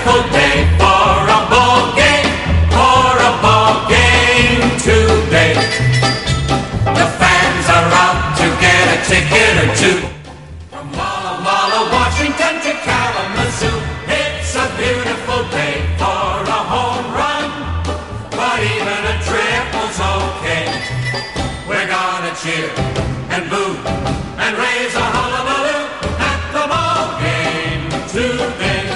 beautiful day for a ball game, today. The fans are out to get a ticket or two. From Walla Walla, Washington to Kalamazoo, it's a beautiful day for a home run. But even a triple's okay. We're gonna cheer and boo and raise a hullabaloo at the ball game today.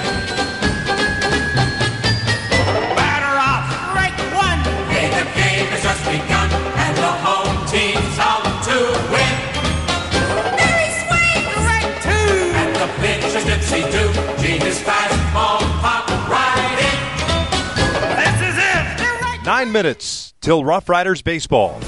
Batter up, strike one. Hey, the game has just begun and the home team's out to win. Very swing, strike two. And the pitch is dipsy-do. Genius fastball pop right in. This is it. 9 minutes till Rough Riders baseball.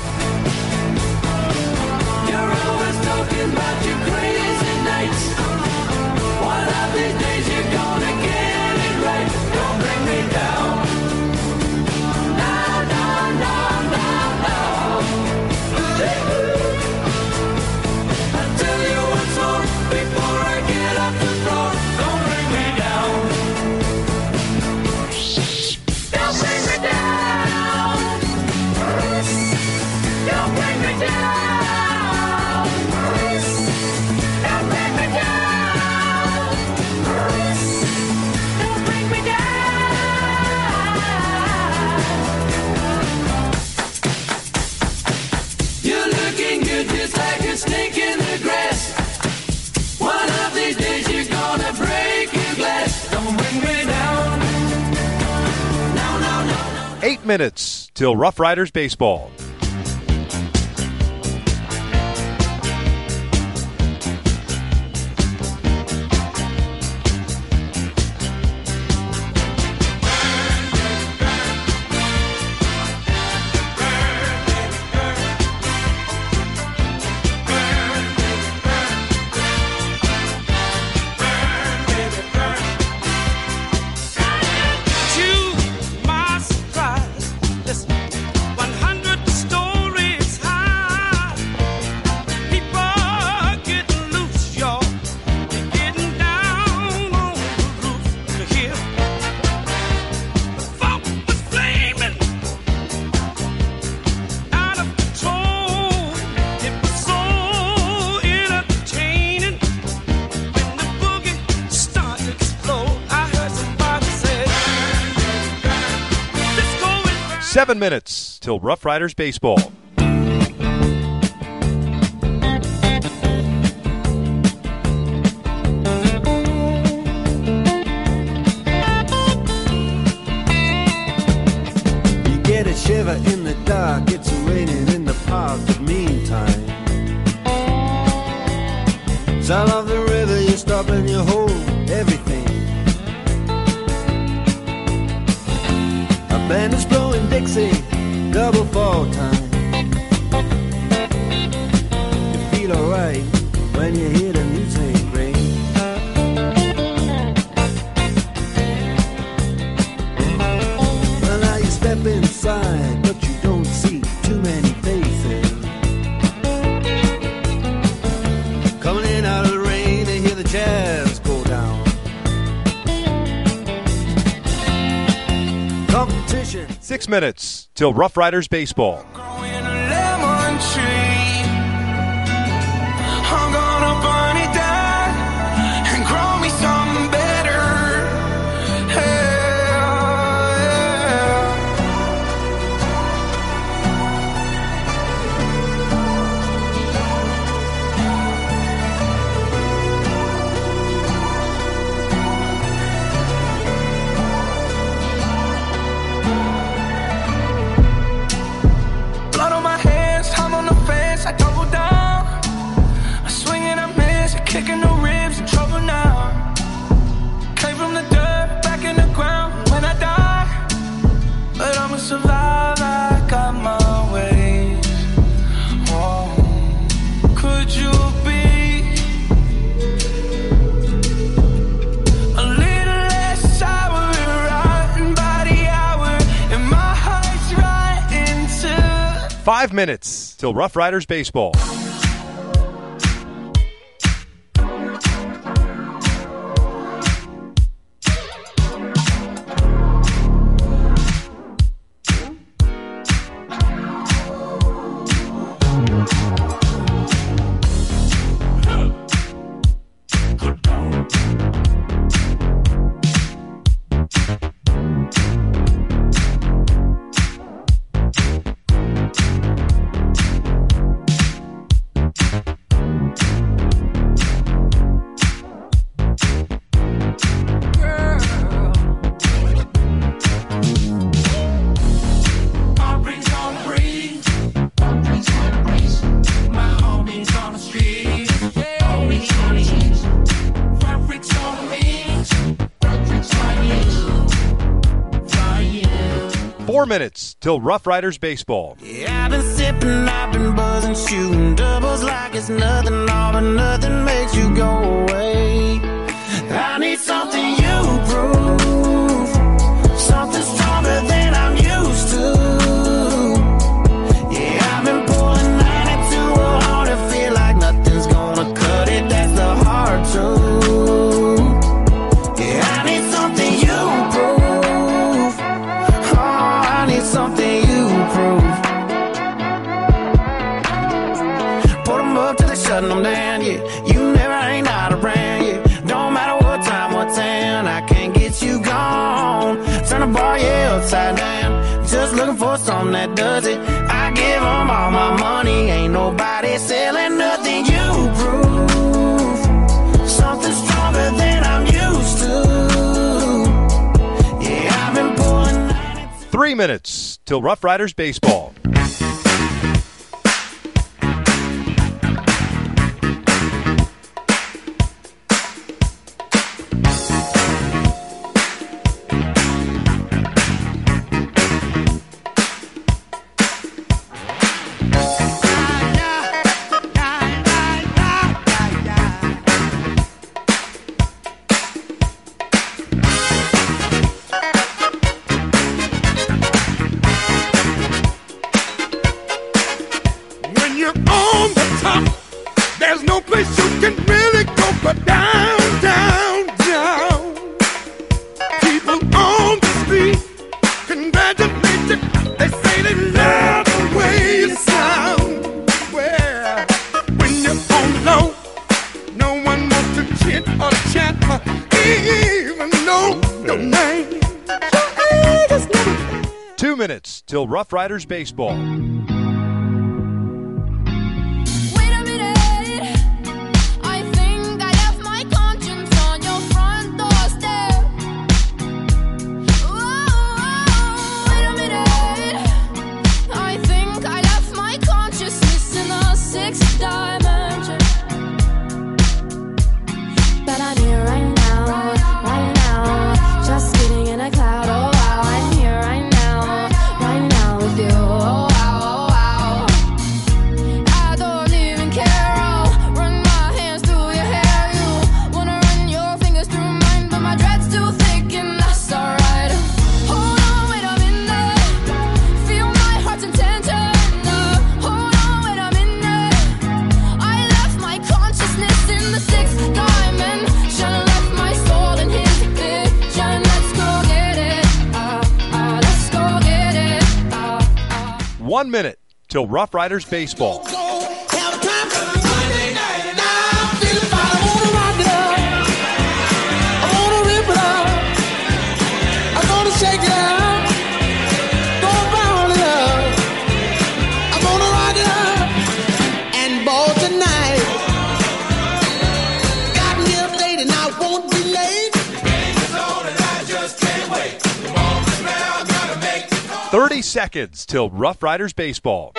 Snake in the grass. One of these days you're gonna break your glass. Don't bring me down. No. 8 minutes till Rough Riders baseball. Seven minutes till Rough Riders baseball. You get a shiver in the dark, it's raining in the park, but meantime, south of the river you stop and you hold everything. A band is blowing Dixie, double fall time. You feel alright when you hear the music ring. Well, now you step inside, but you don't see too many faces. Coming in out of the rain, they hear the jazz go down. Competition. 6 minutes till Rough Riders baseball. Growing a lemon tree. I'm gonna burn it down and grow me something better. Yeah. Blood on my hands, time on the fence, I double down. I swing and I miss, kicking the ribs, in trouble now. Came from the dirt, back in the ground when I die. But I'ma survive, I got my ways. Oh, could you be a little less sour, rotten by the hour, and my heart's right into 5 minutes till Rough Riders baseball. 4 minutes till Rough Riders baseball. Yeah, I've been sipping, I've been buzzing, shooting doubles like it's nothing, all but nothing makes you go away. I need something you prove, something stronger than I'm used to. Yeah, I've been pulling 92 hard and feel like nothing's gonna cut it, that's the hard truth. Yeah, I need something you prove, oh, I need something you prove. Put them up till they shutting them down, yeah, you never ain't out around, yeah. Don't matter what time, what town, I can't get you gone. Turn the bar, yeah, upside down. Just looking for something that does it. I give them all my money. Ain't nobody selling nothing. You prove something stronger than I'm used to. Yeah, I've been pulling 92. 3 minutes till Rough Riders baseball. There's no place you can really go but down, down, down. People on the street congratulate you. They say they love the way you sound. Well, when you're on low, no one wants to chit or chat or even know your name. 2 minutes till Rough Riders baseball. One minute till Rough Riders baseball. Make 30 seconds till Rough Riders baseball.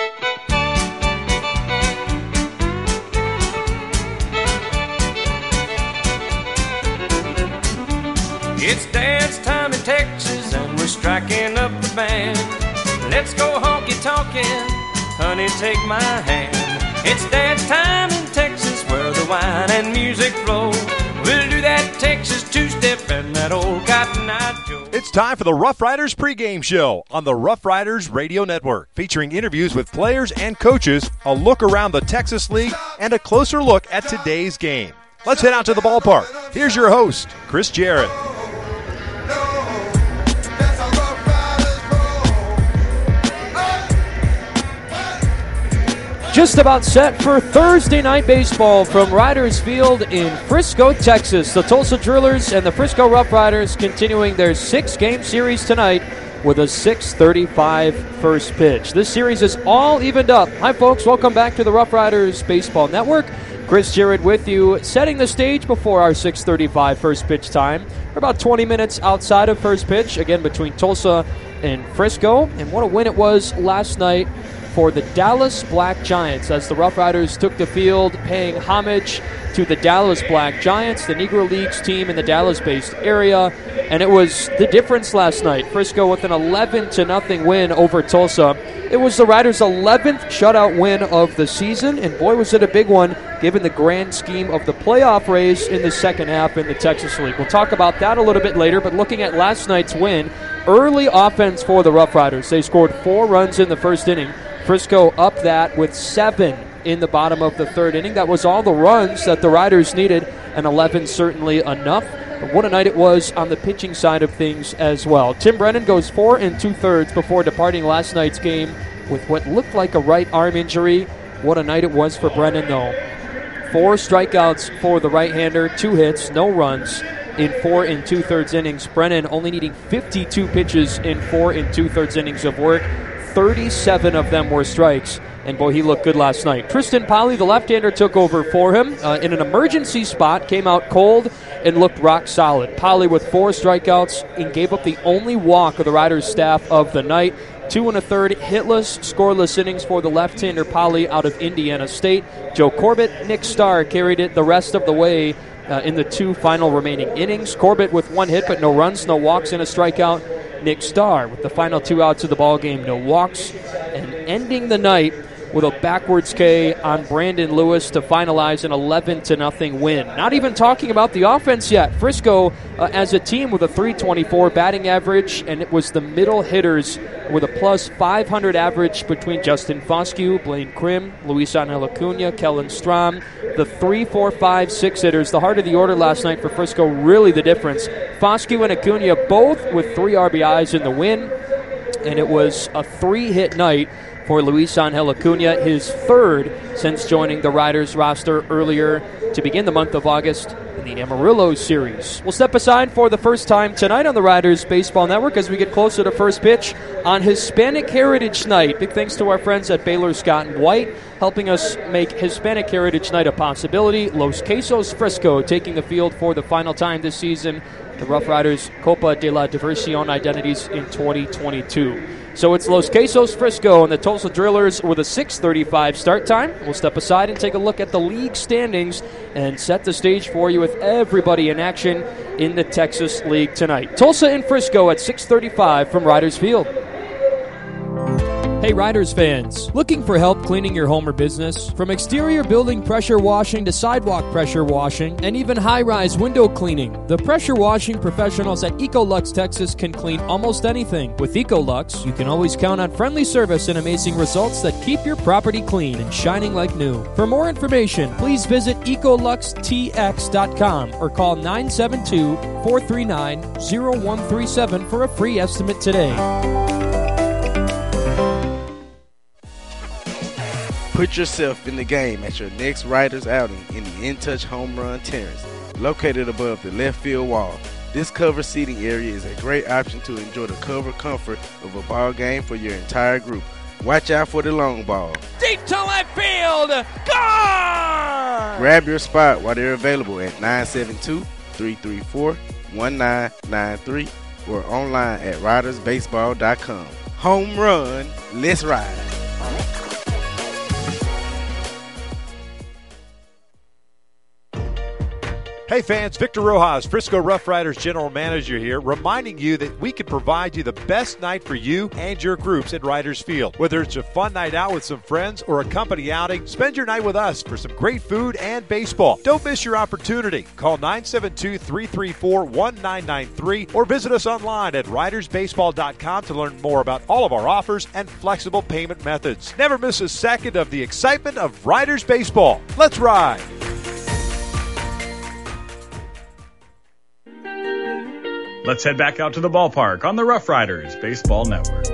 It's dance time in Texas and we're striking up the band. Let's go honky-tonkin', honey, take my hand. It's dance time in Texas where the wine and music flow. We'll do that Texas two-step and that old Cotton Eye Joe. It's time for the Rough Riders pregame show on the Rough Riders Radio Network, featuring interviews with players and coaches, a look around the Texas League, and a closer look at today's game. Let's head out to the ballpark. Here's your host, Chris Jarrett. Just about set for Thursday night baseball from Riders Field in Frisco, Texas. The Tulsa Drillers and the Frisco Rough Riders continuing their 6-game series tonight with a 6:35 first pitch. This series is all evened up. Hi, folks. Welcome back to the Rough Riders Baseball Network. Chris Jarrett with you, setting the stage before our 6:35 first pitch time. We're about 20 minutes outside of first pitch, again between Tulsa and Frisco. And what a win it was last night for the Dallas Black Giants as the Rough Riders took the field paying homage to the Dallas Black Giants, the Negro Leagues team in the Dallas-based area. And it was the difference last night. Frisco with an 11-0 win over Tulsa. It was the Riders' 11th shutout win of the season, and boy, was it a big one given the grand scheme of the playoff race in the second half in the Texas League. We'll talk about that a little bit later, but looking at last night's win, early offense for the Rough Riders. They scored 4 runs in the first inning. Frisco up that with 7 in the bottom of the third inning. That was all the runs that the Riders needed, and 11 certainly enough. But what a night it was on the pitching side of things as well. Tim Brennan goes 4 2/3 before departing last night's game with what looked like a right arm injury. What a night it was for Brennan, though. 4 strikeouts for the right-hander, 2 hits, no runs in 4 2/3 innings. Brennan only needing 52 pitches in 4 2/3 innings of work. 37 of them were strikes. And, boy, he looked good last night. Tristan Polley, the left-hander, took over for him in an emergency spot, came out cold, and looked rock solid. Polley with 4 strikeouts and gave up the only walk of the Riders staff of the night. 2 1/3 hitless, scoreless innings for the left-hander Polley out of Indiana State. Joe Corbett, Nick Starr carried it the rest of the way in the 2 final remaining innings. Corbett with 1 hit but no runs, no walks, and a strikeout. Nick Starr with the final 2 outs of the ball game, no walks, and ending the night with a backwards K on Brandon Lewis to finalize an 11-0 win. Not even talking about the offense yet. Frisco, as a team, with a .324 batting average, and it was the middle hitters with a plus .500 average between Justin Foscue, Blaine Krim, Luis Angel Acuna, Kellen Strom. The 3, 4, 5, 6 hitters, the heart of the order last night for Frisco, really the difference. Foscue and Acuna both with 3 RBIs in the win, and it was a 3-hit night for Luis Angel Acuna, his 3rd since joining the Riders roster earlier to begin the month of August in the Amarillo series. We'll step aside for the first time tonight on the Riders Baseball Network as we get closer to first pitch on Hispanic Heritage Night. Big thanks to our friends at Baylor Scott & White, helping us make Hispanic Heritage Night a possibility. Los Quesos Frisco taking the field for the final time this season. The Rough Riders Copa de la Diversión identities in 2022. So it's Los Quesos Frisco and the Tulsa Drillers with a 6:35 start time. We'll step aside and take a look at the league standings and set the stage for you with everybody in action in the Texas League tonight. Tulsa and Frisco at 6:35 from Riders Field. Hey Riders fans, looking for help cleaning your home or business? From exterior building pressure washing to sidewalk pressure washing and even high-rise window cleaning, the pressure washing professionals at Ecolux Texas can clean almost anything. With Ecolux, you can always count on friendly service and amazing results that keep your property clean and shining like new. For more information, please visit EcoluxTX.com or call 972-439-0137 for a free estimate today. Put yourself in the game at your next Riders outing in the In Touch Home Run Terrace, located above the left field wall. This covered seating area is a great option to enjoy the cover comfort of a ball game for your entire group. Watch out for the long ball. Deep to left field, gone! Grab your spot while they're available at 972-334-1993 or online at ridersbaseball.com. Home run, let's ride. Hey fans, Victor Rojas, Frisco Rough Riders General Manager here, reminding you that we can provide you the best night for you and your groups at Riders Field. Whether it's a fun night out with some friends or a company outing, spend your night with us for some great food and baseball. Don't miss your opportunity. Call 972-334-1993 or visit us online at ridersbaseball.com to learn more about all of our offers and flexible payment methods. Never miss a second of the excitement of Riders Baseball. Let's ride! Let's head back out to the ballpark on the Rough Riders Baseball Network.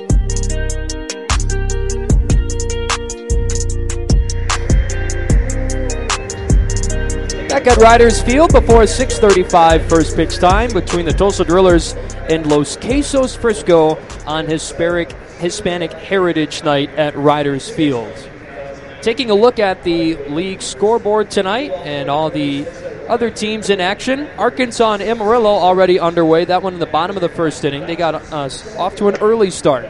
Back at Riders Field before a 6:35 first pitch time between the Tulsa Drillers and Los Quesos Frisco on Hispanic Heritage Night at Riders Field. Taking a look at the league scoreboard tonight and all the other teams in action. Arkansas and Amarillo already underway. That one in the bottom of the first inning. They got us off to an early start.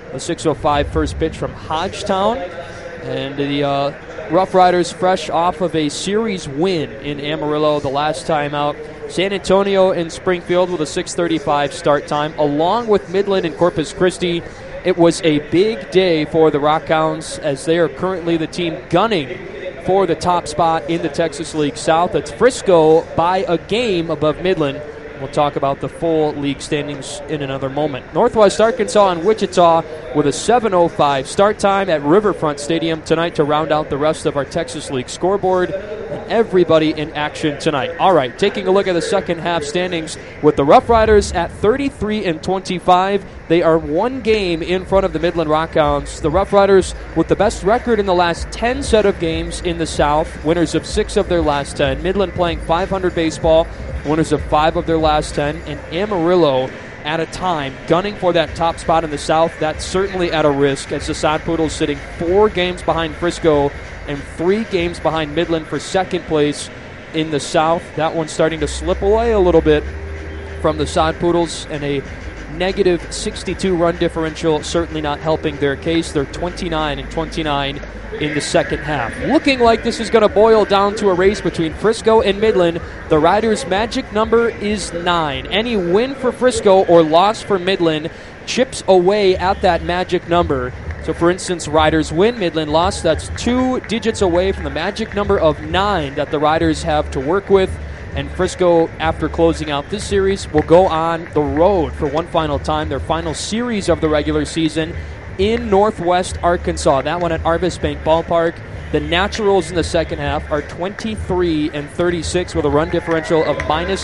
The 6:05 first pitch from Hodgetown. And the Rough Riders fresh off of a series win in Amarillo the last time out. San Antonio and Springfield with a 6:35 start time, along with Midland and Corpus Christi. It was a big day for the Rockhounds as they are currently the team gunning for the top spot in the Texas League South. It's Frisco by a game above Midland. We'll talk about the full league standings in another moment. Northwest Arkansas and Wichita with a 7:05 start time at Riverfront Stadium tonight to round out the rest of our Texas League scoreboard. And everybody in action tonight. All right, taking a look at the second half standings with the Rough Riders at 33-25. They are one game in front of the Midland Rockhounds. The Rough Riders with the best record in the last 10 set of games in the South, winners of 6 of their last 10. Midland playing .500 baseball, winners of 5 of their last 10. And Amarillo at a time gunning for that top spot in the South. That's certainly at a risk as the Sod Poodles sitting 4 games behind Frisco and 3 games behind Midland for second place in the South. That one's starting to slip away a little bit from the Sod Poodles, and a negative 62 run differential certainly not helping their case. They're 29-29 in the second half. Looking like this is going to boil down to a race between Frisco and Midland. The Riders' magic number is 9. Any win for Frisco or loss for Midland chips away at that magic number. So, for instance, Riders win, Midland lost. That's 2 digits away from the magic number of 9 that the Riders have to work with. And Frisco, after closing out this series, will go on the road for one final time, their final series of the regular season in Northwest Arkansas. That one at Arvis Bank Ballpark. The Naturals in the second half are 23-36 with a run differential of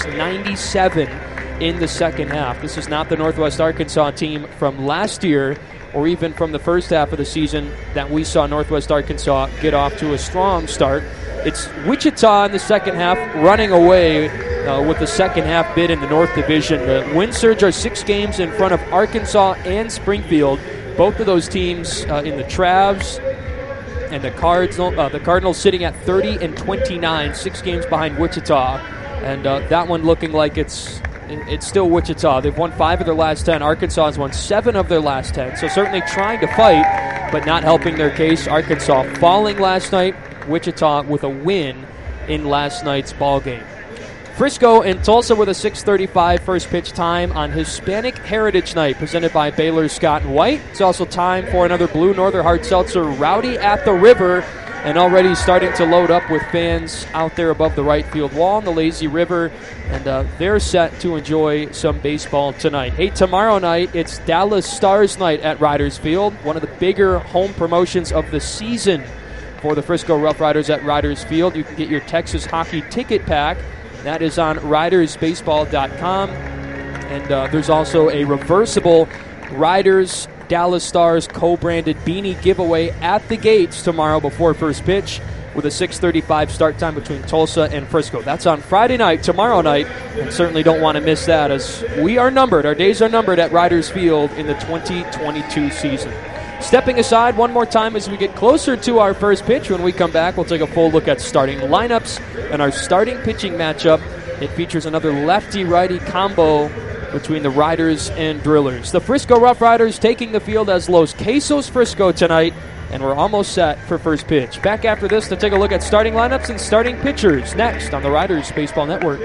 -97 in the second half. This is not the Northwest Arkansas team from last year or even from the first half of the season that we saw Northwest Arkansas get off to a strong start. It's Wichita in the second half running away with the second half bid in the North Division. The Wind Surge are 6 games in front of Arkansas and Springfield. Both of those teams in the Travs and the Cardinals sitting at 30-29, 6 games behind Wichita. And that one looking like it's still Wichita. They've won 5 of their last 10. Arkansas has won 7 of their last 10. So certainly trying to fight, but not helping their case. Arkansas falling last night. Wichita with a win in last night's ball game. Frisco and Tulsa with a 6:35 first pitch time on Hispanic Heritage Night, presented by Baylor Scott & White. It's also time for another Blue Northern Hard Seltzer, Rowdy at the River, and already starting to load up with fans out there above the right field wall in the Lazy River, and they're set to enjoy some baseball tonight. Hey, tomorrow night, it's Dallas Stars Night at Riders Field, one of the bigger home promotions of the season for the Frisco Rough Riders at Riders Field. You can get your Texas hockey ticket pack. That is on ridersbaseball.com. And there's also a reversible Riders Dallas Stars co-branded beanie giveaway at the gates tomorrow before first pitch with a 6:35 start time between Tulsa and Frisco. That's on Friday night, tomorrow night, and certainly don't want to miss that as we are numbered. Our days are numbered at Riders Field in the 2022 season. Stepping aside one more time as we get closer to our first pitch. When we come back, we'll take a full look at starting lineups and our starting pitching matchup. It features another lefty-righty combo between the Riders and Drillers. The Frisco Rough Riders taking the field as Los Quesos Frisco tonight, and we're almost set for first pitch. Back after this to take a look at starting lineups and starting pitchers next on the Riders Baseball Network.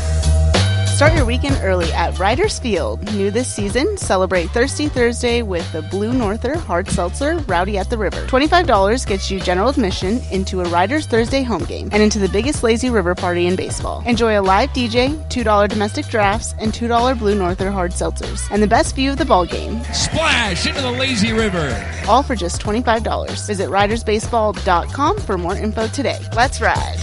Start your weekend early at Riders Field. New this season, celebrate Thirsty Thursday with the Blue Norther Hard Seltzer, Rowdy at the River. $25 gets you general admission into a Riders Thursday home game and into the biggest lazy river party in baseball. Enjoy a live DJ, $2 domestic drafts, and $2 Blue Norther Hard Seltzers, and the best view of the ball game. Splash into the lazy river. All for just $25. Visit ridersbaseball.com for more info today. Let's ride.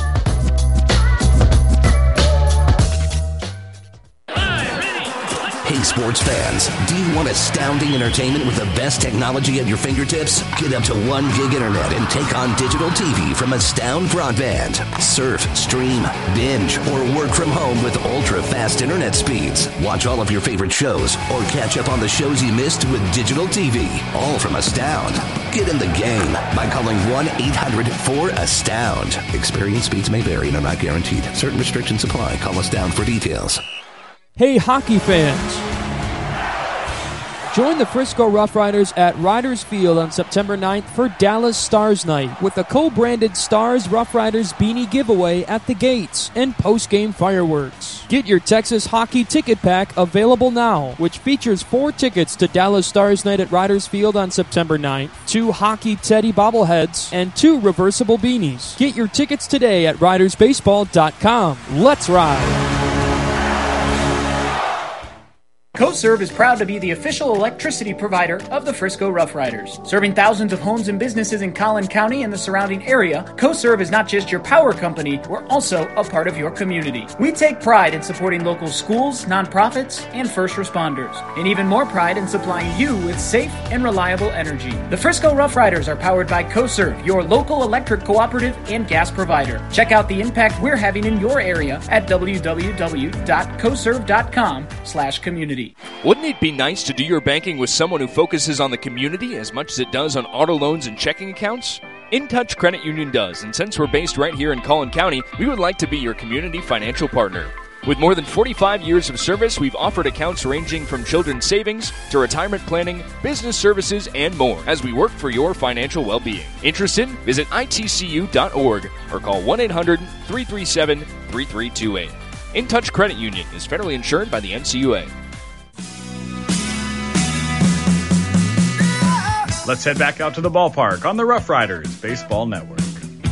Hey, sports fans, do you want astounding entertainment with the best technology at your fingertips? Get up to 1 gig internet and take on digital TV from Astound Broadband. Surf, stream, binge, or work from home with ultra-fast internet speeds. Watch all of your favorite shows or catch up on the shows you missed with digital TV, all from Astound. Get in the game by calling 1-800-4ASTOUND. Experience speeds may vary and are not guaranteed. Certain restrictions apply. Call Astound for details. Hey, hockey fans. Join the Frisco Rough Riders at Riders Field on September 9th for Dallas Stars Night with the co-branded Stars Rough Riders beanie giveaway at the gates and post-game fireworks. Get your Texas hockey ticket pack available now, which features 4 tickets to Dallas Stars Night at Riders Field on September 9th, 2 hockey teddy bobbleheads, and 2 reversible beanies. Get your tickets today at ridersbaseball.com. Let's ride! CoServe is proud to be the official electricity provider of the Frisco Rough Riders. Serving thousands of homes and businesses in Collin County and the surrounding area, CoServe is not just your power company, we're also a part of your community. We take pride in supporting local schools, nonprofits, and first responders, and even more pride in supplying you with safe and reliable energy. The Frisco Rough Riders are powered by CoServe, your local electric cooperative and gas provider. Check out the impact we're having in your area at www.coserve.com/community. Wouldn't it be nice to do your banking with someone who focuses on the community as much as it does on auto loans and checking accounts? InTouch Credit Union does, and since we're based right here in Collin County, we would like to be your community financial partner. With more than 45 years of service, we've offered accounts ranging from children's savings to retirement planning, business services, and more as we work for your financial well-being. Interested? Visit itcu.org or call 1-800-337-3328. InTouch Credit Union is federally insured by the NCUA. Let's head back out to the ballpark on the Rough Riders Baseball Network.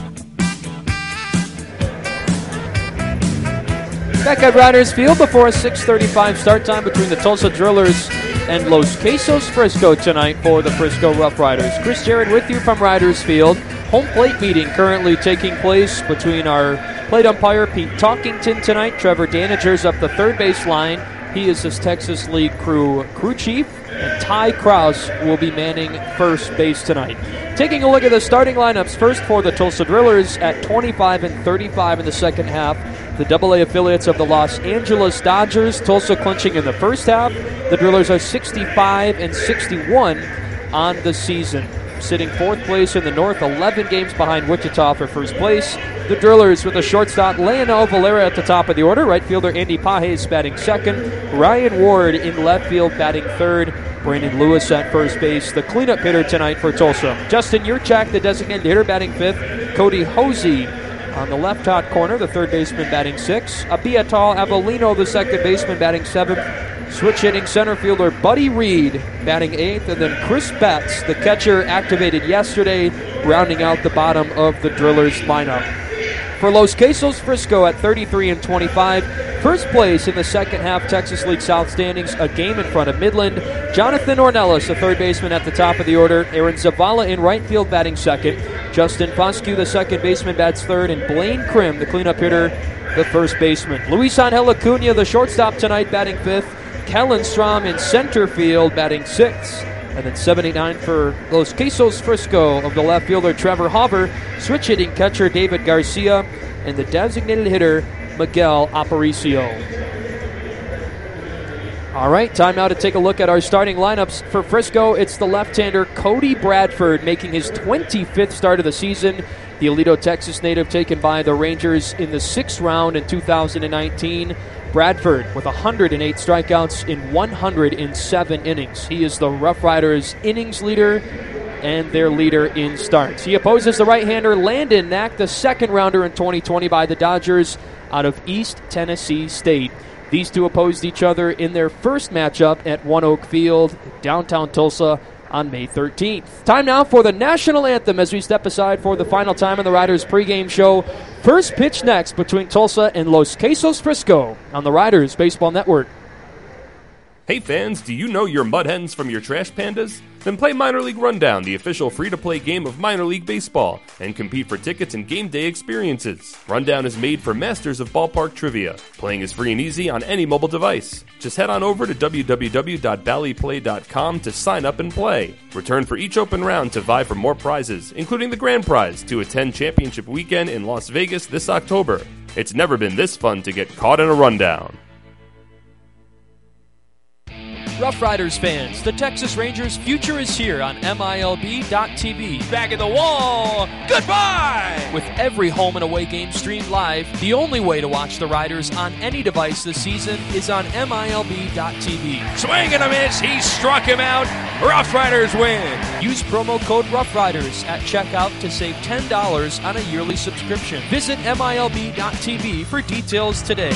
Back at Riders Field before a 6:35 start time between the Tulsa Drillers and Los Quesos Frisco tonight for the Frisco Rough Riders. Chris Jared with you from Riders Field. Home plate meeting currently taking place between our plate umpire Pete Talkington tonight. Trevor Daniger's up the third base line. He is his Texas League crew chief. And Ty Krause will be manning first base tonight. Taking a look at the starting lineups first for the Tulsa Drillers at 25 and 35 in the second half. The AA affiliates of the Los Angeles Dodgers. Tulsa clinching in the first half. The Drillers are 65 and 61 on the season. Sitting fourth place in the North, 11 games behind Wichita for first place. The Drillers with a shortstop, Leonel Valera at the top of the order. Right fielder Andy Pajes batting second. Ryan Ward in left field batting third. Brandon Lewis at first base, the cleanup hitter tonight for Tulsa. Justin Yurchak, the designated hitter, batting fifth. Cody Hosey on the left hot corner, the third baseman batting sixth. Abiatal Avelino, the second baseman, batting seventh. Switch hitting center fielder Buddy Reed batting eighth, and then Chris Betts, the catcher, activated yesterday, rounding out the bottom of the Drillers lineup. For Los Quesos Frisco at 33 and 25, first place in the second half Texas League South standings, a game in front of Midland. Jonathan Ornelas, the third baseman, at the top of the order. Aaron Zavala in right field batting second. Justin Foscue, the second baseman, bats third, and Blaine Krim, the cleanup hitter, the first baseman. Luis Angel Acuna, the shortstop tonight, batting fifth. Kellen Strom in center field batting sixth. And then 79 for Los Quesos Frisco of the left fielder Trevor Hauver, switch hitting catcher David Garcia, and the designated hitter Miguel Aparicio. All right, time now to take a look at our starting lineups. For Frisco, it's the left-hander Cody Bradford making his 25th start of the season. The Alito, Texas native taken by the Rangers in the 6th round in 2019. Bradford with 108 strikeouts in 107 innings. He is the Rough Riders' innings leader and their leader in starts. He opposes the right-hander Landon Knack, the second-rounder in 2020 by the Dodgers out of East Tennessee State. These two opposed each other in their first matchup at One Oak Field, downtown Tulsa, on May 13th. Time now for the national anthem as we step aside for the final time in the Riders pregame show. First pitch next between Tulsa and Los Quesos Frisco on the Riders Baseball Network. Hey fans, do you know your Mud Hens from your Trash Pandas? Then play Minor League Rundown, the official free-to-play game of Minor League Baseball, and compete for tickets and game day experiences. Rundown is made for masters of ballpark trivia. Playing is free and easy on any mobile device. Just head on over to www.valleyplay.com to sign up and play. Return for each open round to vie for more prizes, including the grand prize to attend Championship Weekend in Las Vegas this October. It's never been this fun to get caught in a rundown. Rough Riders fans, the Texas Rangers' future is here on MILB.TV. Back in the wall. Goodbye! With every home and away game streamed live, the only way to watch the Riders on any device this season is on MILB.TV. Swing and a miss. He struck him out. Rough Riders win. Use promo code Rough Riders at checkout to save $10 on a yearly subscription. Visit MILB.TV for details today.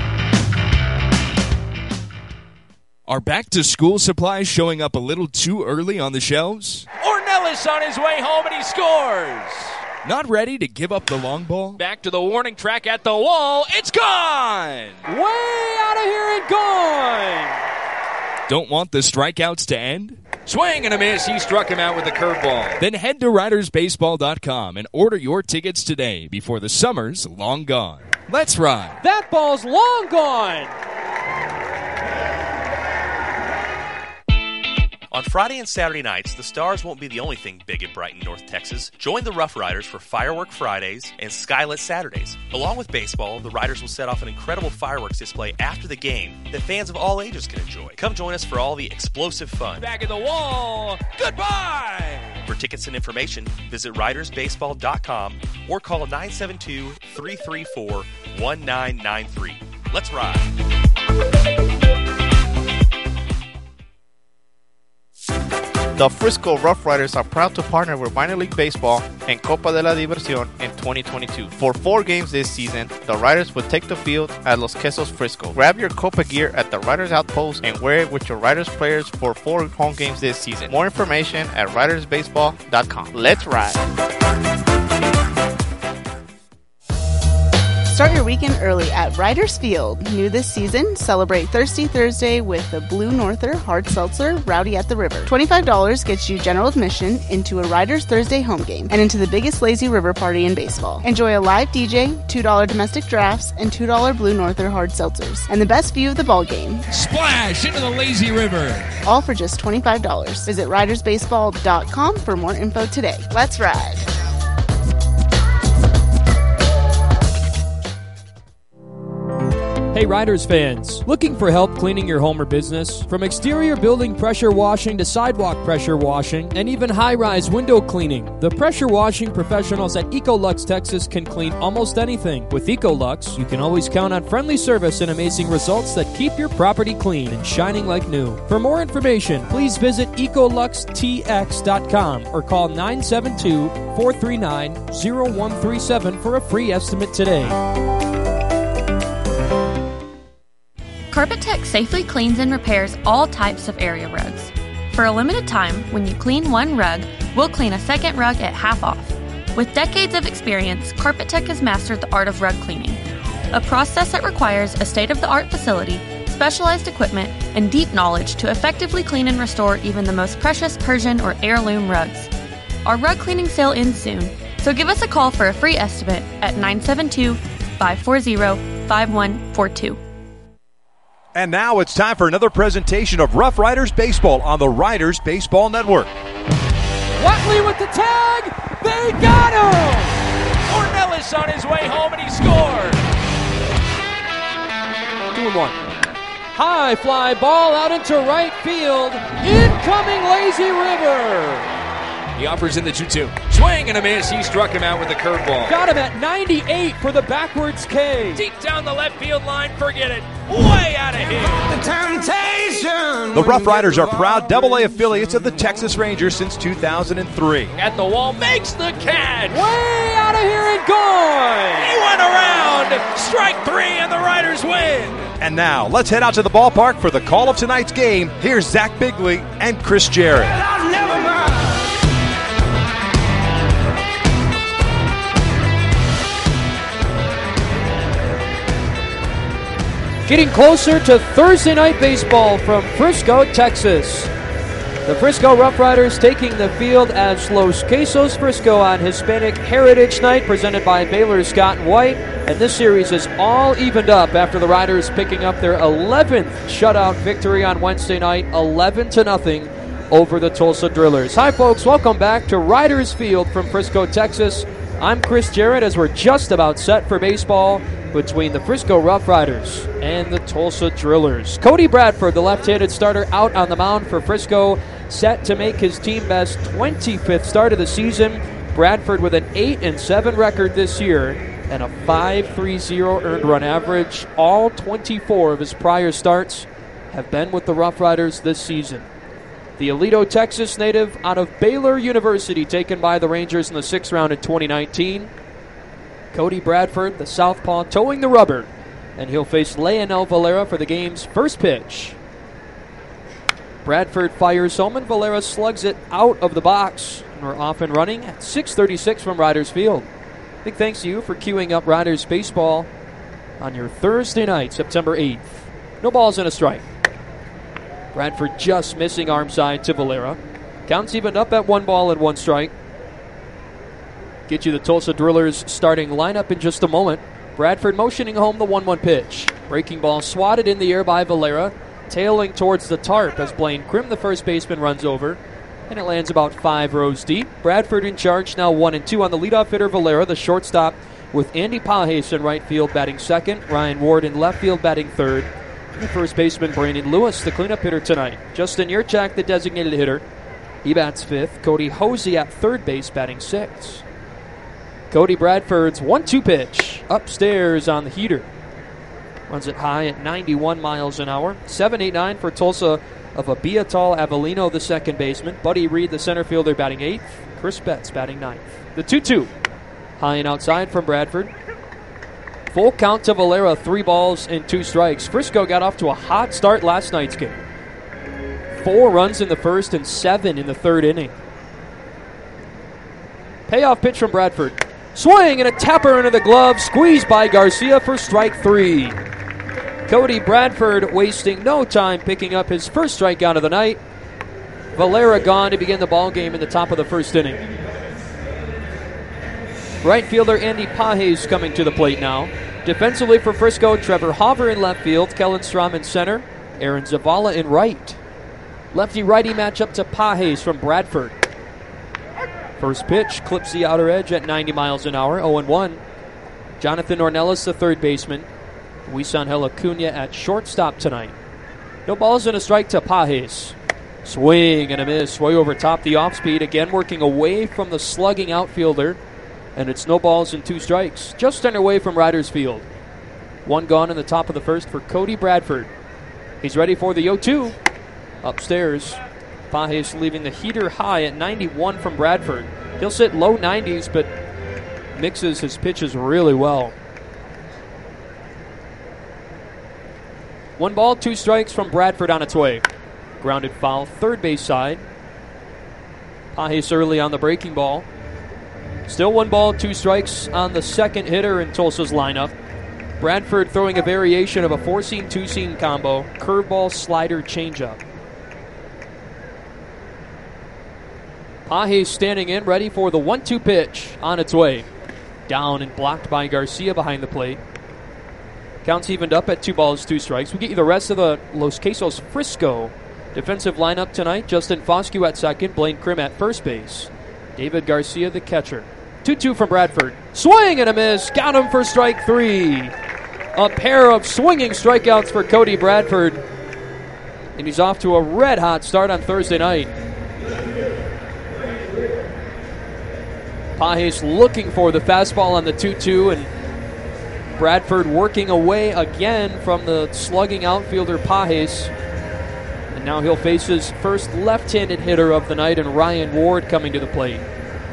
Are back-to-school supplies showing up a little too early on the shelves? Ornelas on his way home, and he scores. Not ready to give up the long ball? Back to the warning track at the wall. It's gone! Way out of here and gone! Don't want the strikeouts to end? Swing and a miss. He struck him out with a curveball. Then head to RidersBaseball.com and order your tickets today before the summer's long gone. Let's ride. That ball's long gone! On Friday and Saturday nights, the Stars won't be the only thing big and bright in North Texas. Join the Rough Riders for Firework Fridays and Skylit Saturdays. Along with baseball, the Riders will set off an incredible fireworks display after the game that fans of all ages can enjoy. Come join us for all the explosive fun. Back in the wall. Goodbye! For tickets and information, visit RidersBaseball.com or call 972-334-1993. Let's ride. The Frisco Rough Riders are proud to partner with Minor League Baseball and Copa de la Diversión in 2022. For 4 games this season, the Riders will take the field at Los Quesos Frisco. Grab your Copa gear at the Riders Outpost and wear it with your Riders players for 4 home games this season. More information at RidersBaseball.com. Let's ride! Start your weekend early at Riders Field. New this season, celebrate Thirsty Thursday with the Blue Norther Hard Seltzer Rowdy at the River. $25 gets you general admission into a Riders Thursday home game and into the biggest lazy river party in baseball. Enjoy a live DJ, $2 domestic drafts, and $2 Blue Norther Hard Seltzers, and the best view of the ball game. Splash into the lazy river. All for just $25. Visit RidersBaseball.com for more info today. Let's ride. Hey Riders fans, looking for help cleaning your home or business? From exterior building pressure washing to sidewalk pressure washing and even high-rise window cleaning, the pressure washing professionals at Ecolux Texas can clean almost anything. With Ecolux, you can always count on friendly service and amazing results that keep your property clean and shining like new. For more information, please visit EcoluxTX.com or call 972-439-0137 for a free estimate today. CarpetTech safely cleans and repairs all types of area rugs. For a limited time, when you clean one rug, we'll clean a second rug at half off. With decades of experience, CarpetTech has mastered the art of rug cleaning, a process that requires a state-of-the-art facility, specialized equipment, and deep knowledge to effectively clean and restore even the most precious Persian or heirloom rugs. Our rug cleaning sale ends soon, so give us a call for a free estimate at 972-540-5142. And now it's time for another presentation of Rough Riders Baseball on the Riders Baseball Network. Watley with the tag. They got him. Ornelas on his way home, and he scored. 2-1. High fly ball out into right field. Incoming lazy river. He offers in the 2-2. Swing and a miss. He struck him out with a curveball. Got him at 98 for the backwards K. Deep down the left field line. Forget it. Way out of here. The temptation. The Rough Riders are proud AA affiliates of the Texas Rangers since 2003. At the wall, makes the catch. Way out of here and gone. He went around. Strike 3 and the Riders win. And now, let's head out to the ballpark for the call of tonight's game. Here's Zach Bigley and Chris Jarrett. Getting closer to Thursday night baseball from Frisco, Texas. The Frisco Rough Riders taking the field as Los Quesos Frisco on Hispanic Heritage Night, presented by Baylor Scott and White. And this series is all evened up after the Riders picking up their 11th shutout victory on Wednesday night, 11-0 over the Tulsa Drillers. Hi, folks. Welcome back to Riders Field from Frisco, Texas. I'm Chris Jarrett as we're just about set for baseball between the Frisco Rough Riders and the Tulsa Drillers. Cody Bradford, the left-handed starter, out on the mound for Frisco, set to make his team best 25th start of the season. Bradford with an 8-7 record this year and a 5.30 earned run average. All 24 of his prior starts have been with the Rough Riders this season. The Aledo, Texas native out of Baylor University, taken by the Rangers in the 6th round in 2019. Cody Bradford, the southpaw, towing the rubber, and he'll face Leonel Valera for the game's first pitch. Bradford fires home, and Valera slugs it out of the box. And we're off and running at 6:36 from Riders Field. Big thanks to you for queuing up Riders baseball on your Thursday night, September 8th. No balls and a strike. Bradford just missing arm side to Valera. Counts evened up at 1 ball and 1 strike. Get you the Tulsa Drillers starting lineup in just a moment. Bradford motioning home the 1-1 pitch. Breaking ball swatted in the air by Valera, tailing towards the tarp as Blaine Krim, the first baseman, runs over, and it lands about 5 rows deep. Bradford in charge, now 1-2 on the leadoff hitter Valera, the shortstop, with Andy Pajes in right field batting second, Ryan Ward in left field batting third, and the first baseman Brandon Lewis, the cleanup hitter tonight. Justin Yurchak, the designated hitter, he bats fifth. Cody Hosey at third base batting sixth. Cody Bradford's 1-2 pitch upstairs on the heater. Runs it high at 91 miles an hour. 7-8-9 for Tulsa of Abiatal Avellino, the second baseman. Buddy Reed, the center fielder, batting 8th. Chris Betts batting 9th. The 2-2. High and outside from Bradford. Full count to Valera, 3 balls and 2 strikes. Frisco got off to a hot start last night's game. 4 runs in the first and 7 in the third inning. Payoff pitch from Bradford. Swing and a tapper into the glove, squeezed by Garcia for strike 3. Cody Bradford wasting no time picking up his first strikeout of the night. Valera gone to begin the ball game in the top of the first inning. Right fielder Andy Pajes coming to the plate now. Defensively for Frisco, Trevor Hoffer in left field, Kellen Strom in center, Aaron Zavala in right. Lefty-righty matchup to Pajes from Bradford. First pitch clips the outer edge at 90 miles an hour, 0-1. Jonathan Ornelas, the third baseman. Wisangel Acuna at shortstop tonight. No balls and a strike to Pajes. Swing and a miss, way over top the off-speed, again working away from the slugging outfielder. And it's no balls and 2 strikes. Just underway from Riders Field. 1 gone in the top of the first for Cody Bradford. He's ready for the 0-2. Upstairs, Pajes leaving the heater high at 91 from Bradford. He'll sit low 90s, but mixes his pitches really well. 1 ball, 2 strikes from Bradford on its way. Grounded foul, third base side. Pajes early on the breaking ball. Still 1 ball, 2 strikes on the second hitter in Tulsa's lineup. Bradford throwing a variation of a 4-seam, 2-seam combo. Curveball, slider, changeup. Pajes standing in, ready for the 1-2 pitch on its way. Down and blocked by Garcia behind the plate. Counts evened up at 2 balls, 2 strikes. We get you the rest of the Los Quesos Frisco defensive lineup tonight. Justin Foscue at second, Blaine Krim at first base. David Garcia, the catcher. 2-2 from Bradford. Swing and a miss. Got him for strike 3. A pair of swinging strikeouts for Cody Bradford. And he's off to a red-hot start on Thursday night. Pajes looking for the fastball on the 2-2, and Bradford working away again from the slugging outfielder Pajes. And now he'll face his first left-handed hitter of the night, and Ryan Ward coming to the plate.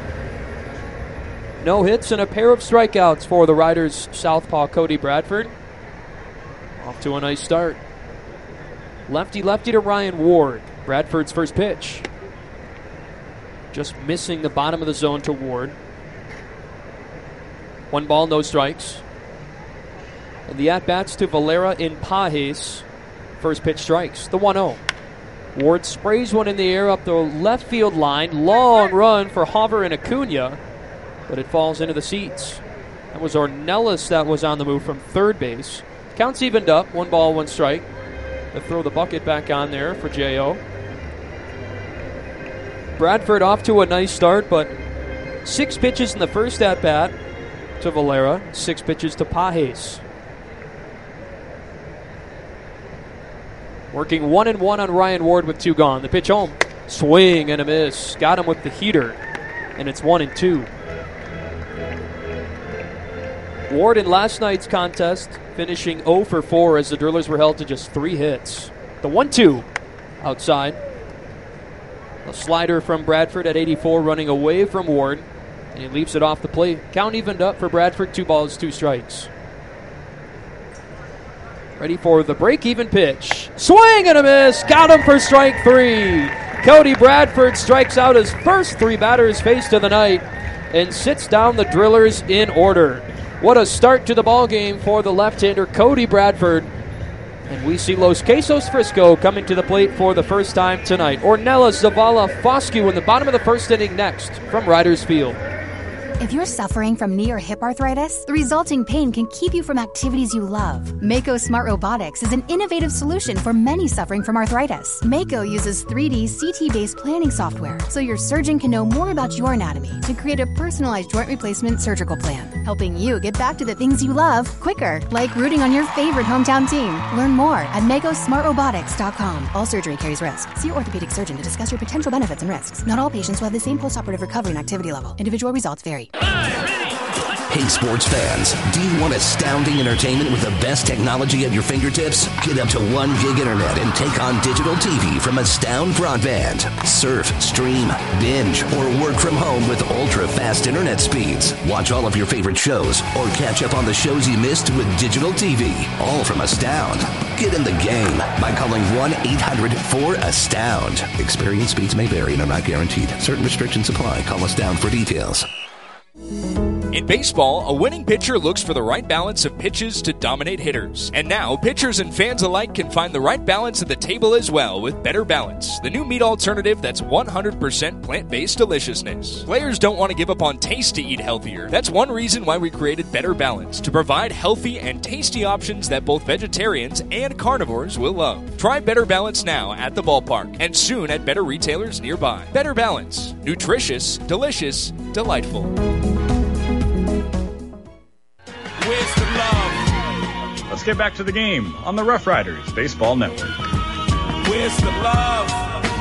No hits and a pair of strikeouts for the Riders' southpaw Cody Bradford. Off to a nice start. Lefty-lefty to Ryan Ward. Bradford's first pitch. Just missing the bottom of the zone to Ward. 1 ball, no strikes. And the at-bats to Valera in Pajes. First pitch strikes. The 1-0. Ward sprays one in the air up the left field line. Long run for Hoffer and Acuna, but it falls into the seats. That was Ornelas that was on the move from third base. Counts evened up. 1 ball, 1 strike. They'll throw the bucket back on there for J.O. Bradford off to a nice start, but 6 pitches in the first at-bat to Valera, 6 pitches to Pages. Working 1-1 on Ryan Ward with 2 gone. The pitch home. Swing and a miss. Got him with the heater. And it's 1-2. Ward in last night's contest finishing 0 for 4 as the Drillers were held to just 3 hits. The 1-2 outside. A slider from Bradford at 84 running away from Ward. And he leaves it off the plate. Count evened up for Bradford. 2 balls, 2 strikes. Ready for the break-even pitch. Swing and a miss. Got him for strike 3. Cody Bradford strikes out his first 3 batters faced of the night and sits down the Drillers in order. What a start to the ball game for the left-hander Cody Bradford. And we see Los Quesos Frisco coming to the plate for the first time tonight. Ornelas, Zavala, Foscue in the bottom of the first inning next from Riders Field. If you're suffering from knee or hip arthritis, the resulting pain can keep you from activities you love. Mako Smart Robotics is an innovative solution for many suffering from arthritis. Mako uses 3D CT-based planning software, so your surgeon can know more about your anatomy to create a personalized joint replacement surgical plan, helping you get back to the things you love quicker, like rooting on your favorite hometown team. Learn more at MakoSmartRobotics.com. All surgery carries risk. See your orthopedic surgeon to discuss your potential benefits and risks. Not all patients will have the same postoperative recovery and activity level. Individual results vary. Hey, sports fans, do you want astounding entertainment with the best technology at your fingertips? Get up to 1 gig internet and take on digital TV from Astound Broadband. Surf, stream, binge, or work from home with ultra-fast internet speeds. Watch all of your favorite shows or catch up on the shows you missed with digital TV, all from Astound. Get in the game by calling 1-800-4ASTOUND. Experience speeds may vary and are not guaranteed. Certain restrictions apply. Call Astound for details. In baseball, a winning pitcher looks for the right balance of pitches to dominate hitters. And now, pitchers and fans alike can find the right balance at the table as well with Better Balance, the new meat alternative that's 100% plant-based deliciousness. Players don't want to give up on taste to eat healthier. That's one reason why we created Better Balance, to provide healthy and tasty options that both vegetarians and carnivores will love. Try Better Balance now at the ballpark and soon at better retailers nearby. Better Balance. Nutritious, delicious, delightful. Where's the love? Let's get back to the game on the Rough Riders Baseball Network. Where's the love?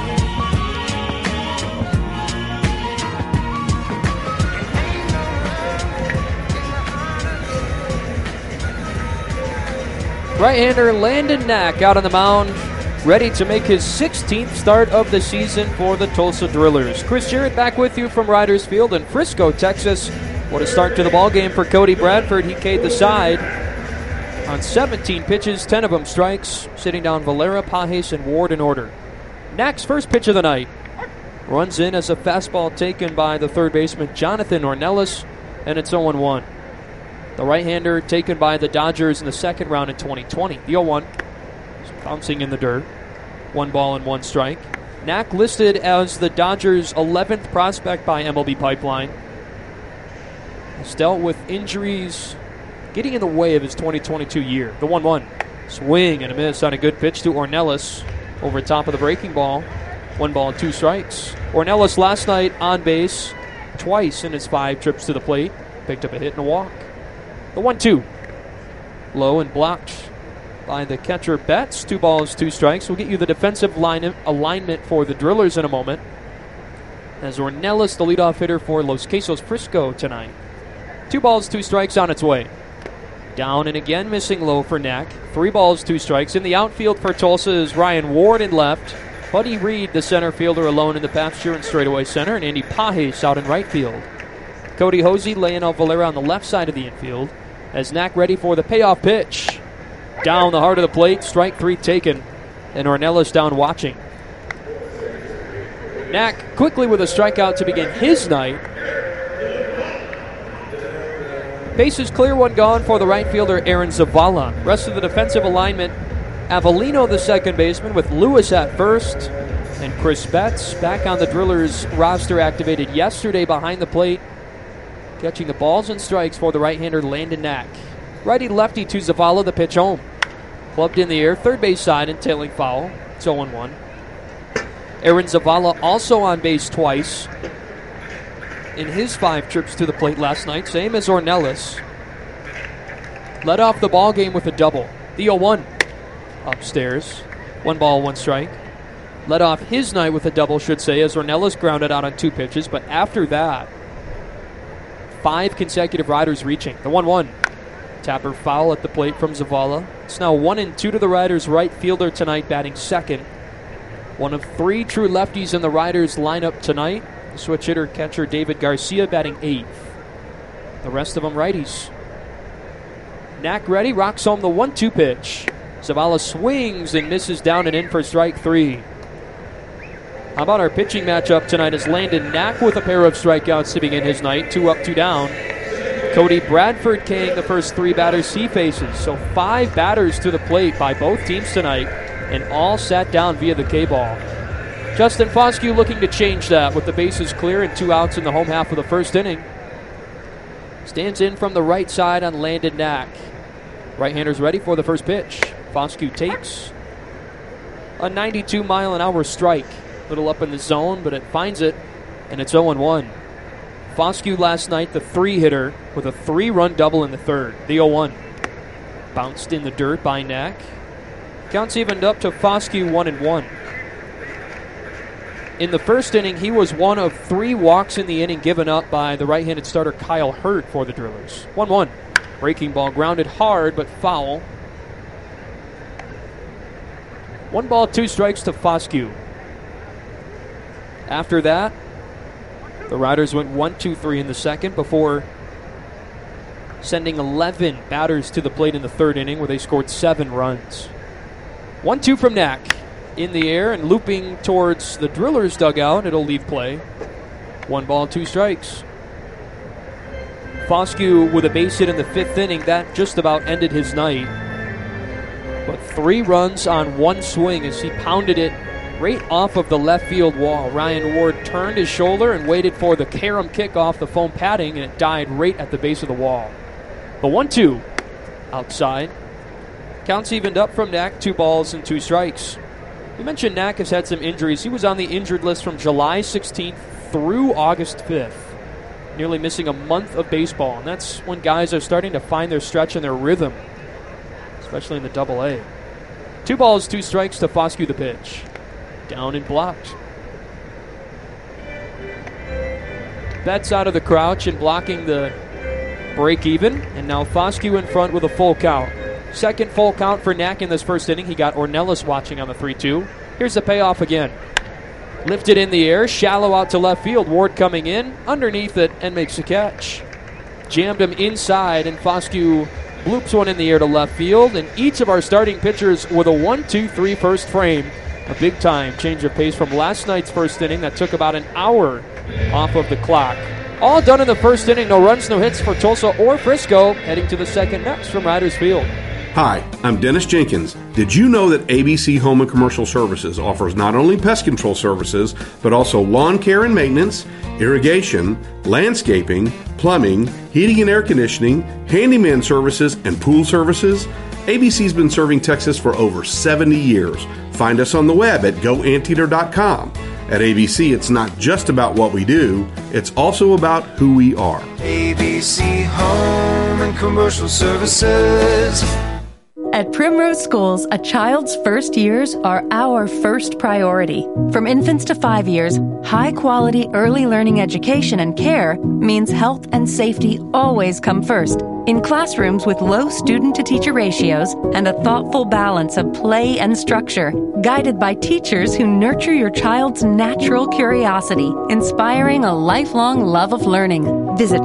Right-hander Landon Knack out on the mound, ready to make his 16th start of the season for the Tulsa Drillers. Chris Jarrett back with you from Riders Field in Frisco, Texas. What a start to the ball game for Cody Bradford. He K'd the side on 17 pitches, 10 of them strikes, sitting down Valera, Pages, and Ward in order. Knack's first pitch of the night runs in as a fastball taken by the third baseman Jonathan Ornelas, and it's 0-1. The right-hander taken by the Dodgers in the second round in 2020. The 0-1 is bouncing in the dirt. 1 ball and 1 strike. Knack listed as the Dodgers' 11th prospect by MLB Pipeline. Has dealt with injuries getting in the way of his 2022 year. The 1-1. Swing and a miss on a good pitch to Ornelas over top of the breaking ball. 1 ball and 2 strikes. Ornelas last night on base twice in his 5 trips to the plate. Picked up a hit and a walk. The 1-2. Low and blocked by the catcher Betts. 2 balls, 2 strikes. We'll get you the defensive alignment for the Drillers in a moment, as Ornelas, the leadoff hitter for Los Quesos Frisco tonight. 2 balls, 2 strikes on its way. Down and again, missing low for Knack. 3 balls, 2 strikes. In the outfield for Tulsa is Ryan Ward in left. Buddy Reed, the center fielder, alone in the pasture and straightaway center. And Andy Pages out in right field. Cody Hosey laying out Valera on the left side of the infield as Knack ready for the payoff pitch. Down the heart of the plate, strike 3 taken. And Ornelas down watching. Knack quickly with a strikeout to begin his night. Bases clear, 1 gone for the right fielder Aaron Zavala. Rest of the defensive alignment, Avellino, the second baseman, with Lewis at first. And Chris Betts back on the Drillers roster, activated yesterday behind the plate, catching the balls and strikes for the right-hander Landon Knack. Righty-lefty to Zavala, the pitch home. Clubbed in the air, third base side and tailing foul. It's 0-1. Aaron Zavala also on base twice. in his 5 trips to the plate last night, same as Ornelas. Led off the ball game with a double. The 0-1 upstairs. 1 ball, 1 strike. Led off his night with a double, should say, as Ornelas grounded out on 2 pitches. But after that, 5 consecutive riders reaching. The 1-1. Tapper foul at the plate from Zavala. It's now 1-2 to the Riders' right fielder tonight, batting second. One of 3 true lefties in the Riders lineup tonight. The switch hitter catcher David Garcia batting 8th. The rest of them righties. Knack ready, rocks home the 1-2 pitch. Zavala swings and misses down and in for strike 3. How about our pitching matchup tonight as Landon Knack with a pair of strikeouts to begin his night. 2 up, 2 down. Cody Bradford King, the first 3 batters he faces. So 5 batters to the plate by both teams tonight, and all sat down via the K-ball. Justin Foscue looking to change that with the bases clear and 2 outs in the home half of the first inning. Stands in from the right side on Landon Knack. Right-hander's ready for the first pitch. Foscue takes a 92-mile-an-hour strike. Little up in the zone, but it finds it, and it's 0-1. Foscue last night, the 3-hitter, with a 3-run double in the third. The 0-1. Bounced in the dirt by Knack. Counts evened up to Foscue 1-1. In the first inning, he was one of 3 walks in the inning given up by the right-handed starter Kyle Hurt for the Drillers. 1-1. Breaking ball grounded hard, but foul. 1 ball, 2 strikes to Foscue. After that, the Riders went 1-2-3 in the second before sending 11 batters to the plate in the third inning where they scored 7 runs. 1-2 from Knack. In the air and looping towards the Drillers' dugout. It'll leave play. 1 ball, 2 strikes. Foscue with a base hit in the 5th inning. That just about ended his night. But 3 runs on 1 swing as he pounded it right off of the left field wall. Ryan Ward turned his shoulder and waited for the carom kick off the foam padding, and it died right at the base of the wall. The 1-2 outside. Counts evened up from Knack, 2 balls and 2 strikes. We mentioned Knack has had some injuries. He was on the injured list from July 16th through August 5th, nearly missing a month of baseball. And that's when guys are starting to find their stretch and their rhythm, especially in the Double-A. 2 balls, 2 strikes to Foscue the pitch. Down and blocked. Betts out of the crouch and blocking the break even. And now Foscue in front with a full count. Second full count for Knack in this first inning. He got Ornelas watching on the 3-2. Here's the payoff again. Lifted in the air, shallow out to left field. Ward coming in, underneath it, and makes a catch. Jammed him inside, and Foscue bloops one in the air to left field. And each of our starting pitchers with a 1-2-3 first frame. A big-time change of pace from last night's first inning that took about an hour off of the clock. All done in the first inning. No runs, no hits for Tulsa or Frisco. Heading to the second next from Riders Field. Hi, I'm Dennis Jenkins. Did you know that ABC Home and Commercial Services offers not only pest control services, but also lawn care and maintenance, irrigation, landscaping, plumbing, heating and air conditioning, handyman services, and pool services? ABC's been serving Texas for over 70 years. Find us on the web at goanteater.com. At ABC, it's not just about what we do, it's also about who we are. ABC Home and Commercial Services. At Primrose Schools, a child's first years are our first priority. From infants to 5 years, high-quality early learning education and care means health and safety always come first. In classrooms with low student-to-teacher ratios and a thoughtful balance of play and structure, guided by teachers who nurture your child's natural curiosity, inspiring a lifelong love of learning. Visit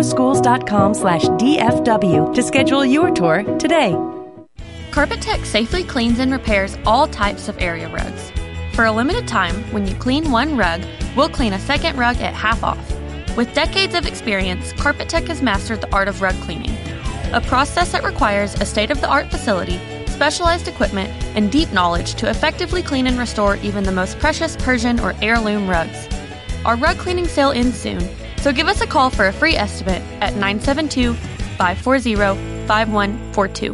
primroseschools.com/DFW to schedule your tour today. Carpet Tech safely cleans and repairs all types of area rugs. For a limited time, when you clean 1 rug, we'll clean a second rug at half off. With decades of experience, Carpet Tech has mastered the art of rug cleaning, a process that requires a state-of-the-art facility, specialized equipment, and deep knowledge to effectively clean and restore even the most precious Persian or heirloom rugs. Our rug cleaning sale ends soon, so give us a call for a free estimate at 972-540-5142.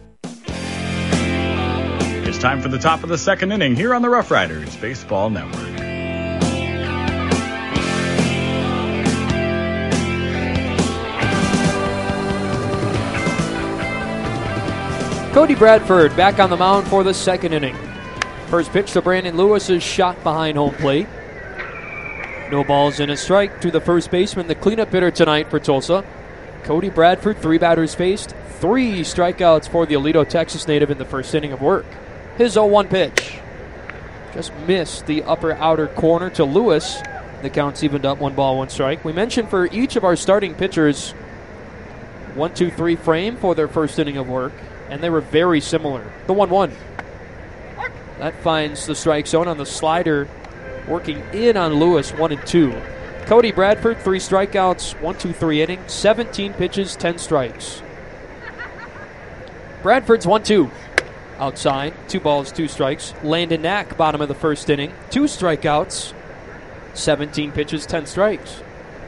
It's time for the top of the second inning here on the Rough Riders Baseball Network. Cody Bradford back on the mound for the second inning. First pitch to Brandon Lewis is shot behind home plate. No balls and a strike to the first baseman, the cleanup hitter tonight for Tulsa. Cody Bradford, 3 batters faced, 3 strikeouts for the Aledo, Texas native in the first inning of work. His 0-1 pitch just missed the upper outer corner to Lewis. The count's evened up, 1 ball, 1 strike. We mentioned for each of our starting pitchers 1-2-3 frame for their first inning of work, and they were very similar. The 1-1. That finds the strike zone on the slider, working in on Lewis, 1-2. Cody Bradford, 3 strikeouts, 1-2-3 inning, 17 pitches, 10 strikes. Bradford's 1-2. Outside, 2 balls, 2 strikes. Landon Knack, bottom of the first inning, 2 strikeouts, 17 pitches, 10 strikes.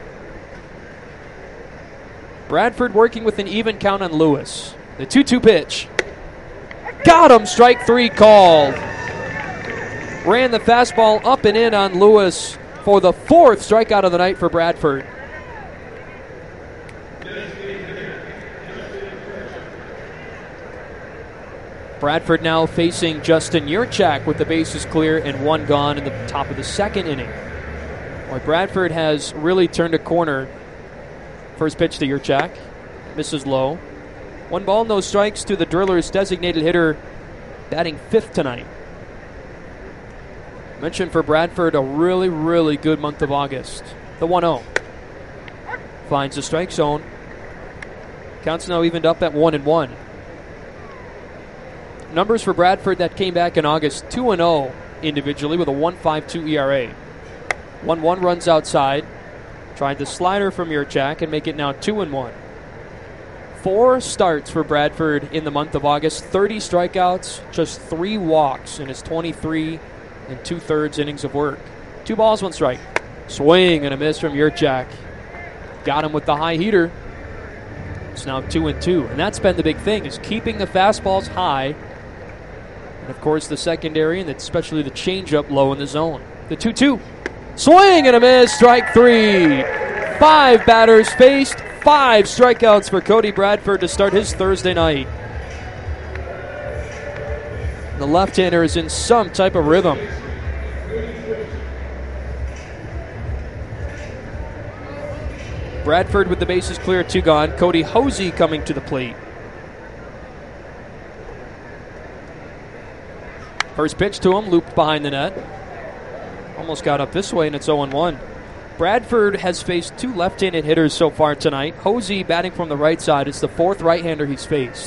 Bradford working with an even count on Lewis. The 2-2 pitch. Got him, strike 3 called. Ran the fastball up and in on Lewis for the 4th strikeout of the night for Bradford. Bradford now facing Justin Yurchak with the bases clear and 1 gone in the top of the second inning. Boy, Bradford has really turned a corner. First pitch to Yurchak. Misses low. 1 ball, no strikes to the Drillers' designated hitter, batting 5th tonight. Mentioned for Bradford, a really, really good month of August. The 1-0. Finds the strike zone. Counts now evened up at 1-1. Numbers for Bradford that came back in August, 2-0 individually with a 1.52 ERA. 1-1 runs outside. Tried the slider from Yurchak and make it now 2-1. 4 starts for Bradford in the month of August, 30 strikeouts, just 3 walks in his 23 2/3 innings of work. 2 balls, 1 strike. Swing and a miss from Yurchak. Got him with the high heater. It's now 2-2. And that's been the big thing, is keeping the fastballs high. And, of course, the secondary and especially the changeup low in the zone. The 2-2. Swing and a miss, strike 3. 5 batters faced, 5 strikeouts for Cody Bradford to start his Thursday night. The left-hander is in some type of rhythm. Bradford with the bases clear, 2 gone. Cody Hosey coming to the plate. First pitch to him, looped behind the net. Almost got up this way, and it's 0-1. Bradford has faced 2 left-handed hitters so far tonight. Hosey batting from the right side. It's the 4th right-hander he's faced.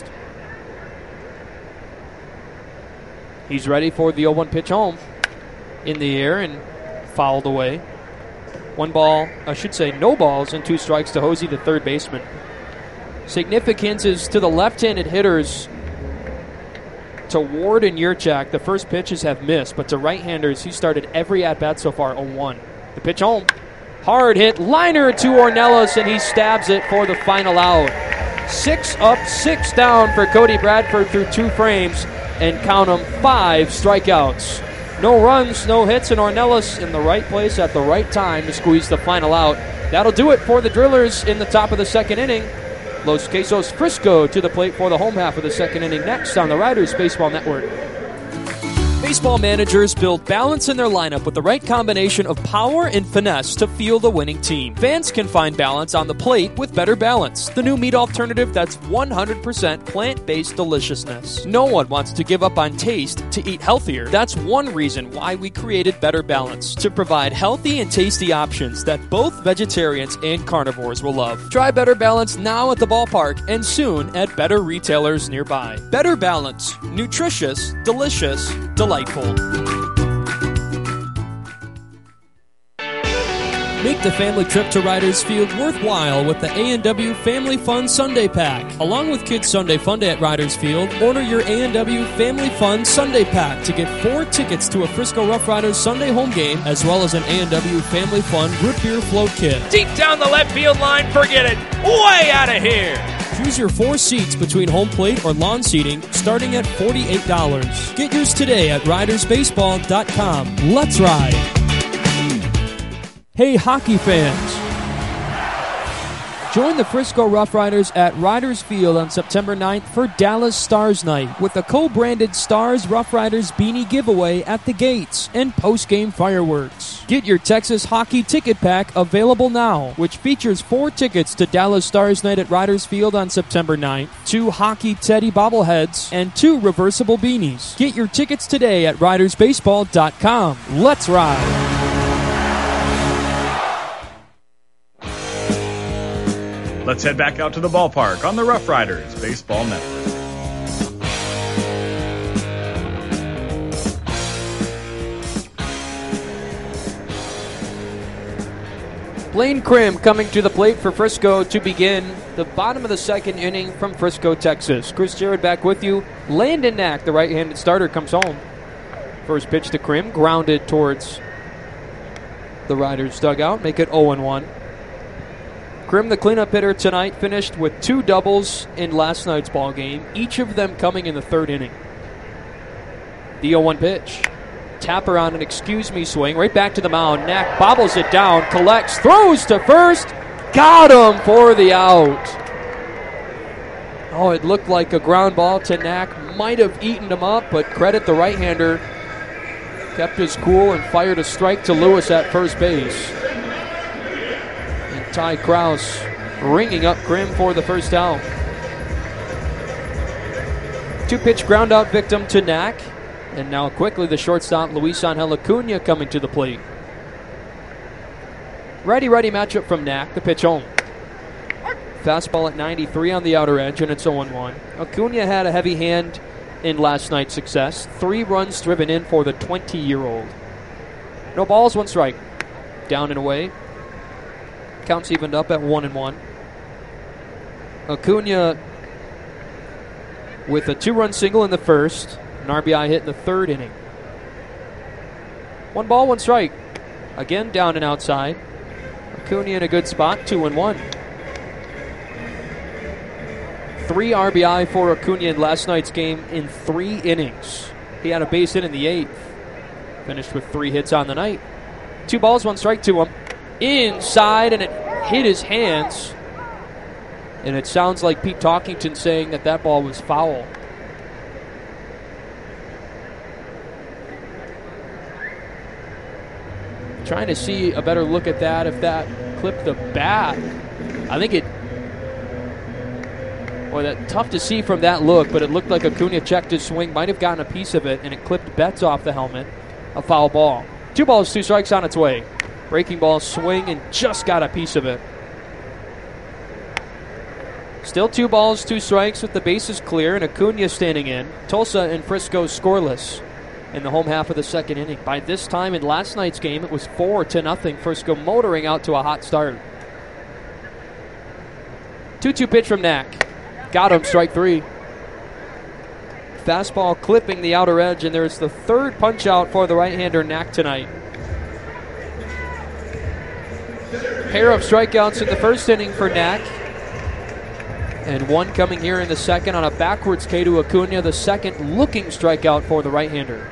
He's ready for the 0-1 pitch home. In the air and fouled away. 1 ball, I should say no balls and 2 strikes to Hosey, the 3rd baseman. Significance is to the left-handed hitters. To Ward and Yurchak, the first pitches have missed, but to right-handers, he started every at-bat so far, 0-1. The pitch home. Hard hit, liner to Ornelas, and he stabs it for the final out. 6 up, 6 down for Cody Bradford through 2 frames. And count them, 5 strikeouts. No runs, no hits, and Ornelas in the right place at the right time to squeeze the final out. That'll do it for the Drillers in the top of the second inning. Los Quesos Frisco to the plate for the home half of the second inning next on the Riders Baseball Network. Baseball managers build balance in their lineup with the right combination of power and finesse to field a winning team. Fans can find balance on the plate with Better Balance, the new meat alternative that's 100% plant-based deliciousness. No one wants to give up on taste to eat healthier. That's one reason why we created Better Balance, to provide healthy and tasty options that both vegetarians and carnivores will love. Try Better Balance now at the ballpark and soon at better retailers nearby. Better Balance. Nutritious, delicious, delightful. Make the family trip to Riders Field worthwhile with the A&W Family Fun Sunday Pack. Along with Kids Sunday Fun Day at Riders Field, order your A&W Family Fun Sunday Pack to get 4 tickets to a Frisco Rough Riders Sunday home game, as well as an A&W Family Fun Root Beer Float Kit. Deep down the left field line, forget it. Way out of here. Choose your 4 seats between home plate or lawn seating, starting at $48. Get yours today at ridersbaseball.com. Let's ride. Hey, hockey fans. Join the Frisco Rough Riders at Riders Field on September 9th for Dallas Stars Night with a co-branded Stars Rough Riders beanie giveaway at the gates and post-game fireworks. Get your Texas hockey ticket pack available now, which features 4 tickets to Dallas Stars Night at Riders Field on September 9th, 2 Hockey Teddy bobbleheads, and 2 reversible beanies. Get your tickets today at ridersbaseball.com. Let's ride! Let's head back out to the ballpark on the Rough Riders Baseball Network. Blaine Krim coming to the plate for Frisco to begin the bottom of the second inning from Frisco, Texas. Chris Jared back with you. Landon Knack, the right-handed starter, comes home. First pitch to Krim, grounded towards the Riders' dugout. Make it 0-1. Krim, the cleanup hitter tonight, finished with 2 doubles in last night's ball game, each of them coming in the third inning. The 0-1 pitch. Tapper on an excuse-me swing, right back to the mound. Knack bobbles it down, collects, throws to first. Got him for the out. Oh, it looked like a ground ball to Knack. Might have eaten him up, but credit the right-hander. Kept his cool and fired a strike to Lewis at first base. Ty Krause ringing up Krim for the first out. 2-pitch ground out victim to Knack. And now quickly the shortstop Luis Angel Acuna coming to the plate. Righty-righty matchup from Knack. The pitch home. Fastball at 93 on the outer edge, and it's 0-1. Acuna had a heavy hand in last night's success. 3 runs driven in for the 20-year-old. No balls, 1 strike. Down and away. Counts evened up at 1-1. Acuna with a 2-run single in the first, an RBI hit in the third inning. 1 ball, 1 strike. Again down and outside. Acuna in a good spot, 2-1. 3 RBI for Acuna in last night's game in 3 innings. He had a base hit in the 8th. Finished with 3 hits on the night. 2 balls, 1 strike to him. Inside, and it hit his hands. And it sounds like Pete Talkington saying that that ball was foul. Trying to see a better look at that, if that clipped the bat. I think it... Boy, that tough to see from that look, but it looked like Acuna checked his swing, might have gotten a piece of it, and it clipped Betts off the helmet. A foul ball. 2 balls, 2 strikes on its way. Breaking ball swing and just got a piece of it. Still 2 balls, 2 strikes with the bases clear and Acuna standing in. Tulsa and Frisco scoreless in the home half of the second inning. By this time in last night's game, it was 4-0. Frisco motoring out to a hot start. 2-2 pitch from Knack. Got him, strike 3. Fastball clipping the outer edge, and there's the 3rd punch out for the right-hander Knack tonight. Pair of strikeouts in the first inning for Knack. And 1 coming here in the second on a backwards K to Acuna, the second looking strikeout for the right-hander.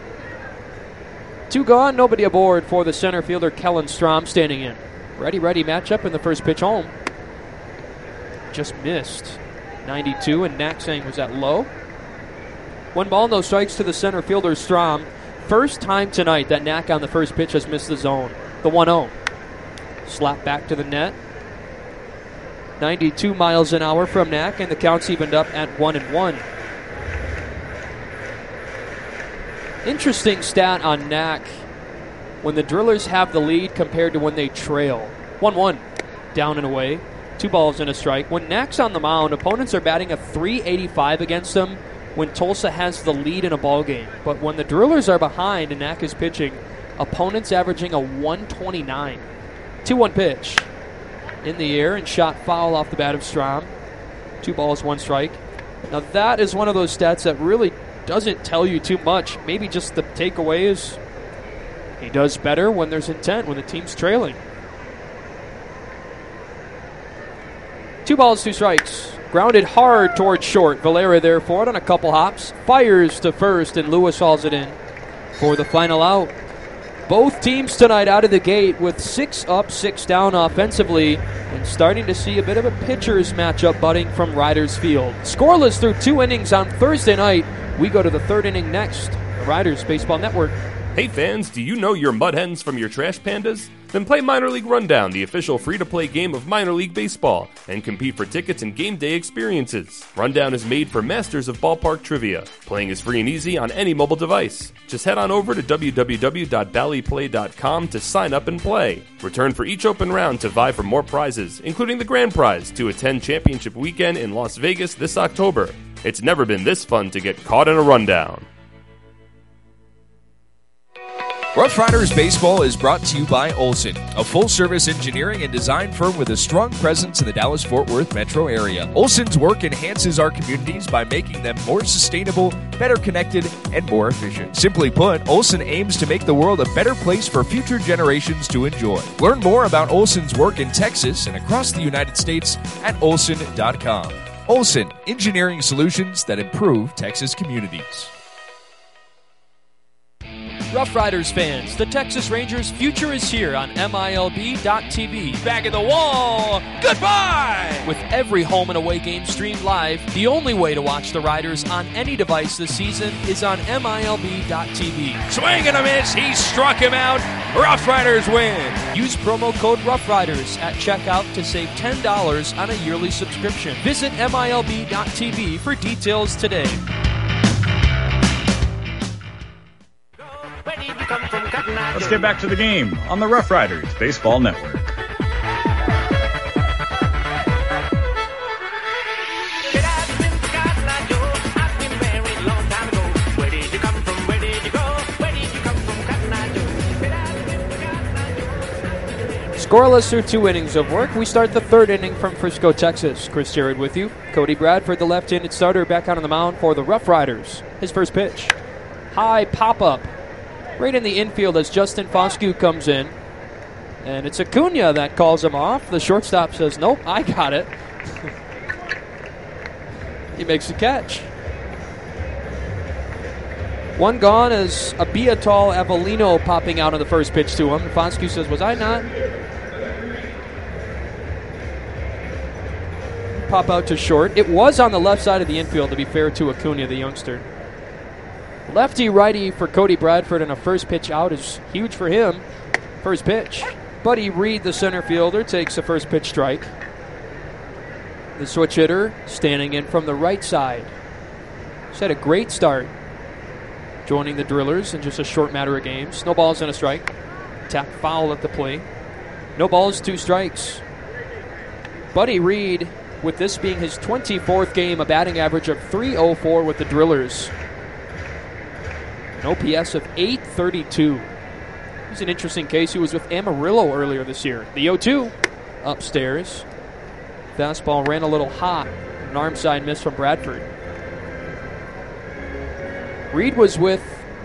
2 gone, nobody aboard for the center fielder Kellen Strom standing in. Ready matchup in the first pitch home. Just missed. 92, and Knack saying was that low. 1 ball, no strikes to the center fielder Strom. First time tonight that Knack on the first pitch has missed the zone. The 1-0. Slap back to the net. 92 miles an hour from Knack, and the count's evened up at 1-1. Interesting stat on Knack when the Drillers have the lead compared to when they trail. 1-1, down and away. 2 balls and a strike. When Knack's on the mound, opponents are batting a .385 against him when Tulsa has the lead in a ball game. But when the Drillers are behind and Knack is pitching, opponents averaging a .129. 2-1 pitch. In the air and shot foul off the bat of Strom. 2 balls, 1 strike. Now that is one of those stats that really doesn't tell you too much. Maybe just the takeaway is he does better when there's intent, when the team's trailing. 2 balls, 2 strikes. Grounded hard towards short. Valera there for it on a couple hops. Fires to first, and Lewis hauls it in for the final out. Both teams tonight out of the gate with 6 up, 6 down offensively, and starting to see a bit of a pitcher's matchup budding from Riders Field. Scoreless through 2 innings on Thursday night. We go to the 3rd inning next. The Riders Baseball Network. Hey fans, do you know your mud hens from your trash pandas? Then play Minor League Rundown, the official free-to-play game of Minor League Baseball, and compete for tickets and game day experiences. Rundown is made for masters of ballpark trivia. Playing is free and easy on any mobile device. Just head on over to www.ballyplay.com to sign up and play. Return for each open round to vie for more prizes, including the grand prize to attend Championship Weekend in Las Vegas this October. It's never been this fun to get caught in a rundown. Rough Riders Baseball is brought to you by Olson, a full-service engineering and design firm with a strong presence in the Dallas-Fort Worth metro area. Olson's work enhances our communities by making them more sustainable, better connected, and more efficient. Simply put, Olson aims to make the world a better place for future generations to enjoy. Learn more about Olson's work in Texas and across the United States at olson.com. Olson, engineering solutions that improve Texas communities. Rough Riders fans, the Texas Rangers' future is here on MILB.TV. Back at the wall, goodbye! With every home and away game streamed live, the only way to watch the Riders on any device this season is on MILB.TV. Swing and a miss, he struck him out. Rough Riders win. Use promo code Rough Riders at checkout to save $10 on a yearly subscription. Visit MILB.TV for details today. Let's get back to the game on the Rough Riders Baseball Network. Scoreless through 2 innings of work. We start the 3rd inning from Frisco, Texas. Chris Jared with you. Cody Bradford, the left-handed starter, back out on the mound for the Rough Riders. His first pitch. High pop-up. Right in the infield as Justin Foscue comes in. And it's Acuna that calls him off. The shortstop says, nope, I got it. He makes the catch. 1 gone as Abiatal Avellino popping out on the first pitch to him. Foscue says, was I not? Pop out to short. It was on the left side of the infield, to be fair to Acuna, the youngster. Lefty-righty for Cody Bradford, and a first pitch out is huge for him. First pitch. Buddy Reed, the center fielder, takes the first pitch strike. The switch hitter standing in from the right side. He's had a great start, joining the Drillers in just a short matter of games. No balls and a strike. Tap foul at the plate. No balls, 2 strikes. Buddy Reed, with this being his 24th game, a batting average of .304 with the Drillers. An OPS of .832. He's an interesting case. He was with Amarillo earlier this year. The 0-2 upstairs. Fastball ran a little hot. An arm side miss from Bradford. Reed was with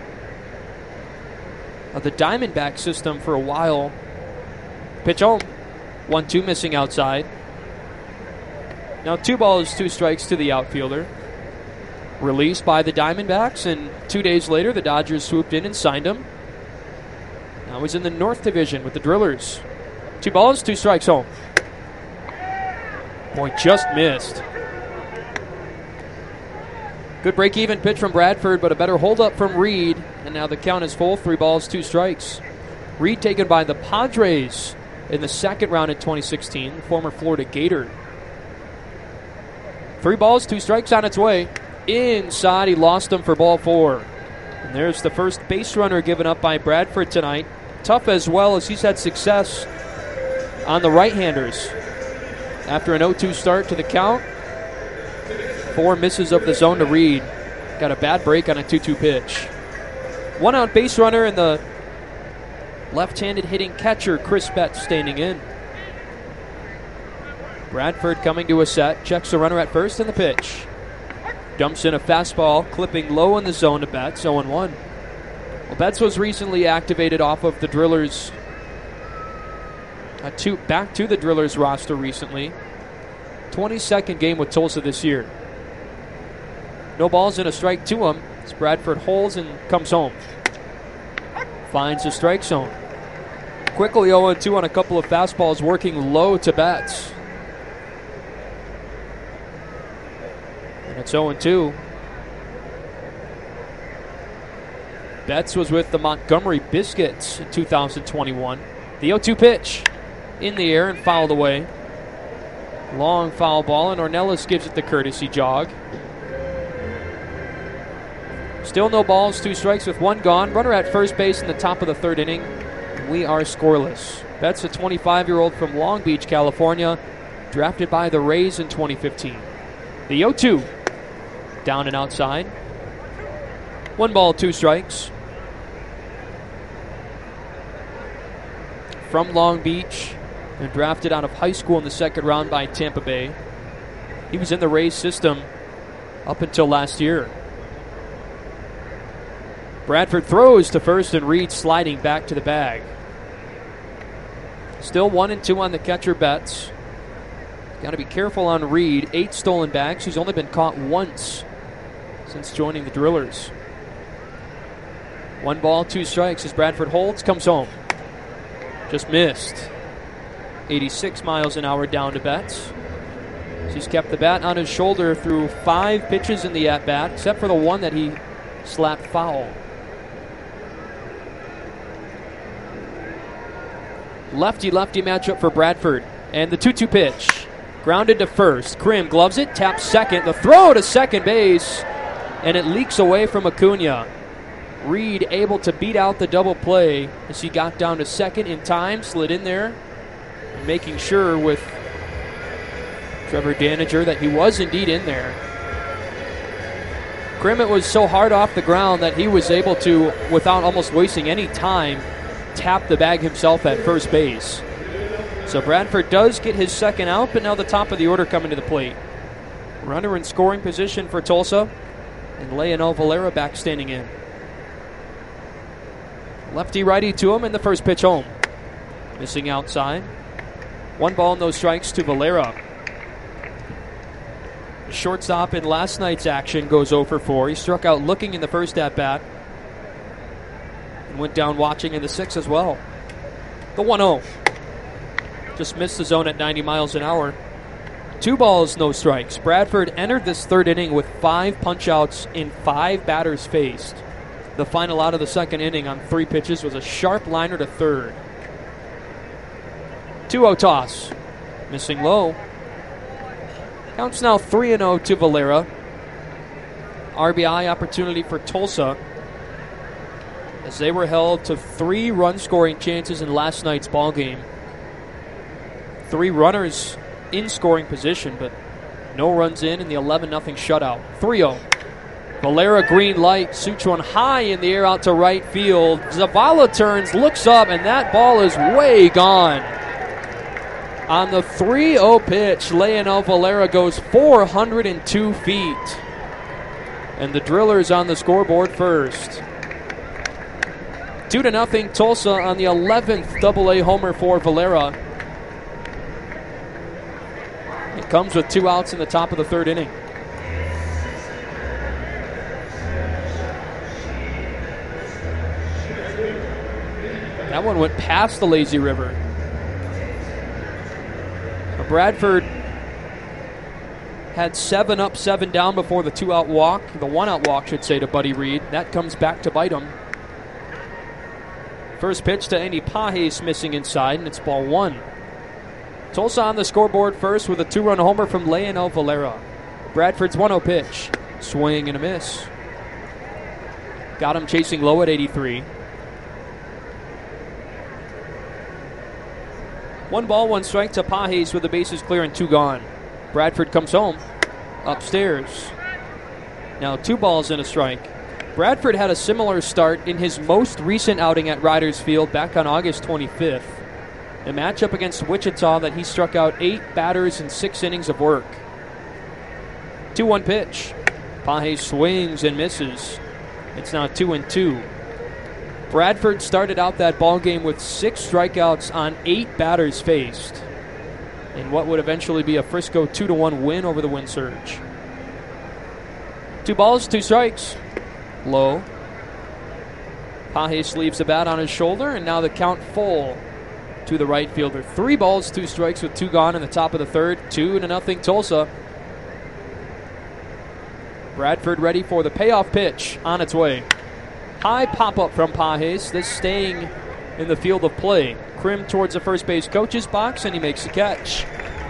the Diamondback system for a while. Pitch home. 1-2 missing outside. Now 2 balls, 2 strikes to the outfielder. Released by the Diamondbacks, and 2 days later the Dodgers swooped in and signed him. Now he's in the North Division with the Drillers. 2 balls, 2 strikes home. Boy, just missed. Good break-even pitch from Bradford, but a better hold-up from Reed, and now the count is full, 3 balls, 2 strikes. Reed taken by the Padres in the 2nd round in 2016, former Florida Gator. 3 balls, 2 strikes on its way. Inside, he lost him for ball 4. And there's the first base runner given up by Bradford tonight. Tough as well, as he's had success on the right-handers. After an 0-2 start to the count, 4 misses of the zone to Reed. Got a bad break on a 2-2 pitch. 1 out base runner, and the left-handed hitting catcher, Chris Betts, standing in. Bradford coming to a set, checks the runner at first, and the pitch. Dumps in a fastball, clipping low in the zone to Betts, 0-1. Well, Betts was recently activated off of the Drillers, back to the Drillers roster recently. 22nd game with Tulsa this year. No balls and a strike to him as Bradford holds and comes home. finds the strike zone. Quickly 0-2 on a couple of fastballs, working low to Betts. And it's 0-2. Betts was with the Montgomery Biscuits in 2021. The 0-2 pitch in the air and fouled away. Long foul ball, and Ornelas gives it the courtesy jog. Still no balls, 2 strikes with 1 gone. Runner at first base in the top of the 3rd inning. We are scoreless. Betts, a 25-year-old from Long Beach, California, drafted by the Rays in 2015. The 0-2, down and outside. 1 ball, 2 strikes. From Long Beach and drafted out of high school in the 2nd round by Tampa Bay. He was in the Rays system up until last year. Bradford throws to first and Reed sliding back to the bag. Still 1-2 on the catcher, Betts. Got to be careful on Reed. 8 stolen bags. He's only been caught once since joining the Drillers. 1 ball, 2 strikes as Bradford holds, comes home. Just missed. 86 miles an hour down to Betts. He's kept the bat on his shoulder through 5 pitches in the at-bat, except for the one that he slapped foul. Lefty-lefty matchup for Bradford. And the 2-2 pitch. Grounded to first. Krim gloves it, taps second. The throw to second base, and it leaks away from Acuna. Reed able to beat out the double play as he got down to second in time, slid in there, making sure with Trevor Daniger that he was indeed in there. Krim was so hard off the ground that he was able to, without almost wasting any time, tap the bag himself at first base. So Bradford does get his second out, but now the top of the order coming to the plate. Runner in scoring position for Tulsa, and Leonel Valera back standing in. Lefty-righty to him, and the first pitch home. Missing outside. 1 ball, no strikes to Valera. The shortstop in last night's action goes 0 for 4. He struck out looking in the first at-bat and went down watching in the 6th as well. The 1-0. Just missed the zone at 90 miles an hour. 2 balls, no strikes. Bradford entered this 3rd inning with 5 punch-outs in 5 batters faced. The final out of the 2nd inning on 3 pitches was a sharp liner to third. 2-0 toss. Missing low. Counts now 3-0 to Valera. RBI opportunity for Tulsa as they were held to 3 run-scoring chances in last night's ballgame. 3 runners in scoring position, but no runs in the 11-0 shutout. 3-0. Valera green light, shoots one high in the air out to right field. Zavala turns, looks up, and that ball is way gone. On the 3-0 pitch, Leonel Valera goes 402 feet. And the Drillers on the scoreboard first. 2-0 Tulsa on the 11th AA homer for Valera. It comes with 2 outs in the top of the 3rd inning. That one went past the lazy river. Bradford had 7 up, 7 down before the 2-out walk. The 1-out walk, should say, to Buddy Reed. That comes back to bite him. First pitch to Andy Pages missing inside, and it's ball 1. Tulsa on the scoreboard first with a 2-run homer from Leonel Valera. Bradford's 1-0 pitch. Swing and a miss. Got him chasing low at 83. 1 ball, 1 strike to Pages with the bases clear and 2 gone. Bradford comes home. Upstairs. Now 2 balls and a strike. Bradford had a similar start in his most recent outing at Riders Field back on August 25th. A matchup against Wichita that he struck out 8 batters in 6 innings of work. 2-1 pitch. Pages swings and misses. It's now 2-2. Bradford started out that ball game with 6 strikeouts on 8 batters faced in what would eventually be a Frisco 2-1 win over the Wind Surge. 2 balls, 2 strikes. Low. Pajes leaves the bat on his shoulder, and now the count full to the right fielder. 3 balls, 2 strikes with 2 gone in the top of the third. 2-0 Tulsa. Bradford ready for the payoff pitch on its way. High pop-up from Pajes. This staying in the field of play. Krim towards the first base coach's box, and he makes the catch.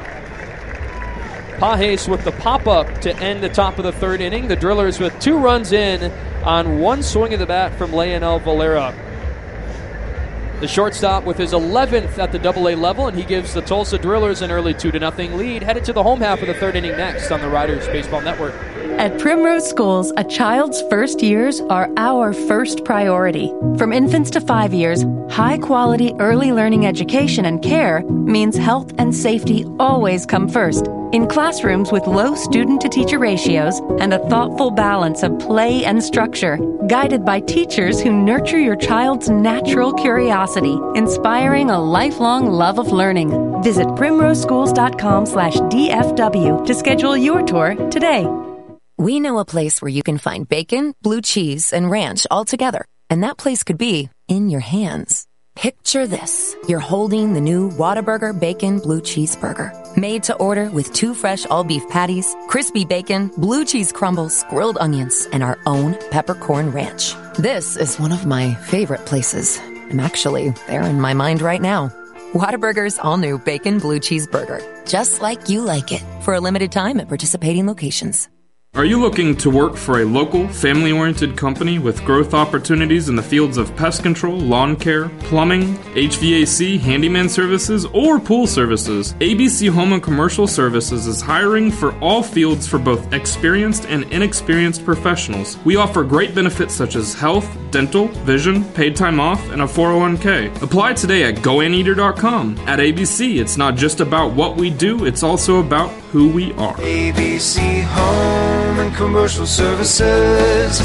Pajes with the pop-up to end the top of the third inning. The Drillers with 2 runs in on 1 swing of the bat from Leonel Valera. The shortstop with his 11th at the AA level, and he gives the Tulsa Drillers an early 2-0 lead. Headed to the home half of the third inning next on the Riders Baseball Network. At Primrose Schools, a child's first years are our first priority. From infants to 5 years, high-quality early learning education and care means health and safety always come first. In classrooms with low student-to-teacher ratios and a thoughtful balance of play and structure, guided by teachers who nurture your child's natural curiosity, inspiring a lifelong love of learning. Visit primroseschools.com/DFW to schedule your tour today. We know a place where you can find bacon, blue cheese, and ranch all together. And that place could be in your hands. Picture this. You're holding the new Whataburger Bacon Blue Cheese Burger. Made to order with 2 fresh all-beef patties, crispy bacon, blue cheese crumbles, grilled onions, and our own peppercorn ranch. This is one of my favorite places. I'm actually there in my mind right now. Whataburger's all-new Bacon Blue Cheese Burger. Just like you like it. For a limited time at participating locations. Are you looking to work for a local, family-oriented company with growth opportunities in the fields of pest control, lawn care, plumbing, HVAC, handyman services, or pool services? ABC Home and Commercial Services is hiring for all fields for both experienced and inexperienced professionals. We offer great benefits such as health, dental, vision, paid time off, and a 401k. Apply today at goanteater.com. At ABC, it's not just about what we do, it's also about who we are. ABC Home and Commercial Services.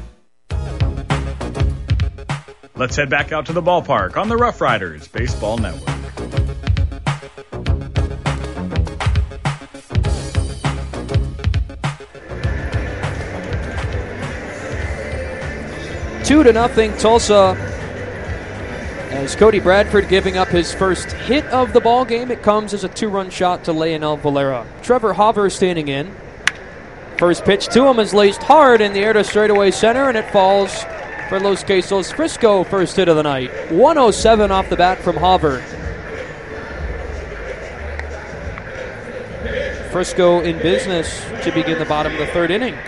Let's head back out to the ballpark on the Rough Riders Baseball Network. Two to nothing Tulsa. As Cody Bradford giving up his first hit of the ball game, it comes as a 2-run shot to Leonel Valera. Trevor Hauver standing in. First pitch to him is laced hard in the air to straightaway center, and it falls for Los Quesos Frisco. First hit of the night. 107 off the bat from Hauver. Frisco in business to begin the bottom of the third inning.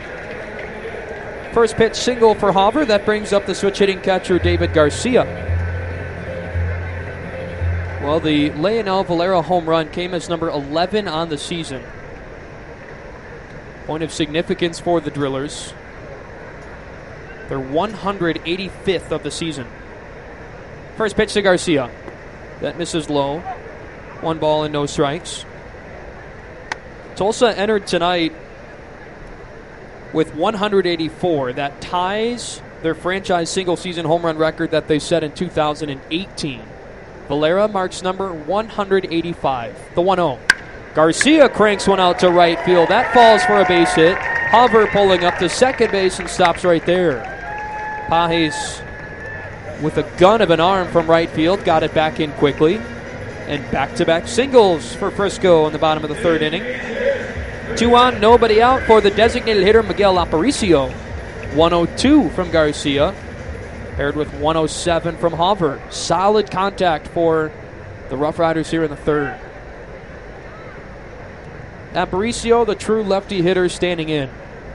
First pitch single for Hauver. That brings up the switch hitting catcher David Garcia. Well, the Leonel Valera home run came as number 11 on the season. Point of significance for the Drillers. They're 185th of the season. First pitch to Garcia. That misses low. 1 ball and no strikes. Tulsa entered tonight with 184. That ties their franchise single-season home run record that they set in 2018. Valera marks number 185, the 1-0. Garcia cranks one out to right field. That falls for a base hit. Hauver pulling up to second base and stops right there. Pajes with a gun of an arm from right field, got it back in quickly. And back-to-back singles for Frisco in the bottom of the third inning. 2 on, nobody out for the designated hitter Miguel Aparicio. 102 from Garcia, paired with 107 from Hauver. Solid contact for the Rough Riders here in the third. Aparicio, the true lefty hitter, standing in.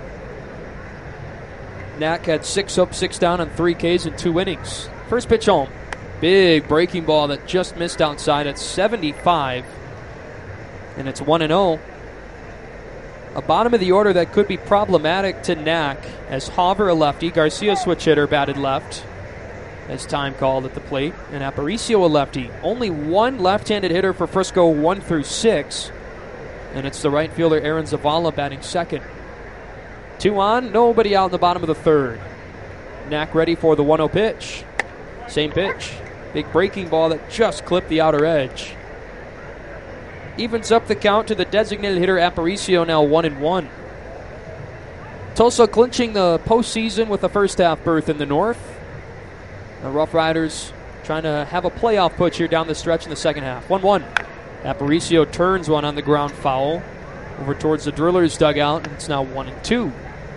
Knack had 6 up, 6 down on 3 Ks in 2 innings. First pitch home. Big breaking ball that just missed outside at 75. And it's 1-0. A bottom of the order that could be problematic to Knack, as Hauver a lefty, Garcia switch hitter batted left as time called at the plate, and Aparicio a lefty. Only 1 left-handed hitter for Frisco 1 through 6, and it's the right fielder Aaron Zavala batting second. 2 on, nobody out in the bottom of the third. Knack ready for the 1-0 pitch. Same pitch. Big breaking ball that just clipped the outer edge. Evens up the count to the designated hitter Aparicio, now 1-1. Tulsa clinching the postseason with a first half berth in the North. The Rough Riders trying to have a playoff push here down the stretch in the second half. 1-1. Aparicio turns one on the ground foul over towards the Drillers dugout. And it's now 1-2.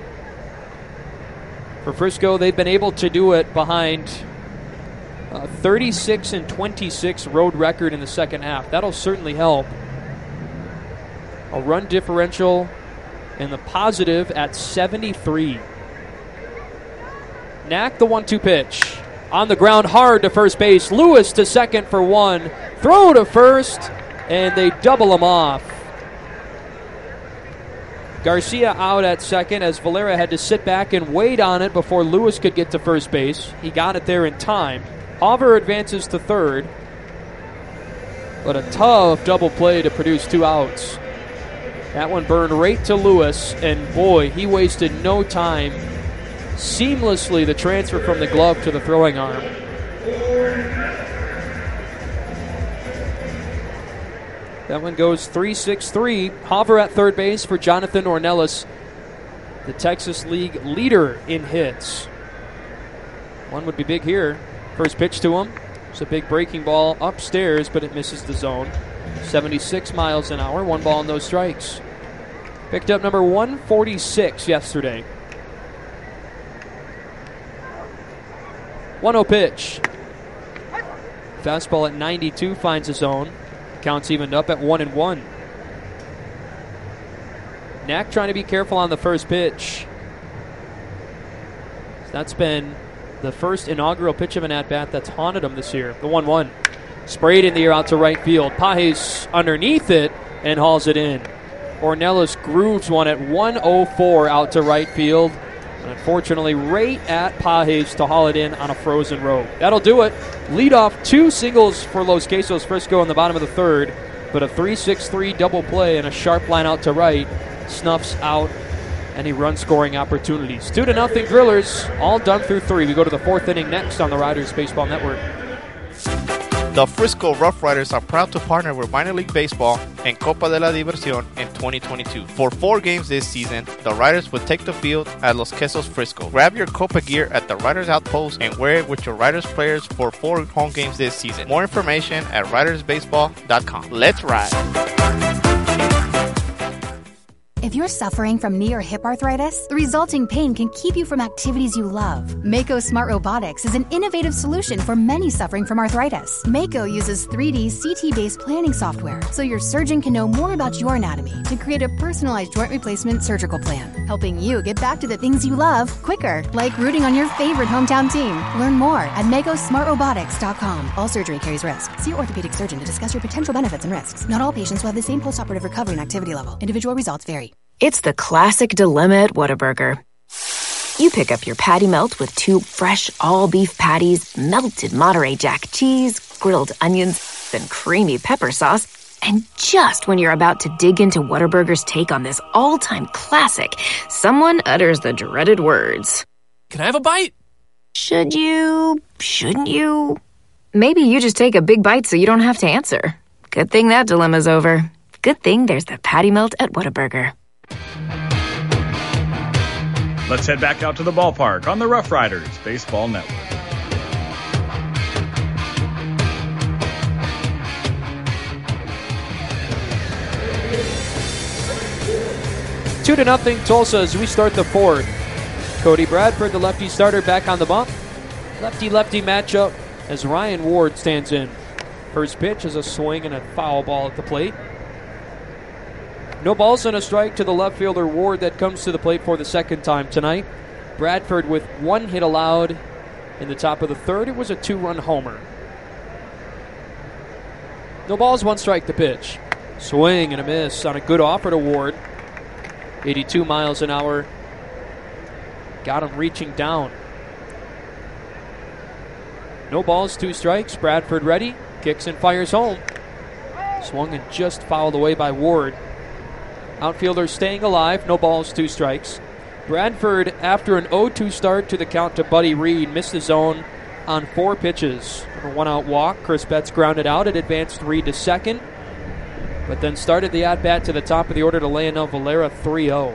For Frisco, they've been able to do it behind a 36-26 road record in the second half. That'll certainly help. A run differential in the positive at 73. Knack, the 1-2 pitch. On the ground, hard to first base. Lewis to second for one. Throw to first, and they double him off. Garcia out at second as Valera had to sit back and wait on it before Lewis could get to first base. He got it there in time. Hauver advances to third, but a tough double play to produce 2 outs. That one burned right to Lewis, and boy, he wasted no time. Seamlessly, the transfer from the glove to the throwing arm. That one goes 3-6-3. Hauver at third base for Jonathan Ornelas, the Texas League leader in hits. One would be big here. First pitch to him. It's a big breaking ball upstairs, but it misses the zone. 76 miles an hour, 1 ball and no strikes. Picked up number 146 yesterday. 1-0 pitch. Fastball at 92 finds a zone. Counts evened up at 1-1. Knack trying to be careful on the first pitch. That's been the first inaugural pitch of an at-bat that's haunted him this year. The 1-1. Sprayed in the air out to right field. Pages underneath it and hauls it in. Ornelas grooves one at 104 out to right field. And unfortunately, right at Pages to haul it in on a frozen road. That'll do it. Lead off 2 singles for Los Quesos Frisco in the bottom of the third, but a 3-6-3 double play and a sharp line out to right snuffs out any run-scoring opportunities. 2-0 Drillers, all done through 3. We go to the 4th inning next on the Riders Baseball Network. The Frisco Rough Riders are proud to partner with Minor League Baseball and Copa de la Diversión in 2022. For 4 games this season, the Riders will take the field at Los Quesos Frisco. Grab your Copa gear at the Riders Outpost and wear it with your Riders players for 4 home games this season. More information at ridersbaseball.com. Let's ride! If you're suffering from knee or hip arthritis, the resulting pain can keep you from activities you love. Mako Smart Robotics is an innovative solution for many suffering from arthritis. Mako uses 3D CT-based planning software, so your surgeon can know more about your anatomy to create a personalized joint replacement surgical plan, helping you get back to the things you love quicker, like rooting on your favorite hometown team. Learn more at MakoSmartRobotics.com. All surgery carries risk. See your orthopedic surgeon to discuss your potential benefits and risks. Not all patients will have the same postoperative recovery and activity level. Individual results vary. It's the classic dilemma at Whataburger. You pick up your patty melt with 2 fresh all-beef patties, melted Monterey Jack cheese, grilled onions, and creamy pepper sauce. And just when you're about to dig into Whataburger's take on this all-time classic, someone utters the dreaded words. Can I have a bite? Should you? Shouldn't you? Maybe you just take a big bite so you don't have to answer. Good thing that dilemma's over. Good thing there's the patty melt at Whataburger. Let's head back out to the ballpark on the Rough Riders Baseball Network. Two to nothing Tulsa as we start the 4th. Cody Bradford, the lefty starter, back on the bump. Lefty-lefty matchup as Ryan Ward stands in. First pitch is a swing and a foul ball at the plate. No balls and a strike to the left fielder Ward that comes to the plate for the second time tonight. Bradford with 1 hit allowed in the top of the 3rd. It was a 2-run homer. No balls, 1 strike to pitch. Swing and a miss on a good offer to Ward. 82 miles an hour. Got him reaching down. No balls, 2 strikes. Bradford ready. Kicks and fires home. Swung and just fouled away by Ward. Outfielder staying alive. No balls, 2 strikes. Bradford, after an 0-2 start to the count to Buddy Reed, missed the zone on 4 pitches. A 1-out walk. Chris Betts grounded out. It advanced Reed to second, but then started the at-bat to the top of the order to Leonel Valera 3-0.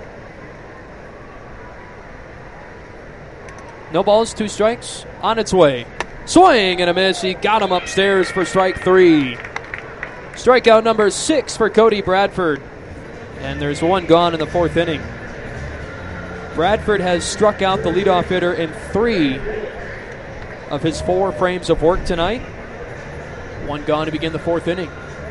No balls, 2 strikes. On its way. Swing and a miss. He got him upstairs for strike 3. Strikeout number 6 for Cody Bradford. And there's one gone in the 4th inning. Bradford has struck out the leadoff hitter in 3 of his 4 frames of work tonight. One gone to begin the 4th inning.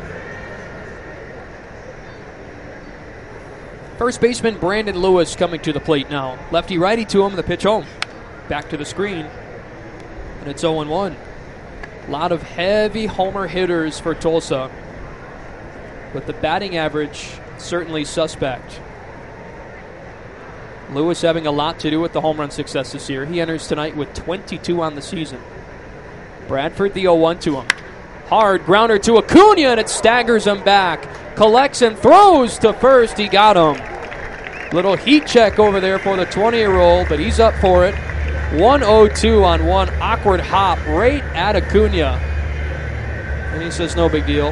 First baseman Brandon Lewis coming to the plate now. Lefty-righty to him, the pitch home. Back to the screen, and it's 0-1. A lot of heavy homer hitters for Tulsa, but the batting average certainly suspect. Lewis having a lot to do with the home run success this year. He enters tonight with 22 on the season. Bradford the 0-1 to him. Hard grounder to Acuna, and it staggers him back. Collects and throws to first. He got him. Little heat check over there for the 20-year-old, but he's up for it. 1-0-2 on one awkward hop right at Acuna. And he says no big deal.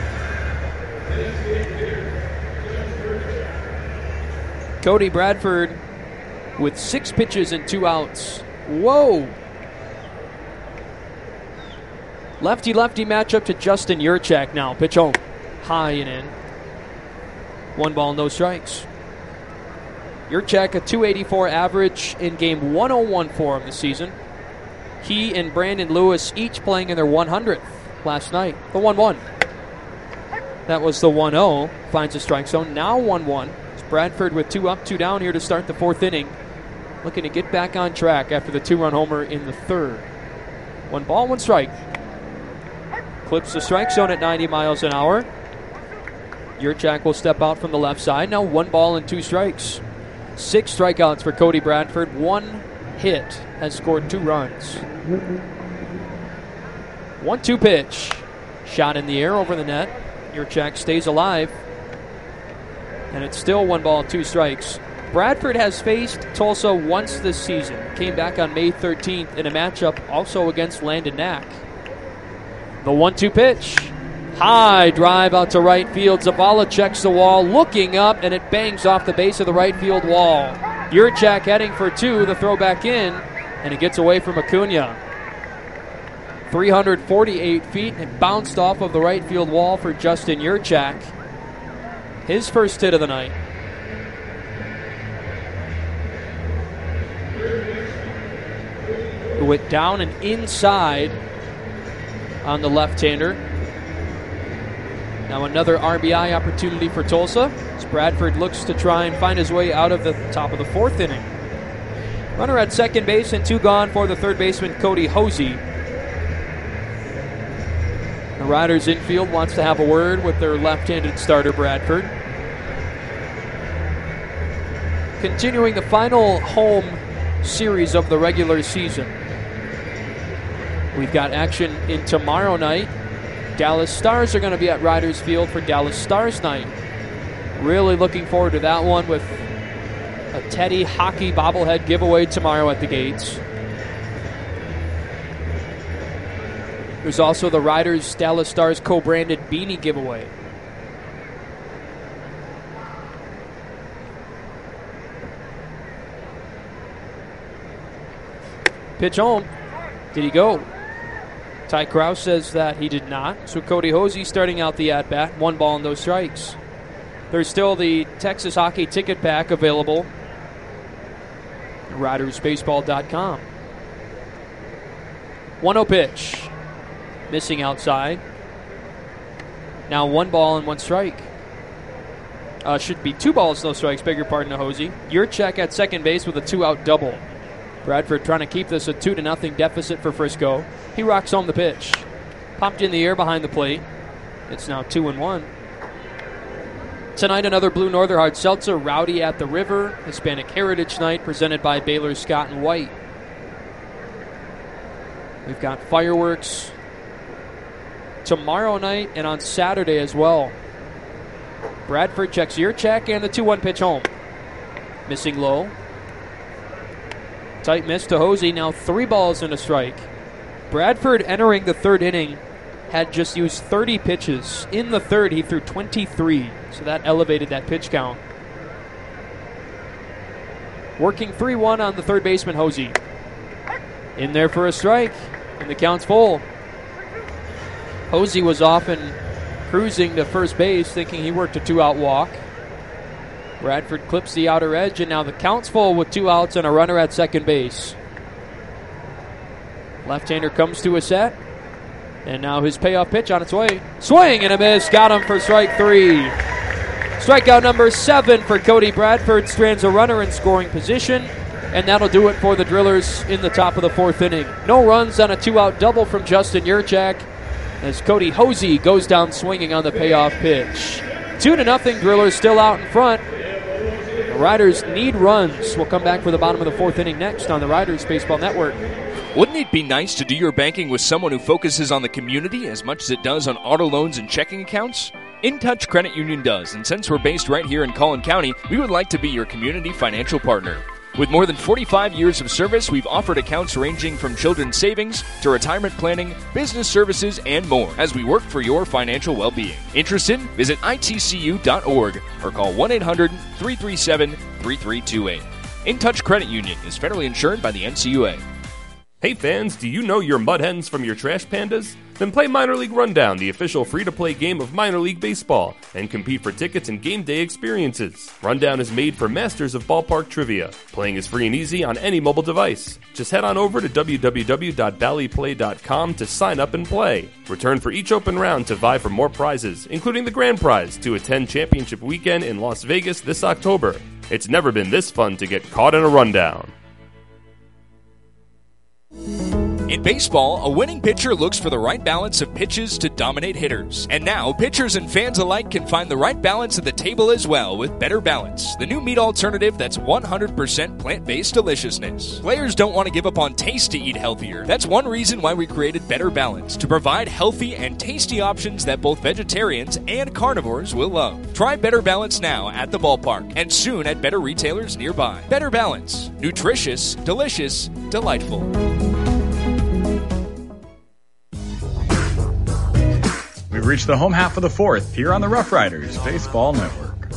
Cody Bradford with 6 pitches and 2 outs. Whoa! Lefty-lefty matchup to Justin Yurchak now. Pitch home. High and in. 1 ball, no strikes. Yurchak, a .284 average in game 101 for him this season. He and Brandon Lewis each playing in their 100th last night. The 1-1. That was the 1-0. Finds the strike zone. Now 1-1. It's Bradford with 2 up, 2 down here to start the 4th inning. Looking to get back on track after the 2-run homer in the 3rd. 1 ball, 1 strike. Clips the strike zone at 90 miles an hour. Yurchak will step out from the left side. Now 1 ball and 2 strikes. 6 strikeouts for Cody Bradford. 1 hit, has scored 2 runs. 1-2 pitch. Shot in the air over the net. Yurchak stays alive. And it's still 1 ball, 2 strikes. Bradford has faced Tulsa once this season. Came back on May 13th in a matchup also against Landon Knack. The 1-2 pitch. High drive out to right field. Zavala checks the wall, looking up, and it bangs off the base of the right field wall. Yurchak heading for 2, the throw back in, and it gets away from Acuna. 348 feet and bounced off of the right field wall for Justin Yurchak. His first hit of the night. It went down and inside on the left-hander. Now another RBI opportunity for Tulsa as Bradford looks to try and find his way out of the top of the 4th inning. Runner at second base and 2 gone for the 3rd baseman Cody Hosey. The Riders infield wants to have a word with their left-handed starter Bradford. Continuing the final home series of the regular season. We've got action in tomorrow night. Dallas Stars are going to be at Riders Field for Dallas Stars night. Really looking forward to that one with a Teddy hockey bobblehead giveaway tomorrow at the gates. There's also the Riders Dallas Stars co-branded beanie giveaway. Pitch home. Did he go? Ty Krause says that he did not. So Cody Hosey starting out the at-bat. 1 ball and no strikes. There's still the Texas Hockey Ticket Pack available at RidersBaseball.com. 1-0 pitch. Missing outside. Now 1 ball and 1 strike. Should be 2 balls, no strikes. Beg your pardon to Hosey. Yurchak at second base with a 2-out double. Bradford trying to keep this a 2-0 deficit for Frisco. He rocks home the pitch. Popped in the air behind the plate. It's now 2-1. Tonight, another Blue Northern Hard Seltzer, Rowdy at the River, Hispanic Heritage Night, presented by Baylor Scott and White. We've got fireworks tomorrow night and on Saturday as well. Bradford checks Yurchak and the 2-1 pitch home. Missing low. Tight miss to Hosey, now 3 balls and a strike. Bradford entering the 3rd inning had just used 30 pitches. In the 3rd, he threw 23, so that elevated that pitch count. Working 3-1 on the 3rd baseman, Hosey. In there for a strike. And the count's full. Hosey was off and cruising to first base, thinking he worked a 2-out walk. Bradford clips the outer edge, and now the count's full with 2 outs and a runner at second base. Left-hander comes to a set, and now his payoff pitch on its way. Swing and a miss. Got him for strike 3. Strikeout number 7 for Cody Bradford. Strands a runner in scoring position, and that'll do it for the Drillers in the top of the 4th inning. No runs on a 2-out double from Justin Yurchak as Cody Hosey goes down swinging on the payoff pitch. 2-0 Drillers still out in front. The Riders need runs. We'll come back for the bottom of the 4th inning next on the Riders Baseball Network. Wouldn't it be nice to do your banking with someone who focuses on the community as much as it does on auto loans and checking accounts? InTouch Credit Union does, and since we're based right here in Collin County, we would like to be your community financial partner. With more than 45 years of service, we've offered accounts ranging from children's savings to retirement planning, business services, and more as we work for your financial well-being. Interested? Visit itcu.org or call 1-800-337-3328. InTouch Credit Union is federally insured by the NCUA. Hey fans, do you know your mud hens from your trash pandas? Then play Minor League Rundown, the official free-to-play game of minor league baseball, and compete for tickets and game day experiences. Rundown is made for masters of ballpark trivia. Playing is free and easy on any mobile device. Just head on over to www.valleyplay.com to sign up and play. Return for each open round to vie for more prizes, including the grand prize to attend Championship Weekend in Las Vegas this October. It's never been this fun to get caught in a rundown. In baseball, a winning pitcher looks for the right balance of pitches to dominate hitters. And now, pitchers and fans alike can find the right balance at the table as well with Better Balance, the new meat alternative that's 100% plant-based deliciousness. Players don't want to give up on taste to eat healthier. That's one reason why we created Better Balance, to provide healthy and tasty options that both vegetarians and carnivores will love. Try Better Balance now at the ballpark and soon at better retailers nearby. Better Balance. Nutritious, delicious, delightful. We've reached the home half of the 4th here on the Rough Riders Baseball Network.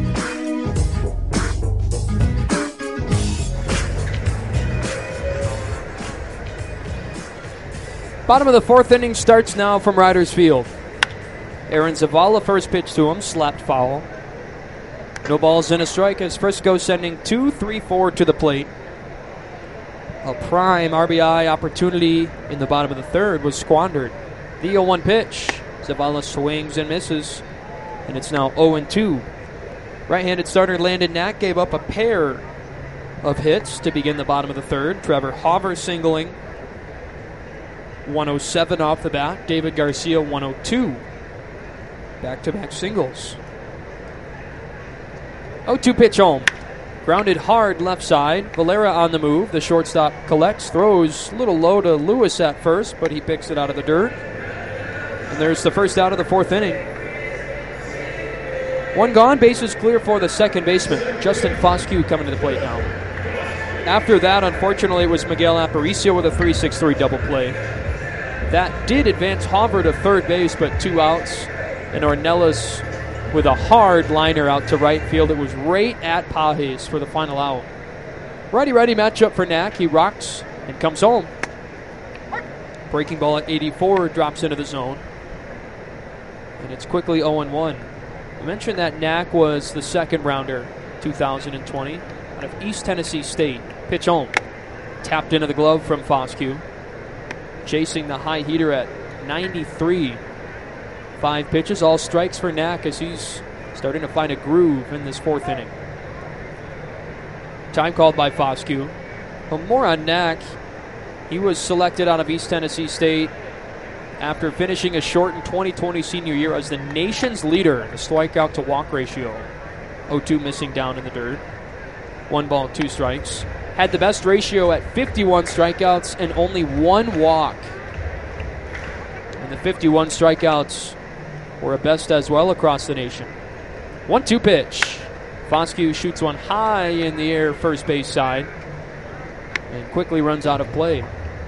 Bottom of the 4th inning starts now from Riders Field. Aaron Zavala, first pitch to him, slapped foul. No balls and a strike as Frisco sending 2-3-4 to the plate. A prime RBI opportunity in the bottom of the 3rd was squandered. The 0-1 pitch. Zavala swings and misses, and it's now 0-2. Right-handed starter Landon Knack gave up a pair of hits to begin the bottom of the 3rd. Trevor Hauver singling 107 off the bat. David Garcia 102. Back-to-back singles. 0-2 pitch home. Grounded hard left side. Valera on the move. The shortstop collects, throws a little low to Lewis at first, but he picks it out of the dirt. And there's the first out of the 4th inning. One gone, bases clear for the second baseman. Justin Foscue coming to the plate now. After that, unfortunately, it was Miguel Aparicio with a 3-6-3 double play. That did advance Hauver to third base, but 2 outs. And Ornelas with a hard liner out to right field. It was right at Pages for the final out. Righty-righty matchup for Knack. He rocks and comes home. Breaking ball at 84 drops into the zone. And it's quickly 0-1. I mentioned that Knack was the second rounder 2020 out of East Tennessee State. Pitch home. Tapped into the glove from Foscue. Chasing the high heater at 93. 5 pitches, all strikes for Knack as he's starting to find a groove in this 4th inning. Time called by Foscue. But more on Knack. He was selected out of East Tennessee State after finishing a shortened 2020 senior year as the nation's leader in the strikeout to walk ratio. 0-2 missing down in the dirt. 1 ball, 2 strikes. Had the best ratio at 51 strikeouts and only 1 walk. And the 51 strikeouts were a best as well across the nation. 1-2 pitch. Foscue shoots one high in the air first base side and quickly runs out of play.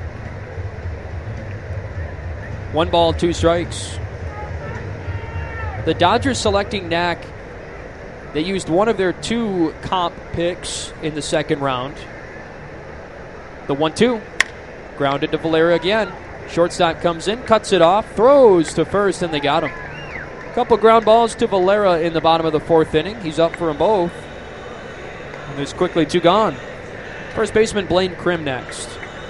1 ball, 2 strikes. The Dodgers selecting Knack. They used one of their 2 comp picks in the second round. The 1-2. Grounded to Valera again. Shortstop comes in, cuts it off, throws to first, and they got him. Couple ground balls to Valera in the bottom of the 4th inning. He's up for them both. And there's quickly 2 gone. First baseman Blaine Krim next.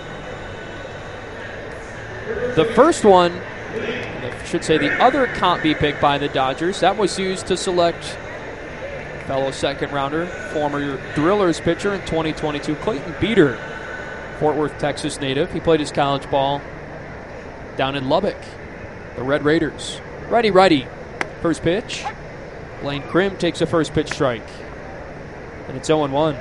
The first one, I should say the other comp B pick by the Dodgers, that was used to select fellow second rounder, former Drillers pitcher in 2022, Clayton Beeter, Fort Worth, Texas native. He played his college ball down in Lubbock, the Red Raiders. Righty. First pitch. Blaine Krim takes a first pitch strike. And it's 0-1.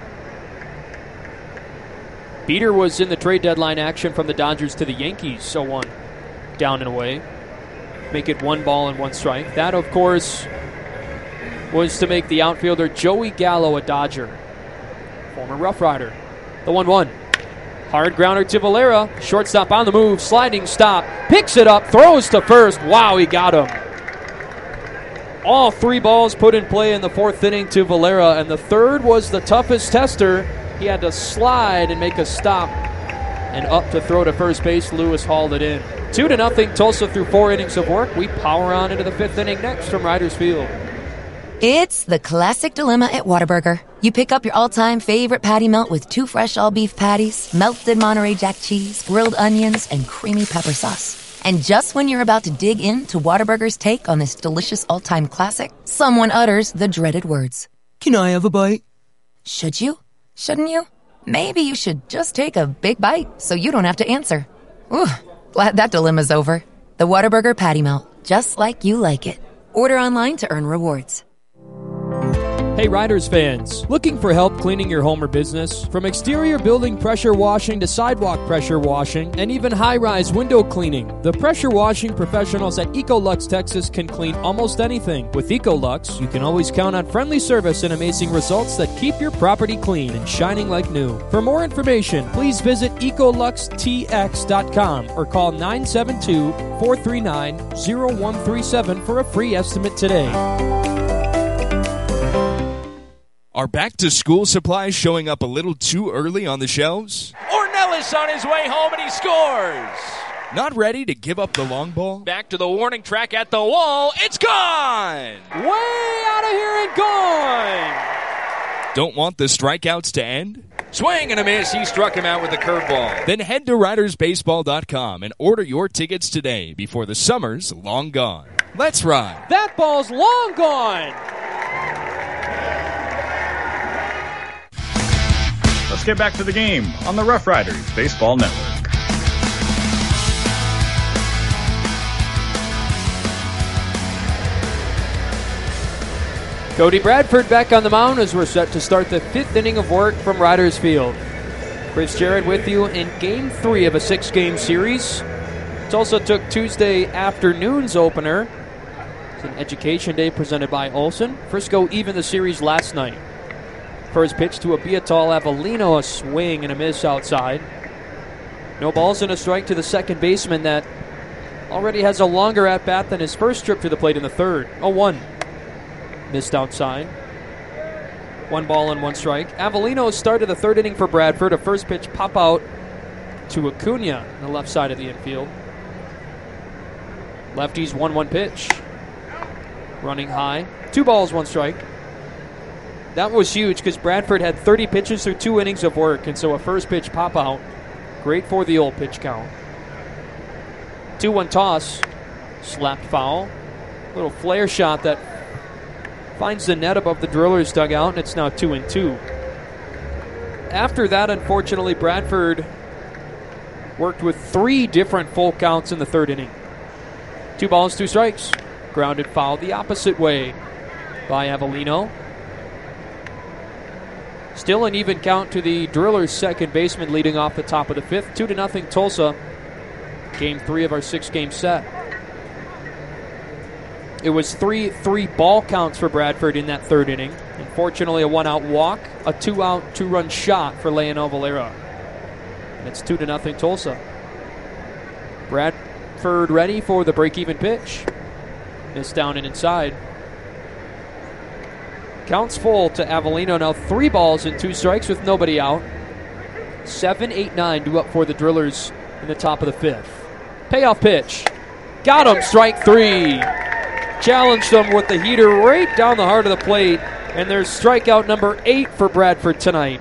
Beeter was in the trade deadline action from the Dodgers to the Yankees. 0-1. Down and away. Make it 1 ball and 1 strike. That, of course, was to make the outfielder Joey Gallo a Dodger. Former Rough Rider. The 1-1. Hard grounder to Valera. Shortstop on the move. Sliding stop. Picks it up. Throws to first. Wow, he got him. All 3 balls put in play in the 4th inning to Valera, and the 3rd was the toughest tester. He had to slide and make a stop, and up to throw to first base. Lewis hauled it in. 2-0 Tulsa through 4 innings of work. We power on into the 5th inning next from Riders Field. It's the classic dilemma at Whataburger. You pick up your all-time favorite patty melt with 2 fresh all-beef patties, melted Monterey Jack cheese, grilled onions, and creamy pepper sauce. And just when you're about to dig into Whataburger's take on this delicious all-time classic, someone utters the dreaded words. Can I have a bite? Should you? Shouldn't you? Maybe you should just take a big bite so you don't have to answer. Ooh, glad that dilemma's over. The Whataburger Patty Melt, just like you like it. Order online to earn rewards. Hey Riders fans, looking for help cleaning your home or business? From exterior building pressure washing to sidewalk pressure washing and even high-rise window cleaning, the pressure washing professionals at Ecolux Texas can clean almost anything. With Ecolux, you can always count on friendly service and amazing results that keep your property clean and shining like new. For more information, please visit EcoluxTX.com or call 972-439-0137 for a free estimate today. Are back-to-school supplies showing up a little too early on the shelves? Ornelas on his way home, and he scores. Not ready to give up the long ball? Back to the warning track at the wall. It's gone! Way out of here and gone! Don't want the strikeouts to end? Swing and a miss. He struck him out with the curveball. Then head to RidersBaseball.com and order your tickets today before the summer's long gone. Let's ride. That ball's long gone! Let's get back to the game on the Rough Riders Baseball Network. Cody Bradford back on the mound as we're set to start the 5th inning of work from Riders Field. Chris Jarrett with you in Game 3 of a 6-game series. Tulsa took Tuesday afternoon's opener. It's an education day presented by Olsen. Frisco evened the series last night. First pitch to Abiatal Avellino, a swing and a miss outside. No balls and a strike to the second baseman that already has a longer at-bat than his first trip to the plate in the 3rd. 0-1. Missed outside. 1 ball and 1 strike. Avellino started the 3rd inning for Bradford. A first pitch pop out to Acuna on the left side of the infield. Lefty's 1-1 pitch. Running high. 2 balls, 1 strike. That was huge because Bradford had 30 pitches through 2 innings of work, and so a first pitch pop out, great for the old pitch count. 2-1 toss, slapped foul. Little flare shot that finds the net above the Drillers' dugout, and it's now 2-2. After that, unfortunately, Bradford worked with 3 different full counts in the 3rd inning. 2 balls, 2 strikes. Grounded foul the opposite way by Avellino. Still an even count to the Drillers' second baseman leading off the top of the 5th. 2-0 Tulsa. Game 3 of our 6-game set. It was 3 ball counts for Bradford in that 3rd inning. Unfortunately, a 1-out walk, a 2-out, 2-run shot for Leonel Valera. And it's 2-0 Tulsa. Bradford ready for the break-even pitch. Missed down and inside. Counts full to Avellino now. 3 balls and 2 strikes with nobody out. 7-8-9 due up for the Drillers in the top of the 5th. Payoff pitch. Got him, strike 3. Challenged him with the heater right down the heart of the plate. And there's strikeout number 8 for Bradford tonight.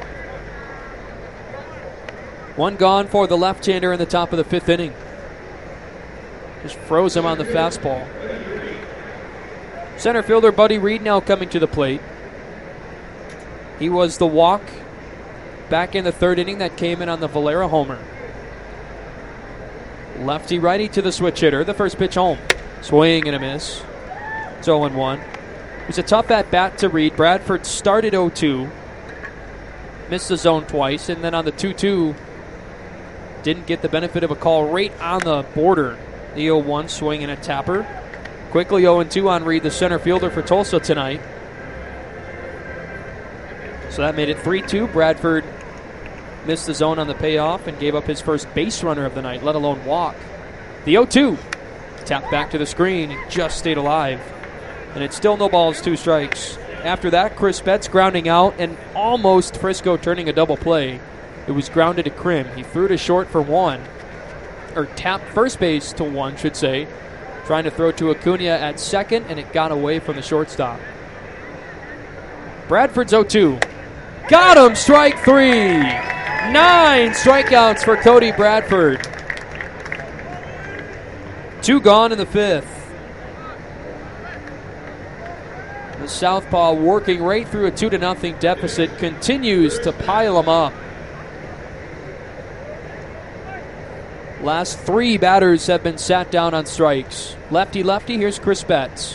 1 gone for the left-hander in the top of the 5th inning. Just froze him on the fastball. Center fielder Buddy Reed now coming to the plate. He was the walk back in the 3rd inning that came in on the Valera homer. Lefty-righty to the switch hitter. The first pitch home. Swing and a miss. It's 0-1. It was a tough at-bat to Reed. Bradford started 0-2. Missed the zone twice. And then on the 2-2, didn't get the benefit of a call right on the border. The 0-1 swing and a tapper. Quickly 0-2 on Reed, the center fielder for Tulsa tonight. So that made it 3-2. Bradford missed the zone on the payoff and gave up his first base runner of the night, let alone walk. The 0-2. Tapped back to the screen. It just stayed alive. And it's still no balls, 2 strikes. After that, Chris Betts grounding out and almost Frisco turning a double play. It was grounded to Krim. He threw to short for 1. Or tapped first base to 1, should say. Trying to throw to Acuna at second, and it got away from the shortstop. Bradford's 0-2. Got him, strike 3. 9 strikeouts for Cody Bradford. 2 gone in the 5th. The southpaw working right through a 2-0 deficit continues to pile them up. Last 3 batters have been sat down on strikes. Lefty-lefty, here's Chris Betts.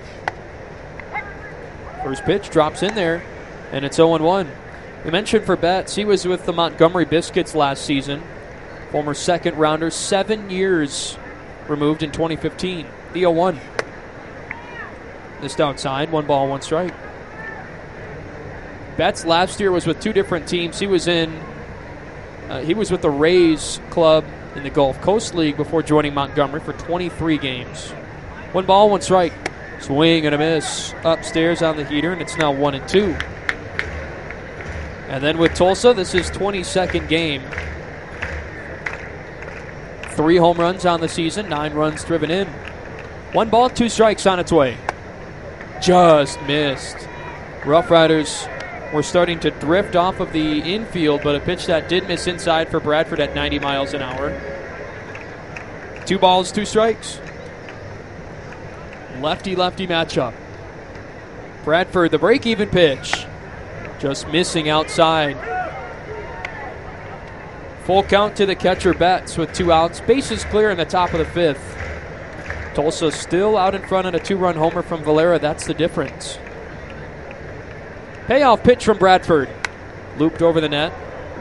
First pitch drops in there, and it's 0-1. We mentioned for Betts, he was with the Montgomery Biscuits last season. Former second rounder, 7 years removed in 2015. The 0-1. Missed outside, 1 ball, 1 strike. Betts last year was with 2 different teams. He was with the Rays club in the Gulf Coast League before joining Montgomery for 23 games. 1 ball, 1 strike. Swing and a miss. Upstairs on the heater, and it's now 1-2. And then with Tulsa, this is 22nd game. 3 home runs on the season, 9 runs driven in. 1 ball, 2 strikes on its way. Just missed. Rough Riders were starting to drift off of the infield, but a pitch that did miss inside for Bradford at 90 miles an hour. 2 balls, 2 strikes. Lefty-lefty matchup. Bradford, the break-even pitch. Just missing outside. Full count to the catcher Betts with 2 outs. Bases clear in the top of the 5th. Tulsa still out in front on a 2-run homer from Valera. That's the difference. Payoff pitch from Bradford. Looped over the net.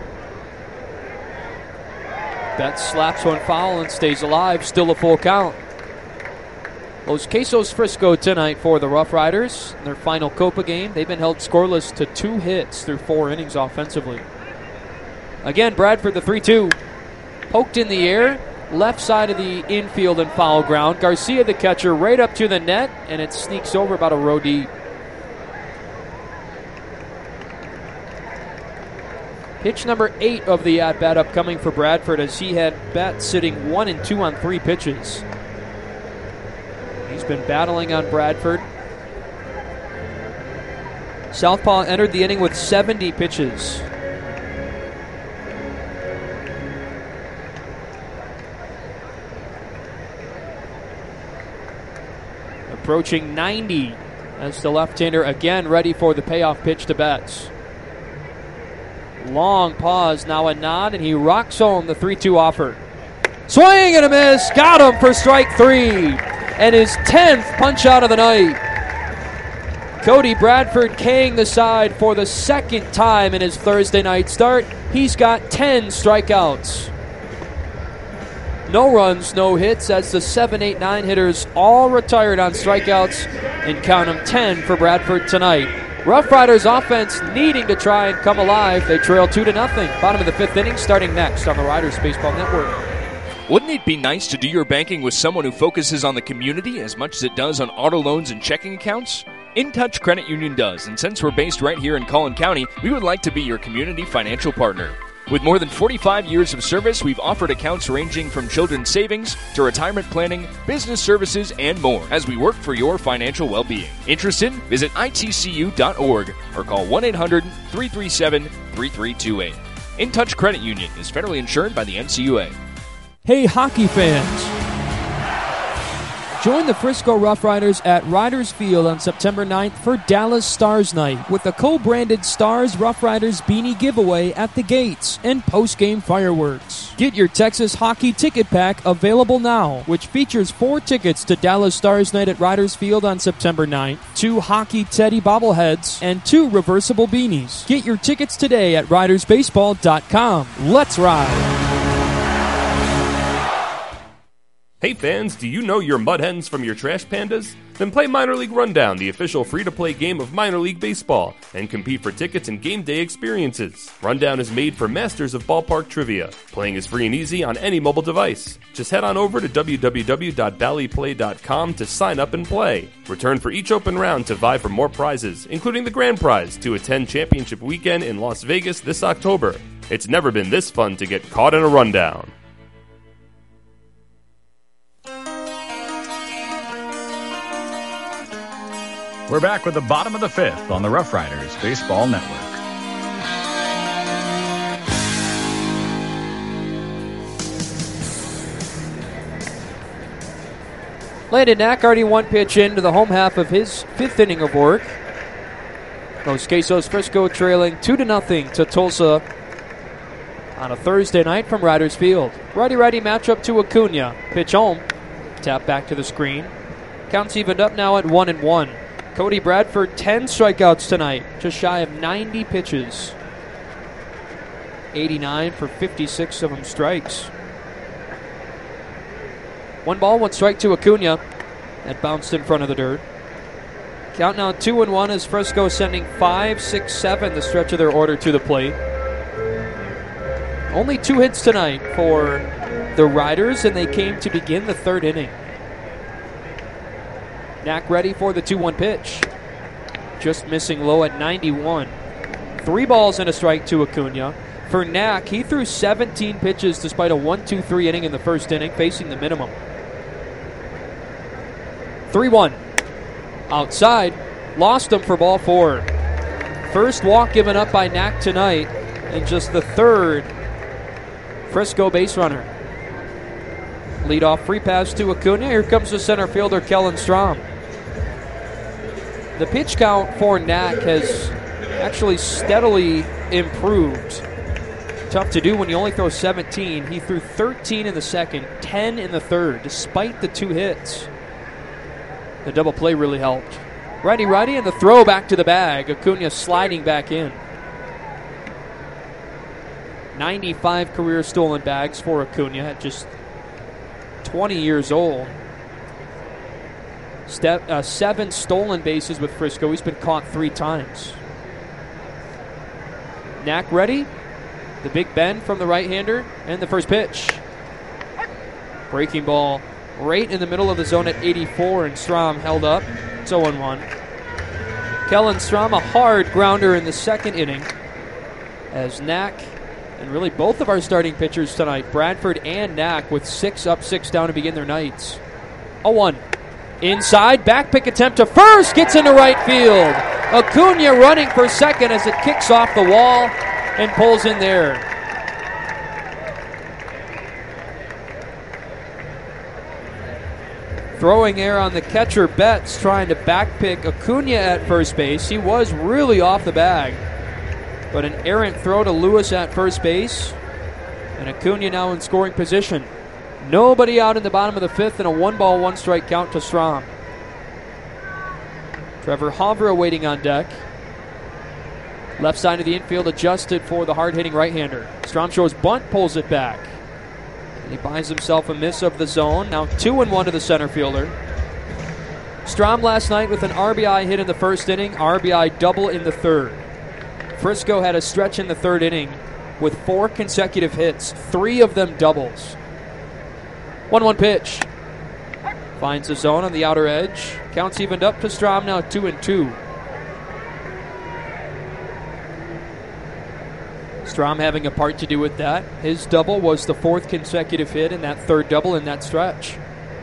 Betts slaps one foul and stays alive. Still a full count. Los Quesos Frisco tonight for the Rough Riders. In their final Copa game, they've been held scoreless to 2 hits through 4 innings offensively. Again, Bradford, the 3-2. Poked in the air. Left side of the infield and foul ground. Garcia, the catcher, right up to the net, and it sneaks over about a row deep. Pitch number 8 of the at-bat upcoming for Bradford as he had Betts sitting 1-2 on 3 pitches. He's been battling on Bradford. Southpaw entered the inning with 70 pitches. Approaching 90 as the left-hander again ready for the payoff pitch to Betts. Long pause, now a nod, and he rocks home the 3-2 offer. Swing and a miss, got him for strike 3, and his 10th punch out of the night. Cody Bradford K'ing the side for the 2nd time in his Thursday night start. He's got 10 strikeouts. No runs, no hits as the 7, 8, 9 hitters all retired on strikeouts, and count them 10 for Bradford tonight. Rough Riders offense needing to try and come alive. They trail 2-0. Bottom of the 5th inning starting next on the Riders Baseball Network. Wouldn't it be nice to do your banking with someone who focuses on the community as much as it does on auto loans and checking accounts? InTouch Credit Union does, and since we're based right here in Collin County, we would like to be your community financial partner. With more than 45 years of service, we've offered accounts ranging from children's savings to retirement planning, business services, and more as we work for your financial well-being. Interested? Visit itcu.org or call 1-800-337-3328. In Touch Credit Union is federally insured by the NCUA. Hey, hockey fans! Join the Frisco Rough Riders at Riders Field on September 9th for Dallas Stars Night with the co-branded Stars Rough Riders beanie giveaway at the gates and post-game fireworks. Get your Texas hockey ticket pack available now, which features 4 tickets to Dallas Stars Night at Riders Field on September 9th, 2 Hockey Teddy bobbleheads, and 2 reversible beanies. Get your tickets today at ridersbaseball.com. Let's ride! Hey fans, do you know your mud hens from your trash pandas? Then play Minor League Rundown, the official free-to-play game of minor league baseball, and compete for tickets and game day experiences. Rundown is made for masters of ballpark trivia. Playing is free and easy on any mobile device. Just head on over to www.valleyplay.com to sign up and play. Return for each open round to vie for more prizes, including the grand prize to attend championship weekend in Las Vegas this October. It's never been this fun to get caught in a rundown. We're back with the bottom of the 5th on the Rough Riders Baseball Network. Landon Knack already 1 pitch into the home half of his 5th inning of work. Los Quesos Frisco trailing 2-0 to Tulsa on a Thursday night from Riders Field. Righty-righty matchup to Acuna. Pitch home. Tap back to the screen. Counts evened up now at 1-1. Cody Bradford, 10 strikeouts tonight, just shy of 90 pitches. 89 for 56 of them strikes. 1 ball, 1 strike to Acuna. That bounced in front of the dirt. Count now 2-1 as Frisco sending 5, 6, 7 the stretch of their order to the plate. Only 2 hits tonight for the Riders, and they came to begin the 3rd inning. Knack ready for the 2-1 pitch. Just missing low at 91. 3 balls and a strike to Acuna. For Knack, he threw 17 pitches despite a 1-2-3 inning in the 1st inning, facing the minimum. 3-1. Outside. Lost him for ball 4. First walk given up by Knack tonight, and just the 3rd Frisco base runner. Leadoff free pass to Acuna. Here comes the center fielder, Kellen Strom. The pitch count for Knack has actually steadily improved. Tough to do when you only throw 17. He threw 13 in the 2nd, 10 in the 3rd, despite the 2 hits. The double play really helped. Righty-righty, and the throw back to the bag. Acuna sliding back in. 95 career stolen bags for Acuna at just 20 years old. 7 stolen bases with Frisco. He's been caught 3 times. Knack ready. The big bend from the right-hander. And the first pitch. Breaking ball right in the middle of the zone at 84, and Strom held up. It's 0-1. Kellen Strom, a hard grounder in the 2nd inning. As Knack, and really both of our starting pitchers tonight, Bradford and Knack, with 6 up, 6 down to begin their nights. 0-1. Inside, back pick attempt to first, gets into right field. Acuna running for second as it kicks off the wall and pulls in there. Throwing air on the catcher, Betts, trying to back pick Acuna at first base. He was really off the bag. But an errant throw to Lewis at first base. And Acuna now in scoring position. Nobody out in the bottom of the 5th, and a 1-ball, 1-strike count to Strom. Trevor Havra waiting on deck. Left side of the infield adjusted for the hard-hitting right-hander. Strom shows bunt, pulls it back. And he buys himself a miss of the zone. Now 2-1 to the center fielder. Strom last night with an RBI hit in the 1st inning, RBI double in the 3rd. Frisco had a stretch in the 3rd inning with 4 consecutive hits, 3 of them doubles. 1-1 pitch. Finds the zone on the outer edge. Counts evened up to Strom, now 2-2. Strom having a part to do with that. His double was the 4th consecutive hit and that 3rd double in that stretch.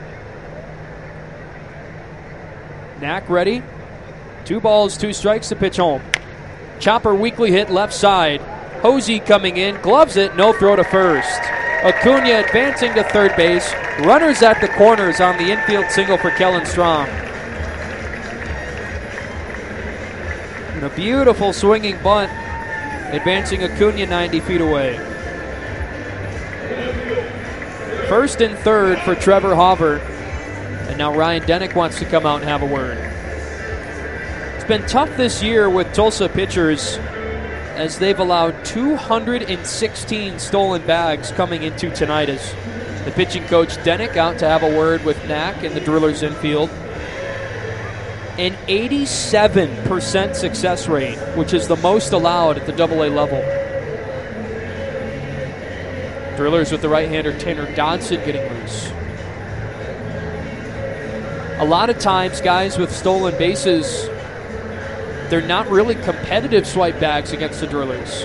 Knack ready. 2 balls, 2 strikes to pitch home. Chopper weakly hit left side. Hosey coming in, gloves it, no throw to first. Acuna advancing to third base. Runners at the corners on the infield single for Kellen Strom. And a beautiful swinging bunt, advancing Acuna 90 feet away. First and third for Trevor Hauver. And now Ryan Denick wants to come out and have a word. It's been tough this year with Tulsa pitchers as they've allowed 216 stolen bags coming into tonight as the pitching coach Denick out to have a word with Knack in the Drillers infield. An 87% success rate, which is the most allowed at the AA level. Drillers with the right-hander Tanner Dodson getting loose. A lot of times, guys with stolen bases, they're not really competitive swipe bags against the Drillers.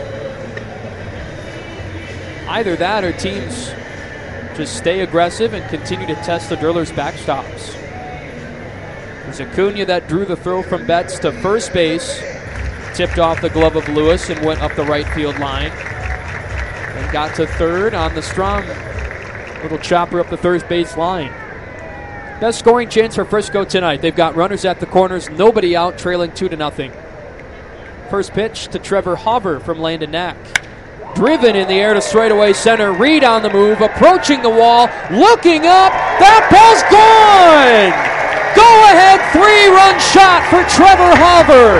Either that or teams just stay aggressive and continue to test the Drillers' backstops. It was Acuna that drew the throw from Betts to first base, tipped off the glove of Lewis and went up the right field line. And got to third on the Strom little chopper up the third base line. Best scoring chance for Frisco tonight. They've got runners at the corners, nobody out, trailing 2-0. First pitch to Trevor Hauver from Landon Knack. Driven in the air to straightaway center. Reed on the move, approaching the wall, looking up. That ball's gone! Go-ahead 3-run shot for Trevor Hauver.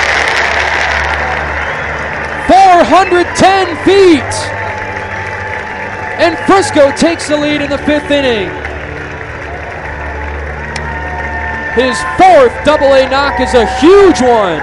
410 feet. And Frisco takes the lead in the 5th inning. His 4th AA knock is a huge one.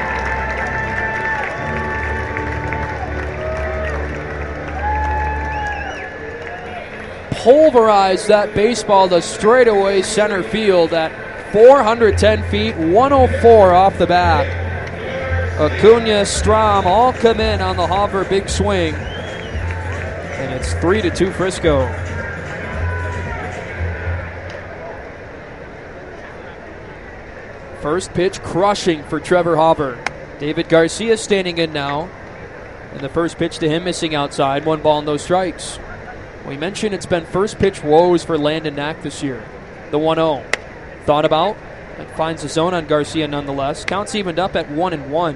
Pulverized that baseball to straightaway center field at 410 feet, 104 off the bat. Acuna, Strom all come in on the Hauver big swing. And it's 3-2 Frisco. First pitch crushing for Trevor Hauver. David Garcia standing in now. And the first pitch to him missing outside. 1 ball, no strikes. We mentioned it's been first pitch woes for Landon Knack this year. The 1-0. Thought about and finds the zone on Garcia nonetheless. Counts evened up at 1-1.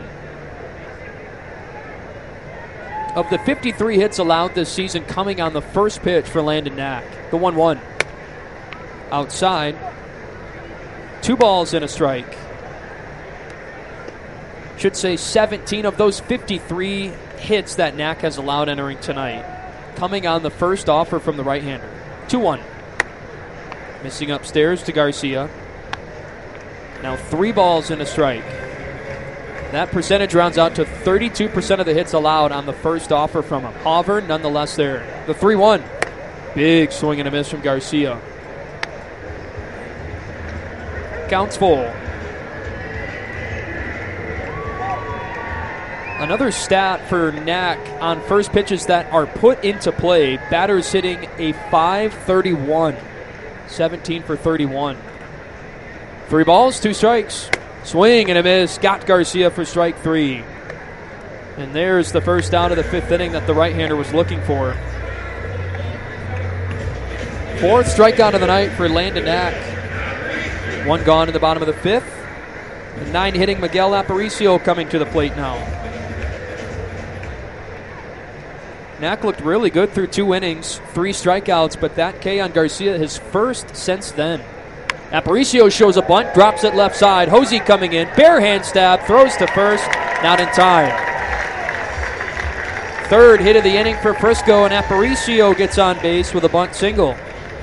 Of the 53 hits allowed this season coming on the first pitch for Landon Knack. The 1-1. Outside. 2 balls and a strike. Should say 17 of those 53 hits that Knack has allowed entering tonight. Coming on the first offer from the right-hander. 2-1. Missing upstairs to Garcia. Now 3 balls and a strike. That percentage rounds out to 32% of the hits allowed on the first offer from him. Hauver nonetheless there. The 3-1. Big swing and a miss from Garcia. Counts full. Another stat for Knack on first pitches that are put into play. Batters hitting a .531. 17 for 31. 3 balls, 2 strikes. Swing and a miss. Got Garcia for strike 3. And there's the first out of the 5th inning that the right-hander was looking for. 4th strikeout of the night for Landon Knack. 1 gone in the bottom of the 5th. And 9 hitting Miguel Aparicio coming to the plate now. Knack looked really good through 2 innings, 3 strikeouts, but that K on Garcia, his first since then. Aparicio shows a bunt, drops it left side. Hosey coming in, bare hand stab, throws to first, not in time. 3rd hit of the inning for Frisco, and Aparicio gets on base with a bunt single.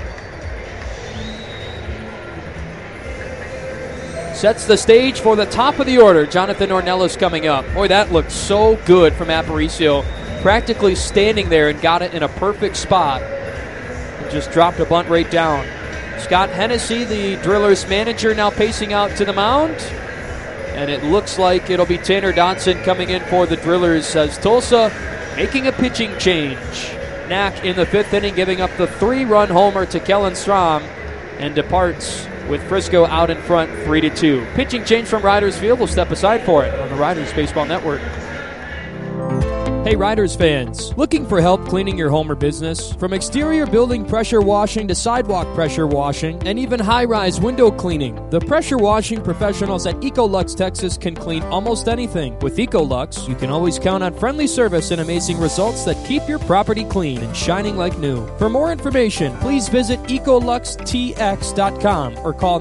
Sets the stage for the top of the order. Jonathan Ornelas coming up. Boy, that looked so good from Aparicio. Practically standing there and got it in a perfect spot. And just dropped a bunt right down. Scott Hennessy, the Drillers manager, now pacing out to the mound. And it looks like it'll be Tanner Dodson coming in for the Drillers as Tulsa making a pitching change. Knack in the 5th inning, giving up the 3-run homer to Kellen Strom, and departs with Frisco out in front 3-2. Pitching change from Riders Field. We'll step aside for it on the Riders Baseball Network. Hey Riders fans, looking for help cleaning your home or business? From exterior building pressure washing to sidewalk pressure washing and even high-rise window cleaning, the pressure washing professionals at Ecolux Texas can clean almost anything. With Ecolux, you can always count on friendly service and amazing results that keep your property clean and shining like new. For more information, please visit EcoluxTX.com or call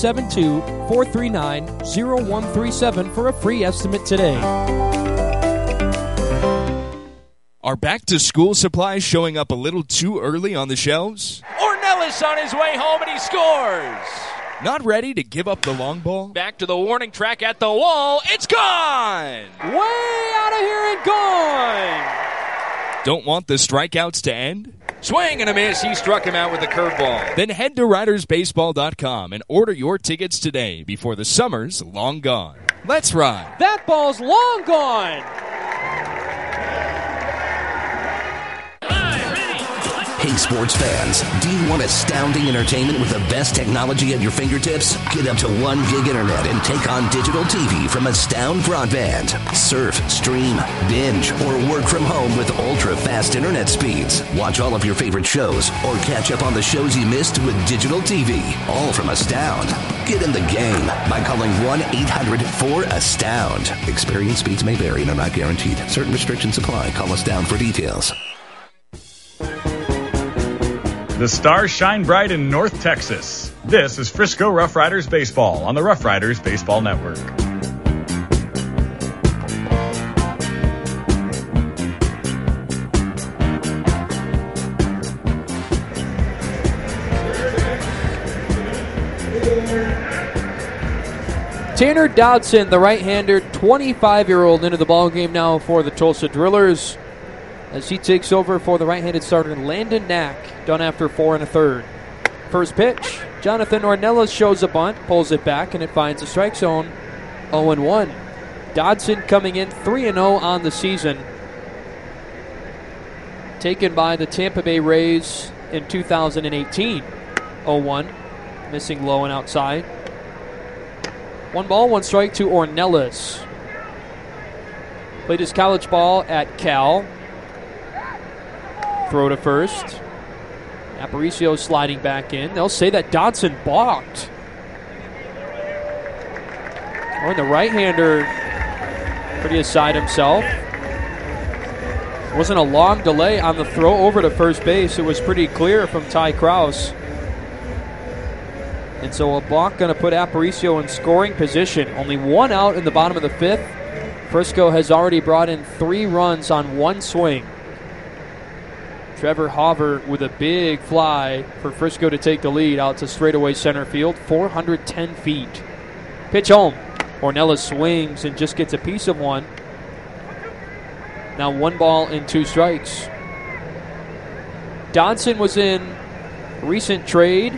972-439-0137 for a free estimate today. Are back-to-school supplies showing up a little too early on the shelves? Ornelas on his way home, and he scores. Not ready to give up the long ball? Back to the warning track at the wall. It's gone! Way out of here and gone! Don't want the strikeouts to end? Swing and a miss. He struck him out with a curveball. Then head to RidersBaseball.com and order your tickets today before the summer's long gone. Let's ride. That ball's long gone! Hey, sports fans, do you want astounding entertainment with the best technology at your fingertips? Get up to 1 gig internet and take on digital TV from Astound Broadband. Surf, stream, binge, or work from home with ultra-fast internet speeds. Watch all of your favorite shows or catch up on the shows you missed with digital TV, all from Astound. Get in the game by calling 1-800-4ASTOUND. Experience speeds may vary and are not guaranteed. Certain restrictions apply. Call Astound for details. The stars shine bright in North Texas. This is Frisco Rough Riders Baseball on the Rough Riders Baseball Network. Tanner Dodson, the right-hander, 25-year-old, into the ballgame now for the Tulsa Drillers, as he takes over for the right-handed starter Landon Knack, done after 4 1/3. First pitch, Jonathan Ornelas shows a bunt, pulls it back, and it finds the strike zone. 0-1. Dodson coming in 3-0 on the season. Taken by the Tampa Bay Rays in 2018. 0-1. Missing low and outside. 1 ball, 1 strike to Ornelas. Played his college ball at Cal. Throw to first. Aparicio sliding back in. They'll say that Dodson balked. Or the right-hander pretty aside himself. It wasn't a long delay on the throw over to first base. It was pretty clear from Ty Krause. And so a balk going to put Aparicio in scoring position. Only 1 out in the bottom of the 5th. Frisco has already brought in 3 runs on 1 swing. Trevor Hauver with a big fly for Frisco to take the lead out to straightaway center field, 410 feet. Pitch home. Ornelas swings and just gets a piece of one. Now 1 ball and 2 strikes. Dodson was in a recent trade.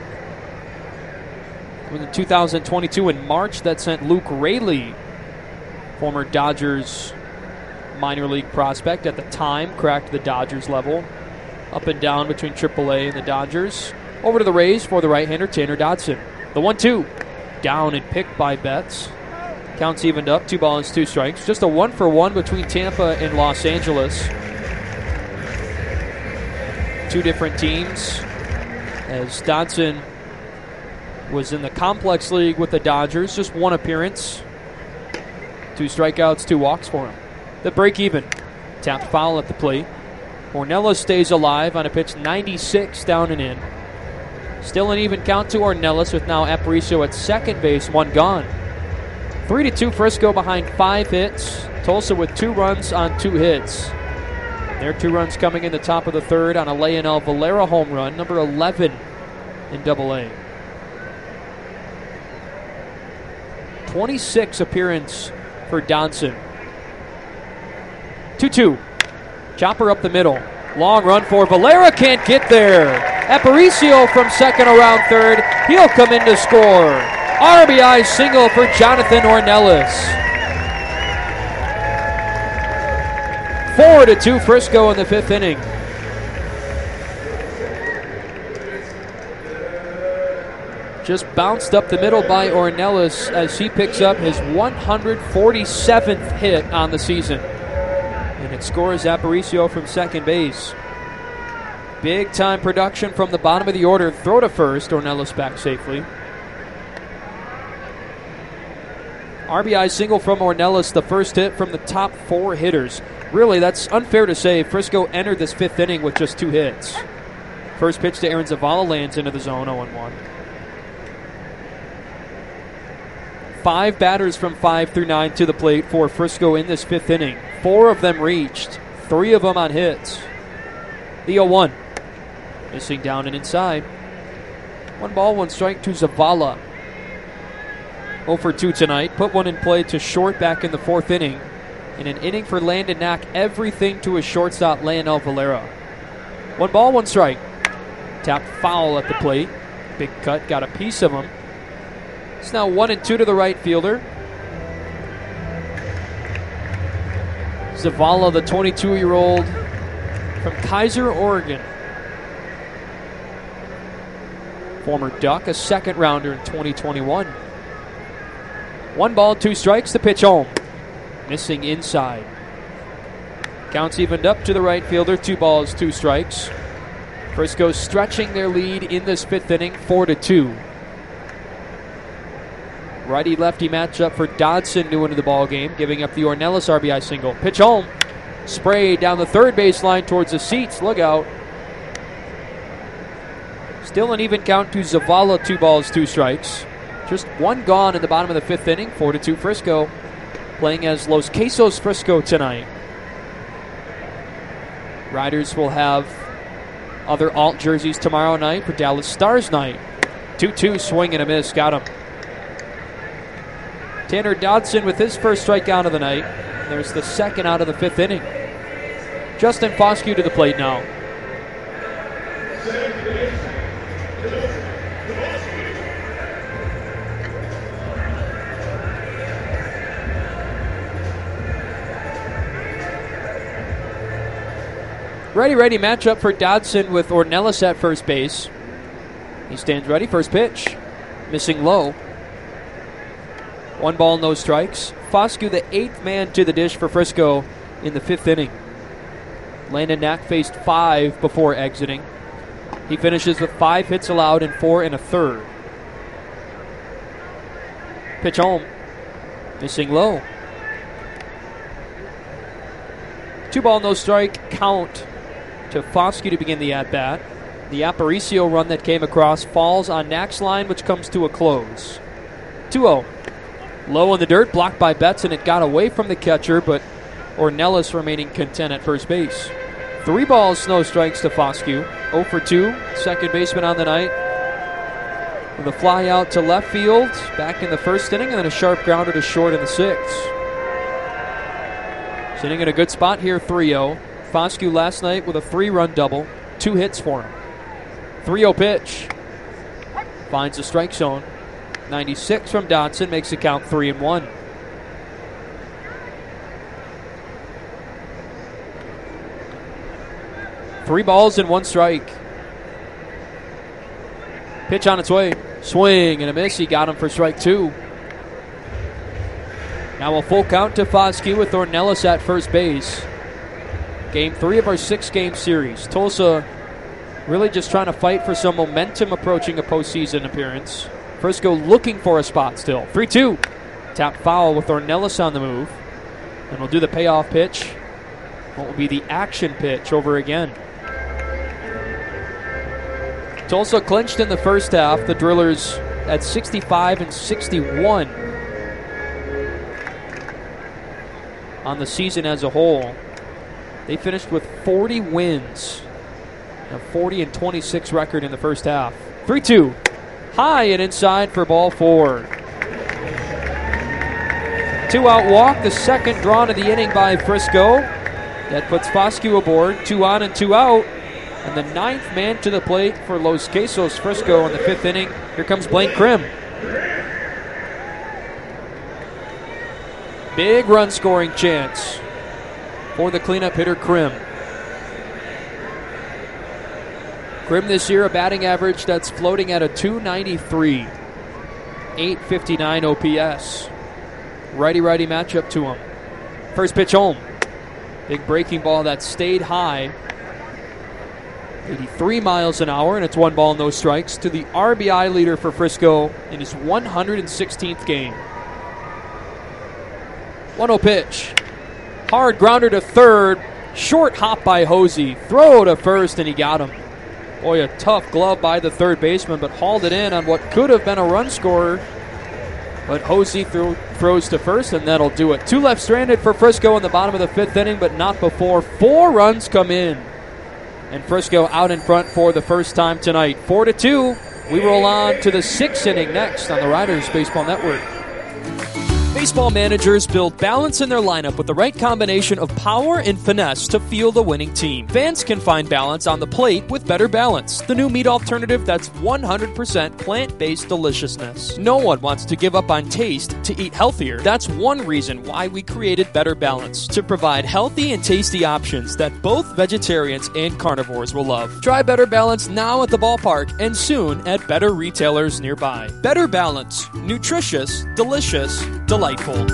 It was in 2022 in March that sent Luke Raley, former Dodgers minor league prospect at the time, cracked the Dodgers level. Up and down between AAA and the Dodgers. Over to the Rays for the right-hander Tanner Dodson. The 1-2. Down and picked by Betts. Counts evened up, 2 balls, 2 strikes. Just a 1-for-1 between Tampa and Los Angeles. 2 different teams. As Dodson was in the complex league with the Dodgers, just 1 appearance. 2 strikeouts, 2 walks for him. The break even. Tapped foul at the plate. Ornelas stays alive on a pitch 96 down and in. Still an even count to Ornelas with now Aparicio at second base, 1 gone. 3-2 Frisco behind 5 hits. Tulsa with 2 runs on 2 hits. Their 2 runs coming in the top of the 3rd on a Leonel Valera home run, number 11 in Double-A. 26 appearance for Dodson. 2-2. Chopper up the middle. Long run for Valera. Can't get there. Aparicio from second around third. He'll come in to score. RBI single for Jonathan Ornelas. 4-2 Frisco in the 5th inning. Just bounced up the middle by Ornelas as he picks up his 147th hit on the season. And it scores Aparicio from second base. Big time production from the bottom of the order. Throw to first. Ornelas back safely. RBI single from Ornelas, the first hit from the top 4 hitters. Really, that's unfair to say. Frisco entered this 5th inning with just 2 hits. First pitch to Aaron Zavala lands into the zone, 0-1. 5 batters from 5 through 9 to the plate for Frisco in this 5th inning. 4 of them reached, 3 of them on hits. The 0-1. Missing down and inside. 1 ball, 1 strike to Zavala. 0 for 2 tonight. Put one in play to short back in the 4th inning. In an inning for Landon Knack, everything to his shortstop, Leonel Valera. 1 ball, 1 strike. Tapped foul at the plate. Big cut, got a piece of him. It's now 1-2 to the right fielder. Zavala, the 22-year-old from Kaiser, Oregon. Former Duck, a second rounder in 2021. 1 ball, 2 strikes, the pitch home. Missing inside. Counts evened up to the right fielder, 2 balls, 2 strikes. Frisco stretching their lead in this 5th inning, 4-2. Righty-lefty matchup for Dodson new into the ball game, giving up the Ornelas RBI single. Pitch home. Sprayed down the third baseline towards the seats. Look out. Still an even count to Zavala, 2 balls, 2 strikes. Just 1 gone in the bottom of the 5th inning, 4-2 Frisco. Playing as Los Quesos Frisco tonight. Riders will have other alt jerseys tomorrow night for Dallas Stars night. 2-2 swing and a miss. Got him. Tanner Dodson with his first strikeout of the night. There's the second out of the 5th inning. Justin Foscue to the plate now. Ready matchup for Dodson with Ornelas at first base. He stands ready. First pitch. Missing low. 1 ball, no strikes. Foscue, the 8th man to the dish for Frisco in the 5th inning. Landon Knack faced 5 before exiting. He finishes with 5 hits allowed and 4 1/3. Pitch home. Missing low. 2 ball, no strike count to Foscue to begin the at-bat. The Aparicio run that came across falls on Knack's line, which comes to a close. 2-0. Low in the dirt, blocked by Betts, and it got away from the catcher, but Ornelas remaining content at first base. 3 balls, no strikes to Foscue. 0 for 2, second baseman on the night. With a fly out to left field, back in the 1st inning, and then a sharp grounder to short in the 6th. Sitting in a good spot here, 3-0. Foscue last night with a 3-run double, 2 hits for him. 3-0 pitch. Finds the strike zone. 96 from Dodson makes the count 3-1. Three balls and 1 strike. Pitch on its way. Swing and a miss. He got him for strike 2. Now a full count to Foscue with Ornelas at first base. Game 3 of our 6-game series. Tulsa really just trying to fight for some momentum approaching a postseason appearance. Frisco looking for a spot still. 3-2. Tap foul with Ornelas on the move. And we'll do the payoff pitch. What will be the action pitch over again. Tulsa clinched in the first half. The Drillers at 65-61 on the season as a whole. They finished with 40 wins. A 40-26 record in the first half. 3-2. High and inside for ball 4. 2-out walk, the second drawn of the inning by Frisco. That puts Foscue aboard. 2 on and 2 out. And the 9th man to the plate for Los Quesos Frisco in the 5th inning. Here comes Blaine Krim. Big run scoring chance for the cleanup hitter, Krim. Krim this year, a batting average that's floating at a .293. 859 OPS. Righty-righty matchup to him. First pitch home. Big breaking ball that stayed high. 83 miles an hour, and it's 1 ball, no strikes to the RBI leader for Frisco in his 116th game. 1-0 pitch. Hard grounder to third. Short hop by Hosey. Throw to first, and he got him. Boy, a tough glove by the third baseman, but hauled it in on what could have been a run scorer. But Hosey throws to first, and that'll do it. 2 left stranded for Frisco in the bottom of the 5th inning, but not before 4 runs come in. And Frisco out in front for the first time tonight. 4-2. We roll on to the 6th inning next on the Riders Baseball Network. Baseball managers build balance in their lineup with the right combination of power and finesse to field a winning team. Fans can find balance on the plate with Better Balance, the new meat alternative that's 100% plant-based deliciousness. No one wants to give up on taste to eat healthier. That's one reason why we created Better Balance, to provide healthy and tasty options that both vegetarians and carnivores will love. Try Better Balance now at the ballpark and soon at better retailers nearby. Better Balance. Nutritious, delicious, delightful. Little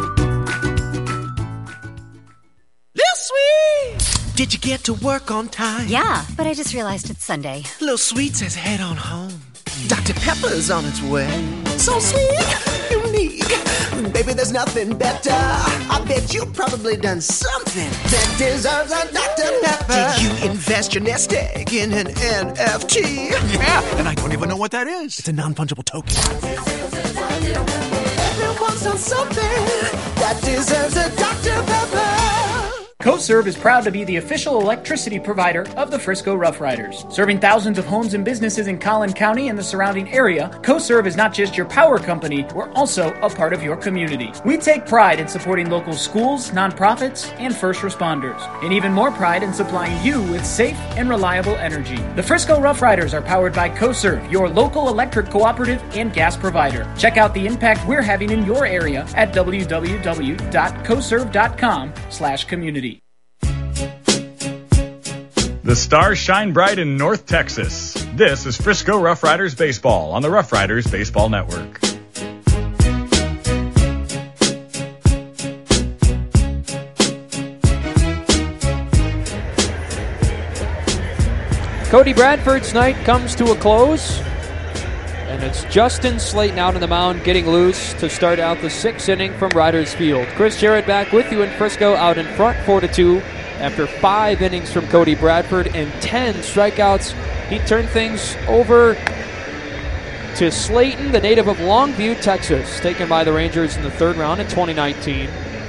Sweet! Did you get to work on time? Yeah, but I just realized it's Sunday. Little Sweet says head on home. Dr. Pepper's on its way. So sweet, unique. Baby, there's nothing better. I bet you've probably done something that deserves a Dr. Pepper. Did you invest your nest egg in an NFT? Yeah, and I don't even know what that is. It's a non-fungible token. Everyone's on something that deserves a Dr. Pepper. CoServe is proud to be the official electricity provider of the Frisco Rough Riders. Serving thousands of homes and businesses in Collin County and the surrounding area, CoServe is not just your power company, we're also a part of your community. We take pride in supporting local schools, nonprofits, and first responders, and even more pride in supplying you with safe and reliable energy. The Frisco Rough Riders are powered by CoServe, your local electric cooperative and gas provider. Check out the impact we're having in your area at www.coserve.com/community. The stars shine bright in North Texas. This is Frisco Rough Riders Baseball on the Rough Riders Baseball Network. Cody Bradford's night comes to a close, and it's Justin Slayton out on the mound getting loose to start out the 6th inning from Riders Field. Chris Jarrett back with you in Frisco, out in front 4-2. After 5 innings from Cody Bradford and 10 strikeouts, he turned things over to Slayton, the native of Longview, Texas, taken by the Rangers in the 3rd round in 2019.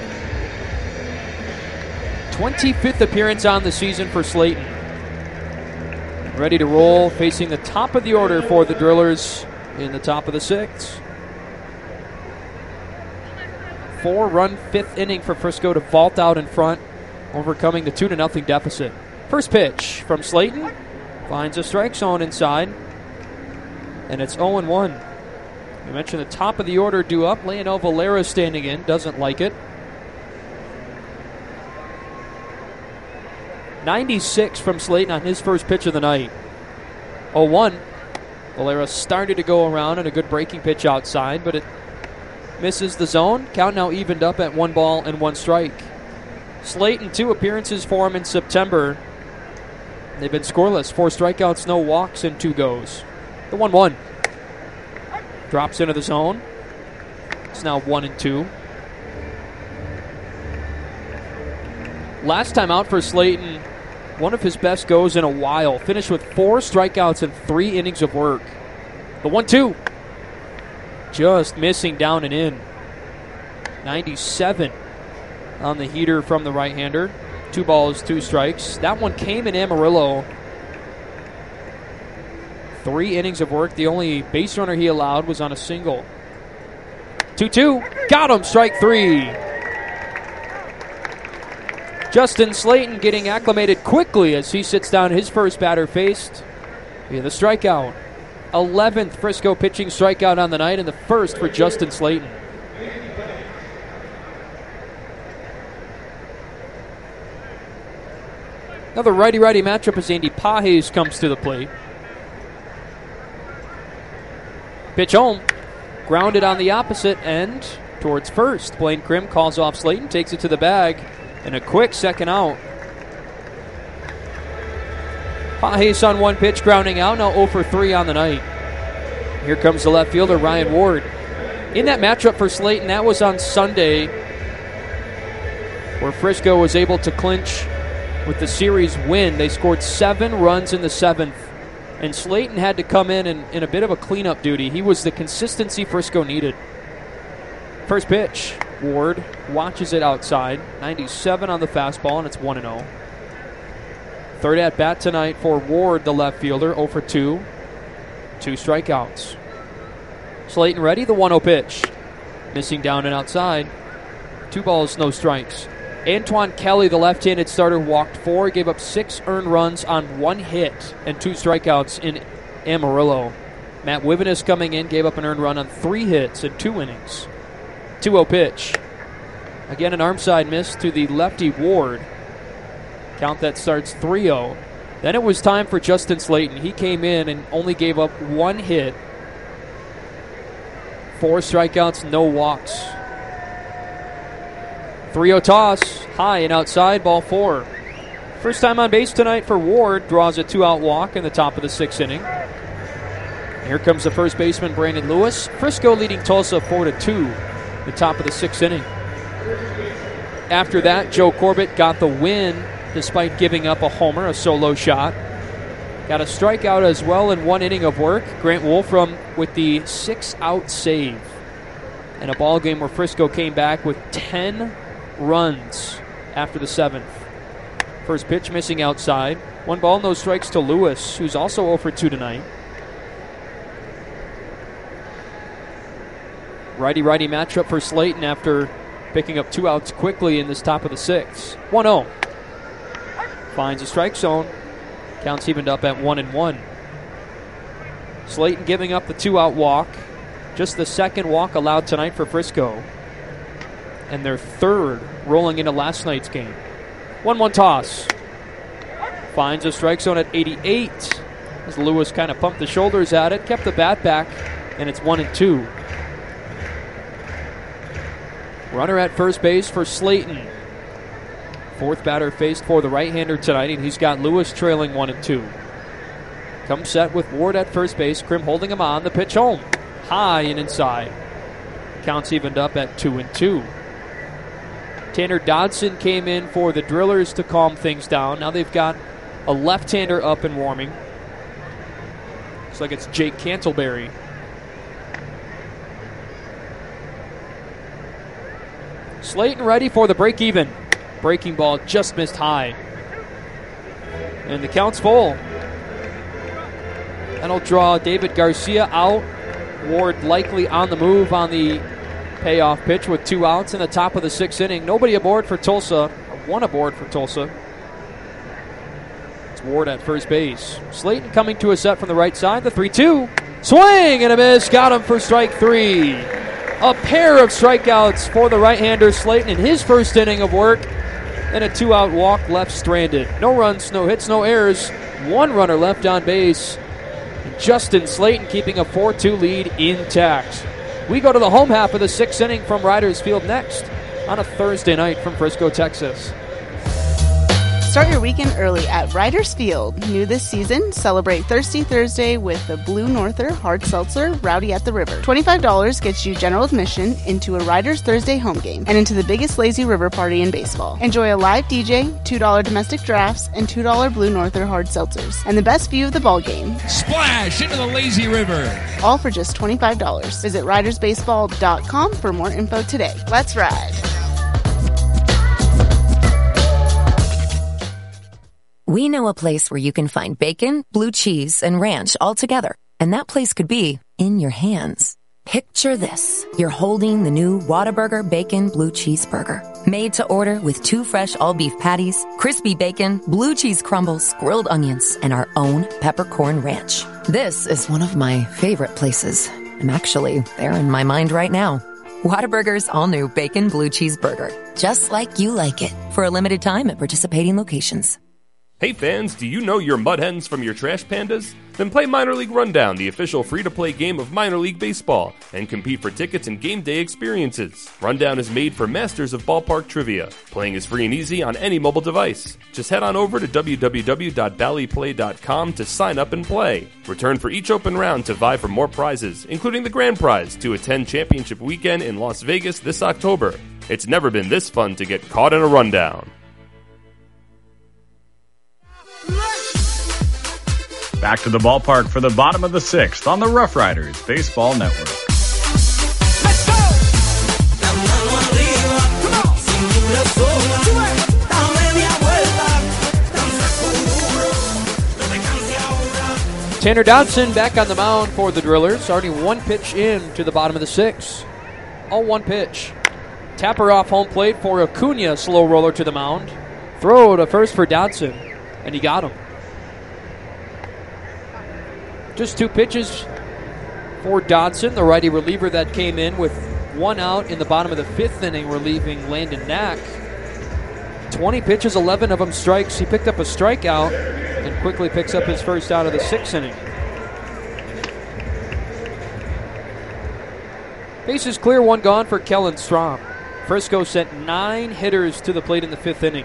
25th appearance on the season for Slayton. Ready to roll, facing the top of the order for the Drillers in the top of the 6th. 4-run 5th inning for Frisco to vault out in front, overcoming the 2-0 deficit. First pitch from Slayton finds a strike zone inside, and it's 0-1. We mentioned the top of the order due up. Leonel Valera standing in, doesn't like it. 96 from Slayton on his first pitch of the night. 0-1. Valera started to go around and a good breaking pitch outside, but it misses the zone. Count now evened up at 1 ball and 1 strike. Slayton, 2 appearances for him in September. They've been scoreless. 4 strikeouts, no walks, and 2 goes. The 1-1. Drops into the zone. It's now 1-2. Last time out for Slayton, one of his best goes in a while. Finished with 4 strikeouts and 3 innings of work. The 1-2. Just missing down and in. 97 on the heater from the right-hander. 2 balls, 2 strikes. That one came in Amarillo. 3 innings of work. The only base runner he allowed was on a single. 2-2. Got him. Strike 3. Justin Slayton getting acclimated quickly as he sits down his first batter faced via the strikeout. 11th Frisco pitching strikeout on the night and the first for Justin Slayton. Another righty-righty matchup as Andy Pages comes to the plate. Pitch home. Grounded on the opposite end towards first. Blaine Krim calls off Slayton, takes it to the bag, and a quick second out. Pages on one pitch, grounding out, now 0 for 3 on the night. Here comes the left fielder, Ryan Ward. In that matchup for Slayton, that was on Sunday, where Frisco was able to clinch with the series win. They scored 7 runs in the 7th, and Slayton had to come in a bit of a cleanup duty. He was the consistency Frisco needed. First pitch, Ward watches it outside, 97 on the fastball, and it's 1-0. Third at bat tonight for Ward, the left fielder, 0 for 2. 2 strikeouts. Slayton ready, the 1-0 pitch. Missing down and outside. 2 balls, no strikes. Antoine Kelly, the left-handed starter, walked 4, gave up 6 earned runs on 1 hit and 2 strikeouts in Amarillo. Matt Wivenis coming in, gave up an earned run on 3 hits in 2 innings. 2-0 pitch. Again, an arm side miss to the lefty Ward. Count that starts 3-0. Then it was time for Justin Slayton. He came in and only gave up 1 hit. 4 strikeouts, no walks. 3-0 toss, high and outside, ball 4. First time on base tonight for Ward, draws a 2-out walk in the top of the 6th inning. Here comes the first baseman, Brandon Lewis. Frisco leading Tulsa 4-2, the top of the 6th inning. After that, Joe Corbett got the win despite giving up a homer, a solo shot. Got a strikeout as well in 1 inning of work. Grant Wolfram with the 6-out save. And a ball game where Frisco came back with 10 runs after the 7th. First pitch missing outside. 1 ball, no strikes to Lewis, who's also 0 for 2 tonight. Righty-righty matchup for Slayton after picking up 2 outs quickly in this top of the 6th. 1-0. Finds a strike zone. Counts evened up at 1-1. Slayton giving up the 2-out walk. Just the 2nd walk allowed tonight for Frisco. And their 3rd rolling into last night's game. 1-1 toss. Finds a strike zone at 88. As Lewis kind of pumped the shoulders at it. Kept the bat back. And it's 1-2. Runner at first base for Slayton. 4th batter faced for the right-hander tonight, and he's got Lewis trailing 1-2. Comes set with Ward at first base. Krim holding him on. The pitch home. High and inside. Counts evened up at 2-2. Tanner Dodson came in for the Drillers to calm things down. Now they've got a left-hander up and warming. Looks like it's Jake Cantleberry. Slayton ready for the break-even. Breaking ball just missed high. And the count's full. That'll draw David Garcia out. Ward likely on the move on the payoff pitch with 2 outs in the top of the 6th inning. Nobody aboard for Tulsa. 1 aboard for Tulsa. It's Ward at first base. Slayton coming to a set from the right side. The 3-2. Swing and a miss. Got him for strike 3. A pair of strikeouts for the right-hander Slayton in his first inning of work. And a 2-out walk left stranded. No runs, no hits, no errors. 1 runner left on base. Justin Slayton keeping a 4-2 lead intact. We go to the home half of the 6th inning from Riders Field next on a Thursday night from Frisco, Texas. Start your weekend early at Riders Field. New this season, celebrate Thirsty Thursday with the Blue Norther Hard Seltzer Rowdy at the River. $25 gets you general admission into a Riders Thursday home game and into the biggest lazy river party in baseball. Enjoy a live DJ, $2 domestic drafts, and $2 Blue Norther Hard Seltzers, and the best view of the ball game. Splash into the lazy river. All for just $25. Visit ridersbaseball.com for more info today. Let's ride. We know a place where you can find bacon, blue cheese, and ranch all together. And that place could be in your hands. Picture this. You're holding the new Whataburger Bacon Blue Cheeseburger. Made to order with 2 fresh all-beef patties, crispy bacon, blue cheese crumbles, grilled onions, and our own peppercorn ranch. This is one of my favorite places. I'm actually there in my mind right now. Whataburger's all-new Bacon Blue Cheeseburger. Just like you like it. For a limited time at participating locations. Hey fans, do you know your mud hens from your trash pandas? Then play Minor League Rundown, the official free-to-play game of minor league baseball, and compete for tickets and game day experiences. Rundown is made for masters of ballpark trivia. Playing is free and easy on any mobile device. Just head on over to www.ballyplay.com to sign up and play. Return for each open round to vie for more prizes, including the grand prize to attend championship weekend in Las Vegas this October. It's never been this fun to get caught in a rundown. Back to the ballpark for the bottom of the sixth on the Rough Riders Baseball Network. Tanner Dodson back on the mound for the Drillers. Already one pitch in to the bottom of the sixth. 0-1 pitch. Tapper off home plate for Acuna, slow roller to the mound. Throw to first for Dodson, and he got him. Just two pitches for Dodson, the righty reliever that came in with one out in the bottom of the fifth inning, relieving Landon Knack. 20 pitches, 11 of them strikes. He picked up a strikeout and quickly picks up his first out of the sixth inning. Bases clear, one gone for Kellen Strom. Frisco sent 9 hitters to the plate in the fifth inning.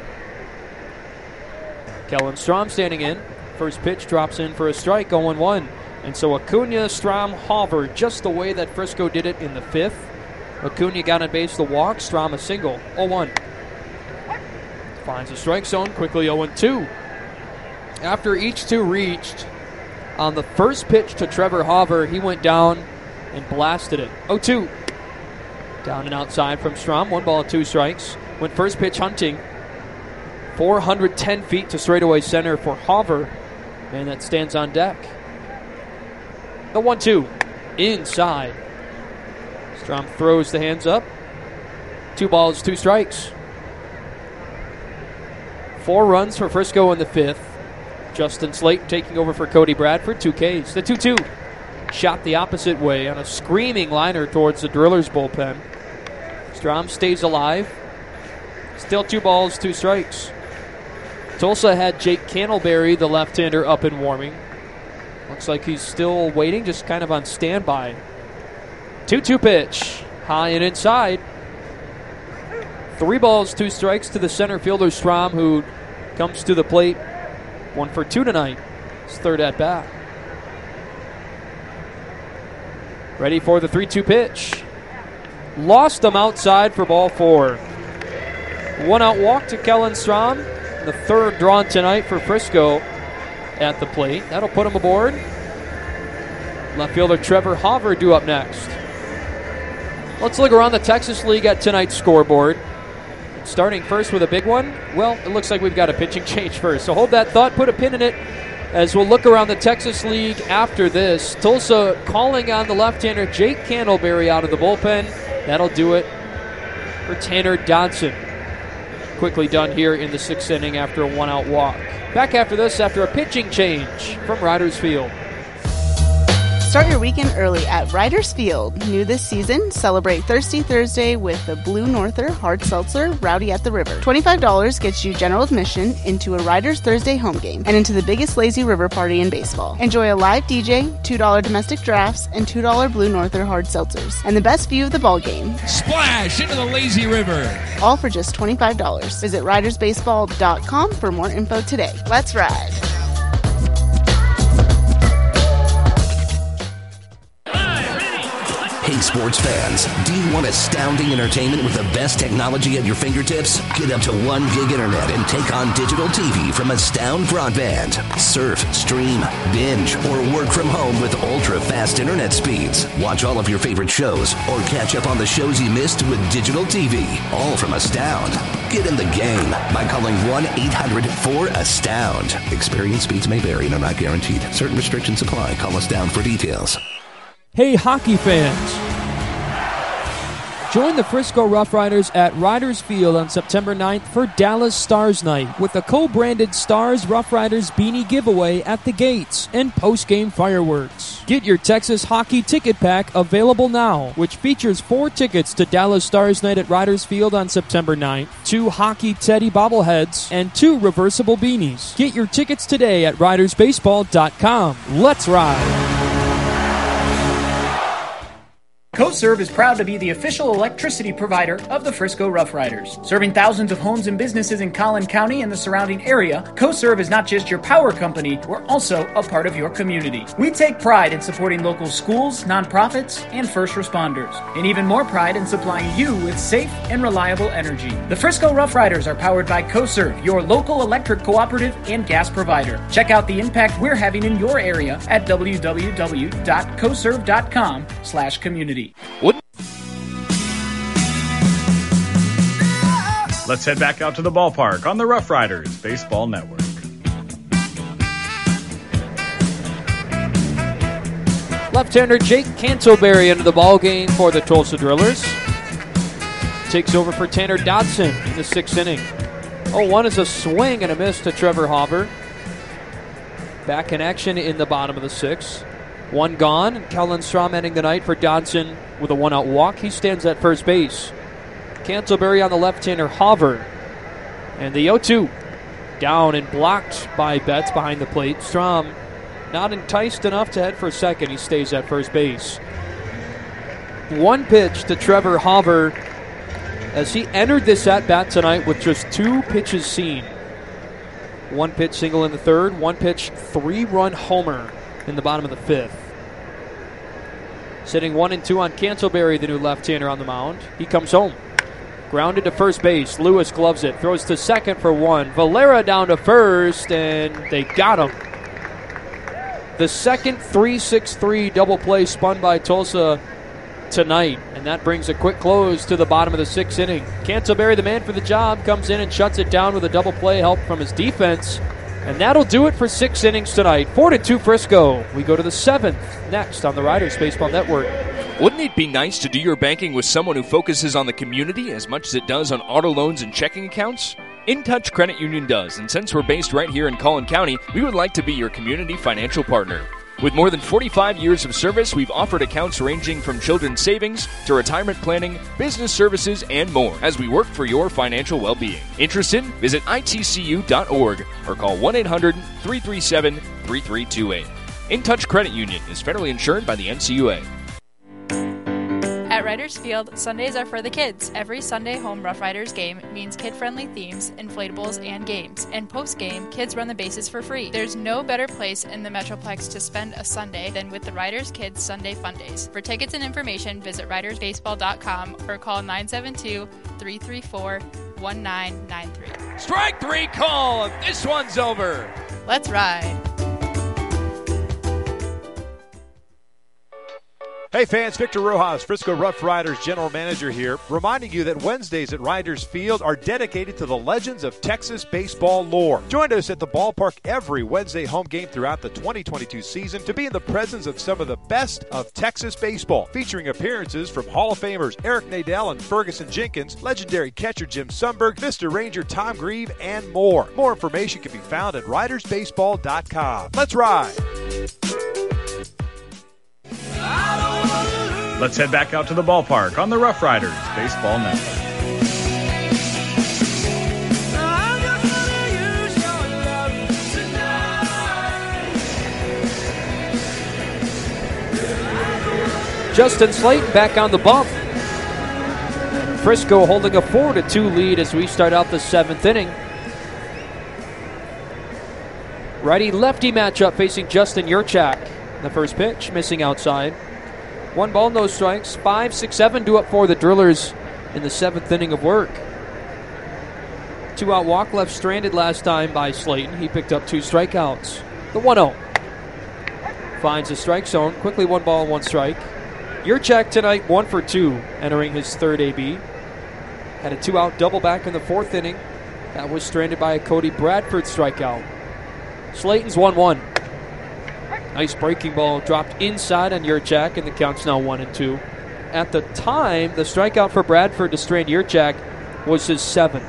Kellen Strom standing in. First pitch drops in for a strike, 0-1. And so Acuna, Strom, Hauver, just the way that Frisco did it in the fifth. Acuna got on base the walk, Strom a single, 0-1. Finds the strike zone, quickly 0-2. After each two reached, on the first pitch to Trevor Hauver, he went down and blasted it, 0-2. Down and outside from Strom, 1 ball, 2 strikes. Went first pitch hunting, 410 feet to straightaway center for Hauver, and that stands on deck. The 1-2 inside. Strom throws the hands up. 2 balls, 2 strikes. 4 runs for Frisco in the fifth. Justin Slate taking over for Cody Bradford, 2 Ks. The 2-2 shot the opposite way on a screaming liner towards the Drillers bullpen. Strom stays alive. Still 2 balls, 2 strikes. Tulsa had Jake Candleberry, the left-hander, up and warming. Looks like he's still waiting, just kind of on standby. 2-2 pitch, high and inside. 3 balls, 2 strikes to the center fielder Strom, who comes to the plate 1 for 2 tonight. His third at bat. Ready for the 3-2 pitch. Lost him outside for ball 4. 1 out walk to Kellen Strom. The third drawn tonight for Frisco at the plate. That'll put him aboard. Left fielder Trevor Hauver due up next. Let's look around the Texas League at tonight's scoreboard. Starting first with a big one. Well, it looks like we've got a pitching change first. So hold that thought, put a pin in it as we'll look around the Texas League after this. Tulsa calling on the left-hander Jake Candleberry out of the bullpen. That'll do it for Tanner Dodson. Quickly done here in the 6th inning after a 1-out walk. Back after this after a pitching change from Riders Field. Start your weekend early at Riders Field. New this season, celebrate Thirsty Thursday with the Blue Norther Hard Seltzer Rowdy at the River. $25 gets you general admission into a Riders Thursday home game and into the biggest lazy river party in baseball. Enjoy a live DJ, $2 domestic drafts, and $2 Blue Norther Hard Seltzers, and the best view of the ball game. Splash into the lazy river. All for just $25. Visit ridersbaseball.com for more info today. Let's ride. Hey, sports fans, do you want astounding entertainment with the best technology at your fingertips? Get up to 1 gig internet and take on digital TV from Astound Broadband. Surf, stream, binge, or work from home with ultra-fast internet speeds. Watch all of your favorite shows or catch up on the shows you missed with digital TV, all from Astound. Get in the game by calling 1-800-4ASTOUND. Experience speeds may vary and are not guaranteed. Certain restrictions apply. Call Astound for details. Hey, hockey fans. Join the Frisco Rough Riders at Riders Field on September 9th for Dallas Stars Night with a co-branded Stars Rough Riders beanie giveaway at the gates and post-game fireworks. Get your Texas Hockey Ticket Pack available now, which features 4 tickets to Dallas Stars Night at Riders Field on September 9th, 2 Hockey Teddy bobbleheads, and 2 reversible beanies. Get your tickets today at ridersbaseball.com. Let's ride! CoServe is proud to be the official electricity provider of the Frisco Rough Riders. Serving thousands of homes and businesses in Collin County and the surrounding area, CoServe is not just your power company, we're also a part of your community. We take pride in supporting local schools, nonprofits, and first responders, and even more pride in supplying you with safe and reliable energy. The Frisco Rough Riders are powered by CoServe, your local electric cooperative and gas provider. Check out the impact we're having in your area at www.coserve.com/community. Let's head back out to the ballpark on the Rough Riders Baseball Network. Left-hander Jake Cantleberry into the ballgame for the Tulsa Drillers. Takes over for Tanner Dodson in the 6th inning. 0-1 is a swing and a miss to Trevor Hauber. Back in action in the bottom of the 6th. 1 gone, and Kellen Strom ending the night for Dodson with a 1-out walk. He stands at first base. Cantleberry on the left-hander Hauber. And the 0-2 down and blocked by Betts behind the plate. Strom not enticed enough to head for second. He stays at first base. 1 pitch to Trevor Hauber as he entered this at-bat tonight with just 2 pitches seen. 1 pitch single in the 3rd, 1 pitch 3-run homer in the bottom of the 5th. Sitting 1-2 on Cantleberry, the new left-hander on the mound. He comes home. Grounded to first base. Lewis gloves it. Throws to second for 1. Valera down to first, and they got him. The second 3-6-3 double play spun by Tulsa tonight, and that brings a quick close to the bottom of the 6th inning. Cantleberry, the man for the job, comes in and shuts it down with a double play help from his defense. And that'll do it for 6 innings tonight. 4-2 Frisco. We go to the 7th next on the Riders Baseball Network. Wouldn't it be nice to do your banking with someone who focuses on the community as much as it does on auto loans and checking accounts? InTouch Credit Union does, and since we're based right here in Collin County, we would like to be your community financial partner. With more than 45 years of service, we've offered accounts ranging from children's savings to retirement planning, business services, and more as we work for your financial well-being. Interested? Visit itcu.org or call 1-800-337-3328. InTouch Credit Union is federally insured by the NCUA. At Riders Field, Sundays are for the kids. Every Sunday home Rough Riders game means kid-friendly themes, inflatables, and games. And post-game, kids run the bases for free. There's no better place in the Metroplex to spend a Sunday than with the Riders Kids Sunday Fun Days. For tickets and information, visit ridersbaseball.com or call 972-334-1993. Strike 3 call. This one's over. Let's ride. Hey fans, Victor Rojas, Frisco Rough Riders General Manager here, reminding you that Wednesdays at Riders Field are dedicated to the legends of Texas baseball lore. Join us at the ballpark every Wednesday home game throughout the 2022 season to be in the presence of some of the best of Texas baseball, featuring appearances from Hall of Famers Eric Nadel and Ferguson Jenkins, legendary catcher Jim Sundberg, Mr. Ranger Tom Grieve, and more. More information can be found at ridersbaseball.com. Let's ride! Let's head back out to the ballpark on the Rough Riders Baseball Network. Justin Slayton back on the bump. Frisco holding a 4-2 lead as we start out the 7th inning. Righty-lefty matchup facing Justin Yurchak. The first pitch, missing outside. 1 ball, no strikes. 5, 6, 7 do it for the Drillers in the 7th inning of work. 2-out walk left stranded last time by Slayton. He picked up 2 strikeouts. The 1-0. Finds the strike zone. Quickly 1 ball, 1 strike. Yurchak tonight 1 for 2, entering his 3rd AB. Had a 2-out double back in the 4th inning. That was stranded by a Cody Bradford strikeout. Slayton's 1-1. Nice breaking ball dropped inside on Yurchak, and the count's now 1-2. At the time, the strikeout for Bradford to strand Yurchak was his 7th.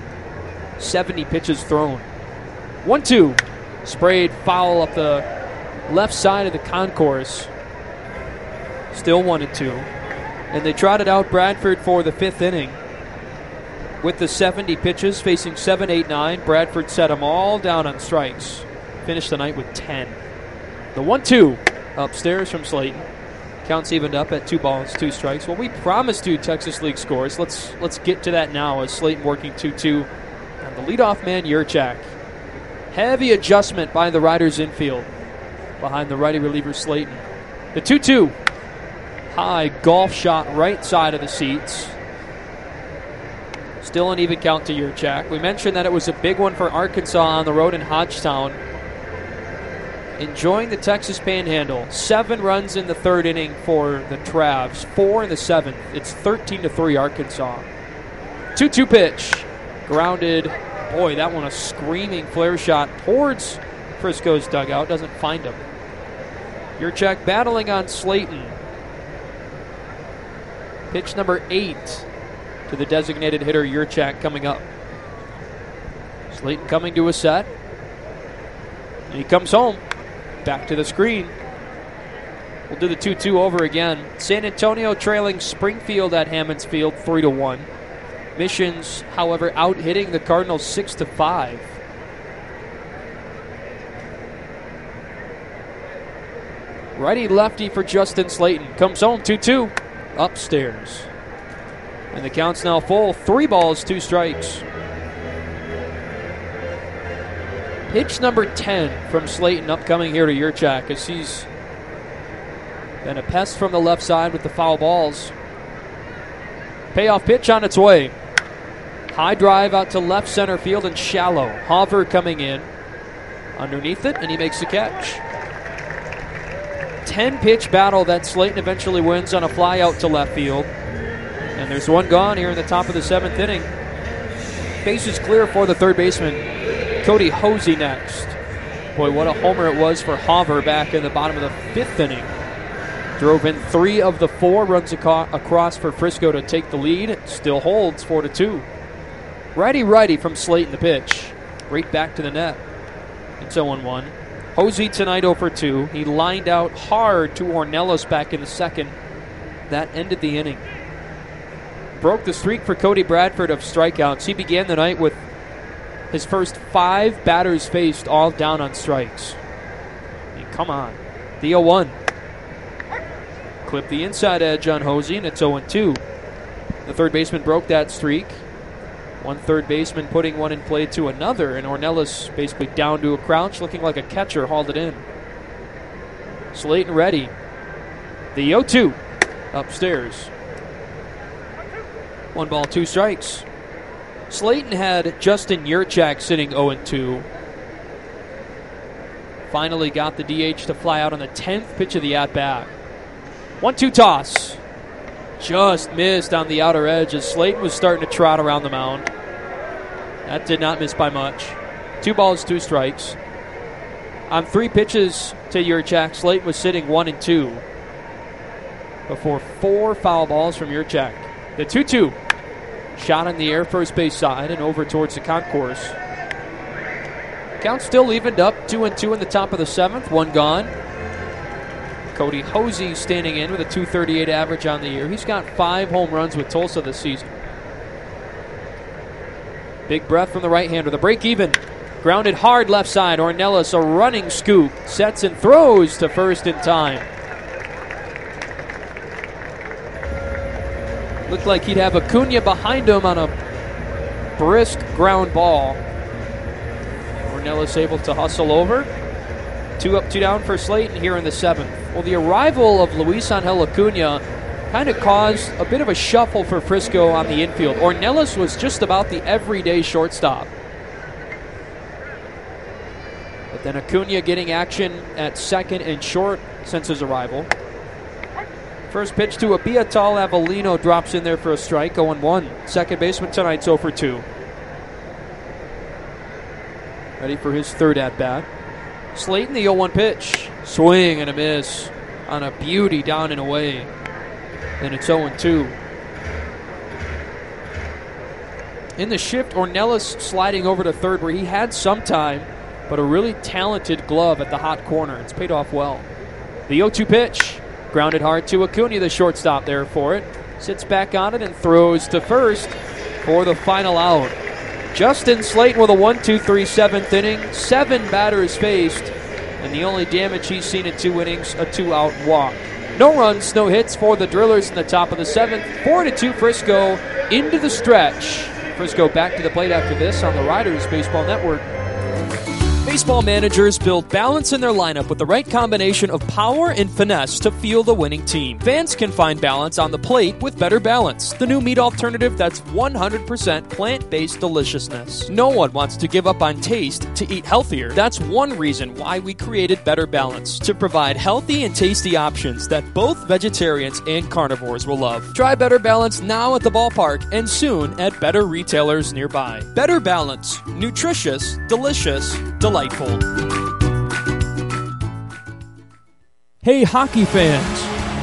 70 pitches thrown. 1-2. Sprayed foul up the left side of the concourse. Still 1-2. And they trotted out Bradford for the 5th inning. With the 70 pitches, facing 7, 8, 9, Bradford set them all down on strikes. Finished the night with 10. The 1-2 upstairs from Slayton. Counts evened up at 2 balls, 2 strikes. Well, we promised you Texas League scores. Let's get to that now as Slayton working 2-2 on the leadoff man, Yurchak. Heavy adjustment by the Riders infield behind the righty reliever Slayton. The 2-2. High golf shot right side of the seats. Still an even count to Yurchak. We mentioned that it was a big one for Arkansas on the road in Hodgetown. Enjoying the Texas Panhandle. 7 runs in the 3rd inning for the Travs. 4 in the 7th. It's 13-3 Arkansas. 2-2 pitch. Grounded. Boy, that one a screaming flare shot towards Frisco's dugout. Doesn't find him. Yurchak battling on Slayton. Pitch number 8 to the designated hitter Yurchak coming up. Slayton coming to a set. And he comes home. Back to the screen. We'll do the 2-2 over again. San Antonio trailing Springfield at Hammonds Field 3-1. Missions, however, out hitting the Cardinals 6-5. Righty-lefty for Justin Slayton. Comes home 2-2. Upstairs. And the count's now full. 3 balls, 2 strikes. Pitch number 10 from Slayton upcoming here to Yurchak as he's been a pest from the left side with the foul balls. Payoff pitch on its way. High drive out to left center field and shallow. Hover coming in underneath it, and he makes the catch. 10-pitch battle that Slayton eventually wins on a fly out to left field. And there's one gone here in the top of the 7th inning. Bases clear for the third baseman. Cody Hosey next. Boy, what a homer it was for Hover back in the bottom of the 5th inning. Drove in 3 of the 4 runs across for Frisco to take the lead. It still holds 4-2. Righty from Slayton the pitch. Right back to the net. It's 0-1. Hosey tonight 0-2. He lined out hard to Ornelas back in the 2nd. That ended the inning. Broke the streak for Cody Bradford of strikeouts. He began the night with his first 5 batters faced, all down on strikes. I mean, come on. The 0-1. Clip the inside edge on Hosey, and it's 0-2. The third baseman broke that streak. One third baseman putting one in play to another, and Ornelas basically down to a crouch, looking like a catcher, hauled it in. Slayton ready. The 0-2 upstairs. 1 ball, 2 strikes. Slayton had Justin Yurchak sitting 0-2. Finally got the DH to fly out on the 10th pitch of the at-bat. 1-2 toss. Just missed on the outer edge as Slayton was starting to trot around the mound. That did not miss by much. 2 balls, 2 strikes. On 3 pitches to Yurchak, Slayton was sitting 1-2 before 4 foul balls from Yurchak. The 2-2. Shot in the air, first base side, and over towards the concourse. Count still evened up, 2-2 in the top of the 7th, 1 gone. Cody Hosey standing in with a .238 average on the year. He's got 5 home runs with Tulsa this season. Big breath from the right-hander. The break even. Grounded hard left side. Ornelas, a running scoop. Sets and throws to first in time. Looked like he'd have Acuna behind him on a brisk ground ball. Ornelas able to hustle over. 2 up, 2 down for Slayton here in the 7th. Well, the arrival of Luis Angel Acuna kind of caused a bit of a shuffle for Frisco on the infield. Ornelas was just about the everyday shortstop. But then Acuna getting action at 2nd and short since his arrival. First pitch to Abiatal Avellino drops in there for a strike, 0-1. Second baseman tonight's 0-2. Ready for his 3rd at-bat. Slayton, the 0-1 pitch. Swing and a miss on a beauty down and away. And it's 0-2. In the shift, Ornelas sliding over to third where he had some time. but a really talented glove at the hot corner. It's paid off well. The 0-2 pitch. Grounded hard to Acuna, the shortstop there for it. Sits back on it and throws to first for the final out. Justin Slayton with a 1-2-3 7th inning. 7 batters faced, and the only damage he's seen in 2 innings, a 2-out walk. No runs, no hits for the Drillers in the top of the 7th. 4-2 Frisco into the stretch. Frisco back to the plate after this on the Riders Baseball Network. Baseball managers build balance in their lineup with the right combination of power and finesse to fuel the winning team. Fans can find balance on the plate with Better Balance, the new meat alternative that's 100% plant-based deliciousness. No one wants to give up on taste to eat healthier. That's one reason why we created Better Balance, to provide healthy and tasty options that both vegetarians and carnivores will love. Try Better Balance now at the ballpark and soon at better retailers nearby. Better Balance. Nutritious, delicious, delightful. Hey, hockey fans.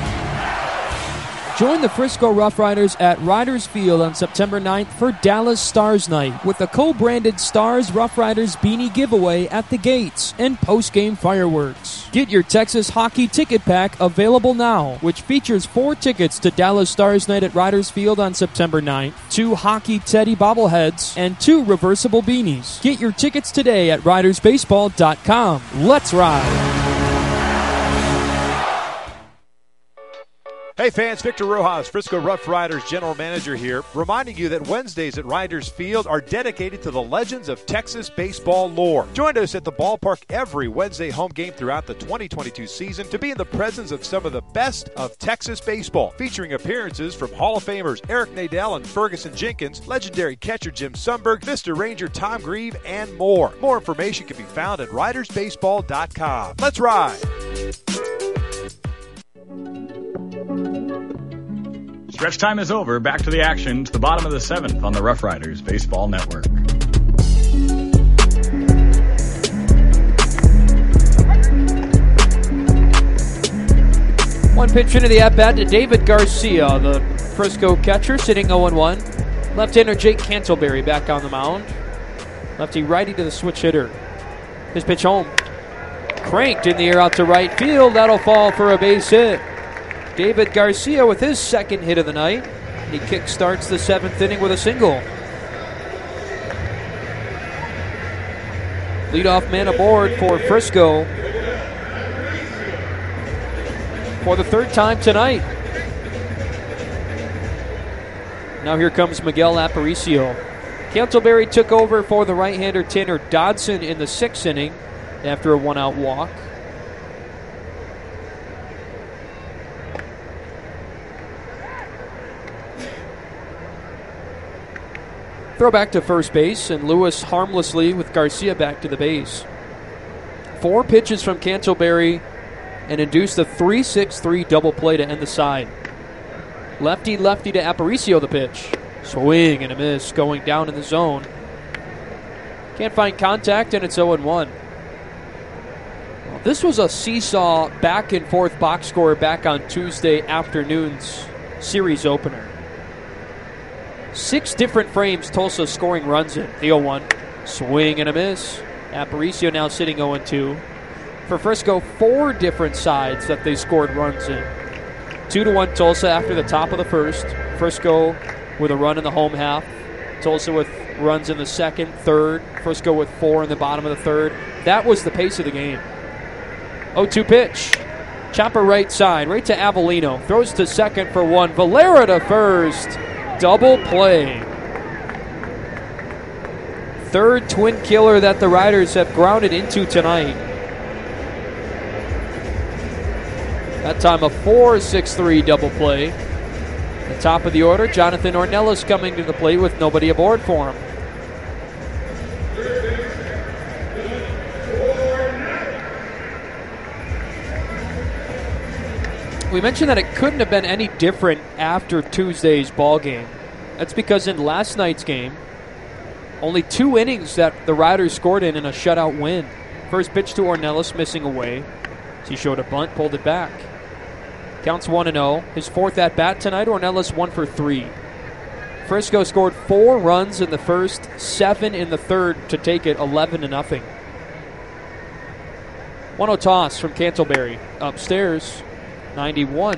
Join the Frisco Rough Riders at Riders Field on September 9th for Dallas Stars Night with a co-branded Stars Rough Riders beanie giveaway at the gates and post-game fireworks. Get your Texas hockey ticket pack available now, which features 4 tickets to Dallas Stars Night at Riders Field on September 9th, 2 Hockey Teddy bobbleheads, and 2 reversible beanies. Get your tickets today at ridersbaseball.com. Let's ride! Hey fans, Victor Rojas, Frisco Rough Riders General Manager here, reminding you that Wednesdays at Riders Field are dedicated to the legends of Texas baseball lore. Join us at the ballpark every Wednesday home game throughout the 2022 season to be in the presence of some of the best of Texas baseball, featuring appearances from Hall of Famers Eric Nadel and Ferguson Jenkins, legendary catcher Jim Sundberg, Mr. Ranger Tom Grieve, and more. More information can be found at ridersbaseball.com. Let's ride! Stretch time is over. Back to the action to the bottom of the 7th on the Rough Riders Baseball Network. One pitch into the at-bat to David Garcia, the Frisco catcher, sitting 0-1. Left-hander Jake Cantleberry back on the mound. Lefty-righty to the switch hitter. His pitch home. Cranked in the air out to right field. That'll fall for a base hit. David Garcia with his second hit of the night. He kick-starts the 7th inning with a single. Leadoff man aboard for Frisco for the 3rd time tonight. Now here comes Miguel Aparicio. Cantleberry took over for the right-hander Tanner Dodson in the 6th inning after a 1-out walk. Throw back to first base, and Lewis harmlessly with Garcia back to the base. 4 pitches from Cantleberry and induced a 3-6-3 double play to end the side. Lefty-lefty to Aparicio the pitch. Swing and a miss going down in the zone. Can't find contact, and it's 0-1. Well, this was a seesaw back-and-forth box score back on Tuesday afternoon's series opener. 6 different frames Tulsa scoring runs in. The 0-1. Swing and a miss. Aparicio now sitting 0-2. For Frisco, 4 different sides that they scored runs in. 2-1 Tulsa after the top of the 1st. Frisco with a run in the home half. Tulsa with runs in the 2nd, 3rd. Frisco with 4 in the bottom of the 3rd. That was the pace of the game. 0-2 pitch. Chopper right side, right to Avellino. Throws to second for 1. Valera to first. Double play. 3rd twin killer that the Riders have grounded into tonight. That time a 4-6-3 double play. The top of the order, Jonathan Ornelas coming to the plate with nobody aboard for him. We mentioned that it couldn't have been any different after Tuesday's ball game. That's because in last night's game, only 2 innings that the Riders scored in a shutout win. First pitch to Ornelas, missing away. He showed a bunt, pulled it back. Counts 1-0. His 4th at-bat tonight, Ornelas 1 for 3. Frisco scored 4 runs in the 1st, 7 in the 3rd to take it 11-0. 1-0 toss from Cantleberry. Upstairs, 91.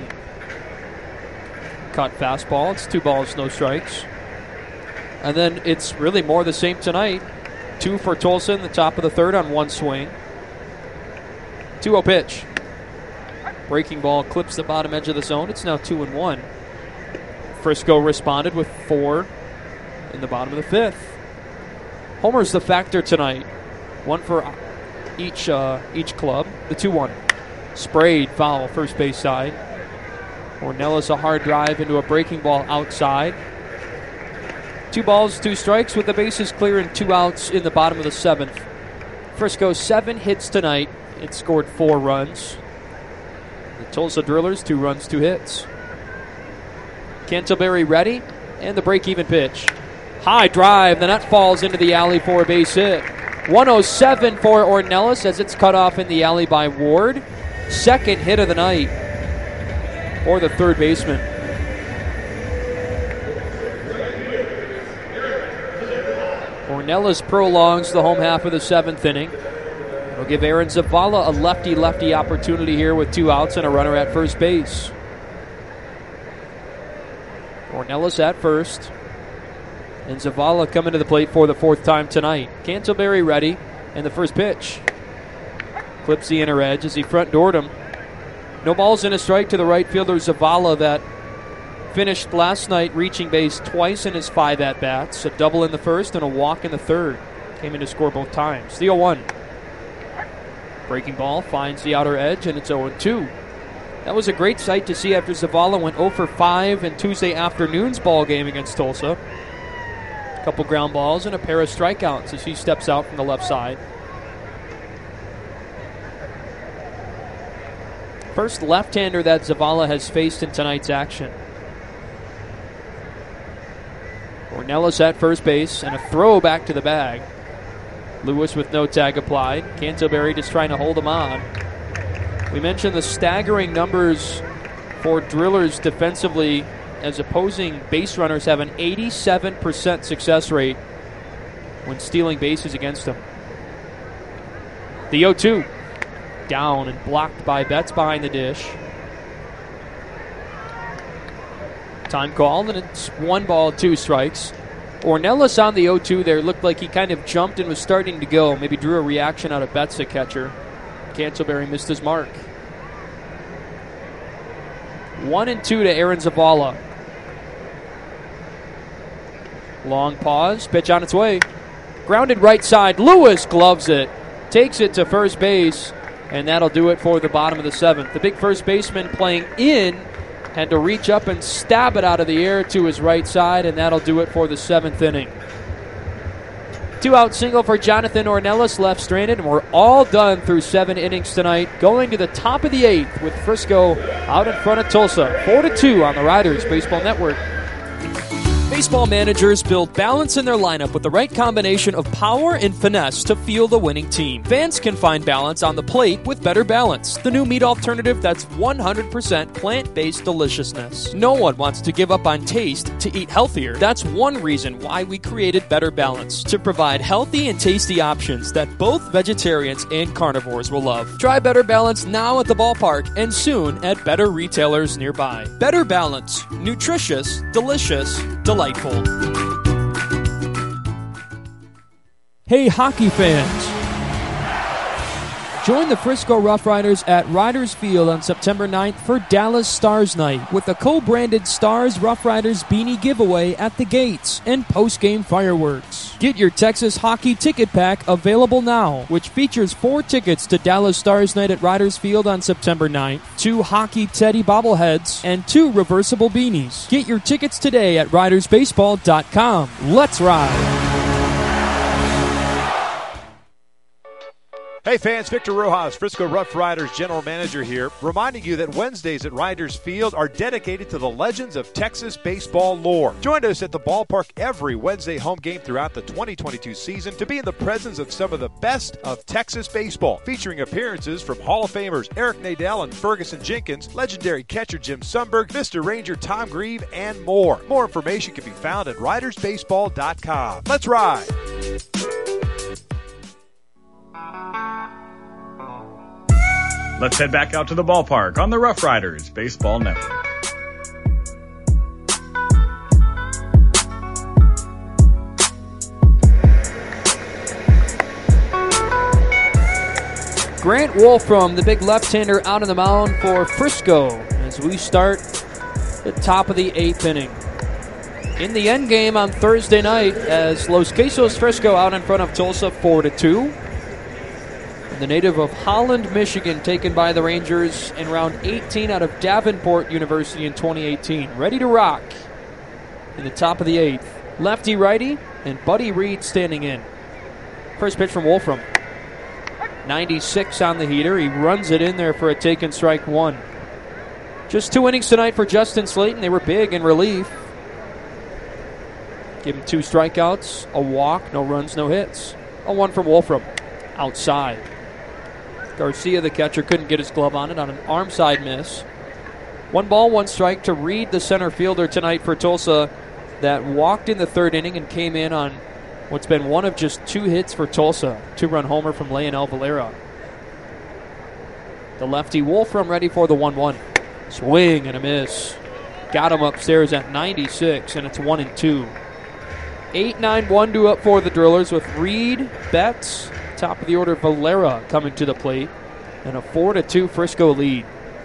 Cut fastball. It's 2 balls, no strikes. And then it's really more the same tonight. 2 for Tulsa in the top of the third on 1 swing. 2-0 pitch. Breaking ball clips the bottom edge of the zone. It's now 2-1. Frisco responded with 4 in the bottom of the 5th. Homer's the factor tonight. 1 for each club. The 2-1. Sprayed foul first base side. Ornelas a hard drive into a breaking ball outside. 2 balls, 2 strikes with the bases clear and 2 outs in the bottom of the 7th. Frisco 7 hits tonight. It scored 4 runs. The Tulsa Drillers 2 runs, 2 hits. Cantleberry ready, and the break-even pitch. High drive, the net falls into the alley for a base hit. 107 for Ornelas as it's cut off in the alley by Ward. Second hit of the night for the third baseman. Ornelas prolongs the home half of the 7th inning. It'll give Aaron Zavala a lefty-lefty opportunity here with 2 outs and a runner at first base. Ornelas at first. And Zavala coming to the plate for the 4th time tonight. Cantleberry ready, and the first pitch. Clips the inner edge as he front-doored him. No balls and a strike to the right fielder Zavala that finished last night reaching base twice in his 5 at-bats. A double in the first and a walk in the third. Came in to score both times. The 0-1. Breaking ball finds the outer edge, and it's 0-2. That was a great sight to see after Zavala went 0 for 5 in Tuesday afternoon's ball game against Tulsa. A couple ground balls and a pair of strikeouts as he steps out from the left side. First left-hander that Zavala has faced in tonight's action. Ornelas at first base and a throw back to the bag. Lewis with no tag applied. Cantleberry just trying to hold him on. We mentioned the staggering numbers for Drillers defensively as opposing base runners have an 87% success rate when stealing bases against them. The 0-2. Down and blocked by Betts behind the dish. Time called, and it's 1 ball, 2 strikes. Ornelas on the 0-2 there looked like he kind of jumped and was starting to go. Maybe drew a reaction out of Betts, the catcher. Cantleberry missed his mark. 1-2 to Aaron Zavala. Long pause, pitch on its way. Grounded right side, Lewis gloves it. Takes it to first base, and that'll do it for the bottom of the 7th. The big first baseman playing in had to reach up and stab it out of the air to his right side, and that'll do it for the 7th inning. 2-out single for Jonathan Ornelas, left stranded, and we're all done through 7 innings tonight. Going to the top of the 8th with Frisco out in front of Tulsa. 4-2 on the Riders Baseball Network. Baseball managers build balance in their lineup with the right combination of power and finesse to field a winning team. Fans can find balance on the plate with Better Balance, the new meat alternative that's 100% plant-based deliciousness. No one wants to give up on taste to eat healthier. That's one reason why we created Better Balance, to provide healthy and tasty options that both vegetarians and carnivores will love. Try Better Balance now at the ballpark and soon at better retailers nearby. Better Balance. Nutritious, delicious, delightful. Hey, hockey fans. Join the Frisco Rough Riders at Riders Field on September 9th for Dallas Stars Night with a co-branded Stars Rough Riders beanie giveaway at the gates and post-game fireworks. Get your Texas hockey ticket pack available now, which features 4 tickets to Dallas Stars Night at Riders Field on September 9th, 2 Hockey Teddy bobbleheads, and 2 reversible beanies. Get your tickets today at ridersbaseball.com. Let's ride! Hey fans, Victor Rojas, Frisco Rough Riders General Manager here, reminding you that Wednesdays at Riders Field are dedicated to the legends of Texas baseball lore. Join us at the ballpark every Wednesday home game throughout the 2022 season to be in the presence of some of the best of Texas baseball, featuring appearances from Hall of Famers Eric Nadel and Ferguson Jenkins, legendary catcher Jim Sundberg, Mr. Ranger Tom Grieve, and more. More information can be found at ridersbaseball.com. Let's ride! Let's head back out to the ballpark on the Rough Riders Baseball Network. Grant Wolfram, the big left-hander, out on the mound for Frisco as we start the top of the 8th inning. In the end game on Thursday night as Los Quesos Frisco out in front of Tulsa 4-2. The native of Holland, Michigan, taken by the Rangers in round 18 out of Davenport University in 2018. Ready to rock in the top of the 8th. Lefty-righty and Buddy Reed standing in. First pitch from Wolfram. 96 on the heater. He runs it in there for a taken strike one. Just 2 innings tonight for Justin Slayton. They were big in relief. Give him 2 strikeouts, a walk, no runs, no hits. A 1 from Wolfram. Outside. Garcia, the catcher, couldn't get his glove on it on an arm side miss. 1 ball, 1 strike to Reed, the center fielder tonight for Tulsa, that walked in the 3rd inning and came in on what's been one of just 2 hits for Tulsa. 2-run homer from Leonel Valera. The lefty Wolfram ready for the 1-1. Swing and a miss. Got him upstairs at 96, and it's 1-2. 8-9 1-2 up for the Drillers with Reed, Betts, top of the order Valera coming to the plate, and a 4-2 Frisco lead.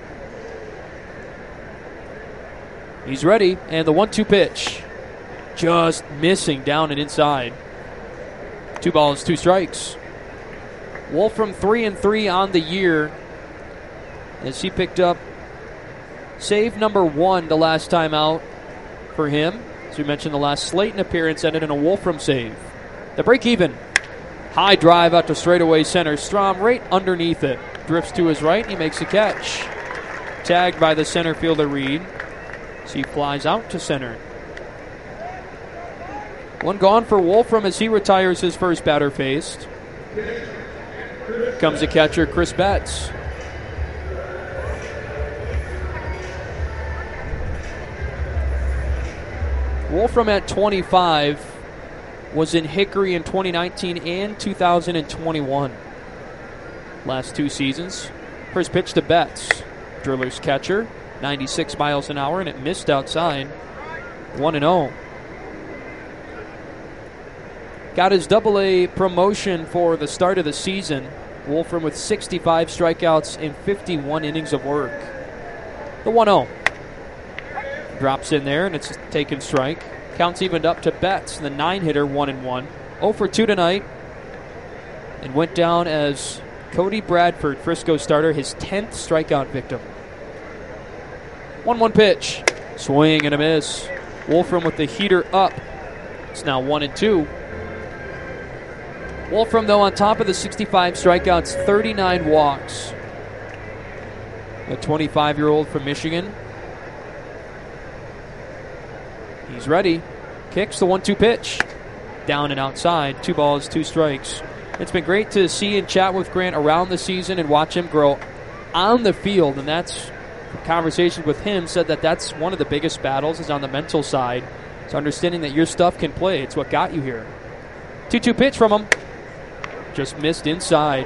He's ready, and the 1-2 pitch. Just missing down and inside. 2 balls, 2 strikes. Wolfram 3-3 on the year as he picked up save number 1 the last time out for him. As we mentioned, the last Slayton appearance ended in a Wolfram save. The break even. High drive out to straightaway center. Strom right underneath it. Drifts to his right and he makes a catch. Tagged by the center fielder Reed. So he flies out to center. 1 gone for Wolfram as he retires his first batter faced. Comes the catcher Chris Betts. Wolfram at 25 was in Hickory in 2019 and 2021. Last 2 seasons. First pitch to Betts. Drillers catcher, 96 miles an hour, and it missed outside. 1-0. Got his Double-A promotion for the start of the season. Wolfram with 65 strikeouts and 51 innings of work. The 1-0. Drops in there, and it's a taken strike. Counts evened up to Betts, the 9-hitter, 1-1. 0 for 2 tonight. And went down as Cody Bradford, Frisco starter, his 10th strikeout victim. 1-1 pitch. Swing and a miss. Wolfram with the heater up. It's now 1-2. Wolfram, though, on top of the 65 strikeouts, 39 walks. A 25-year-old from Michigan. He's ready. Kicks the 1-2 pitch. Down and outside. 2 balls, 2 strikes. It's been great to see and chat with Grant around the season and watch him grow on the field. And that's, conversations with him said that that's one of the biggest battles is on the mental side. It's understanding that your stuff can play. It's what got you here. 2-2 pitch from him. Just missed inside.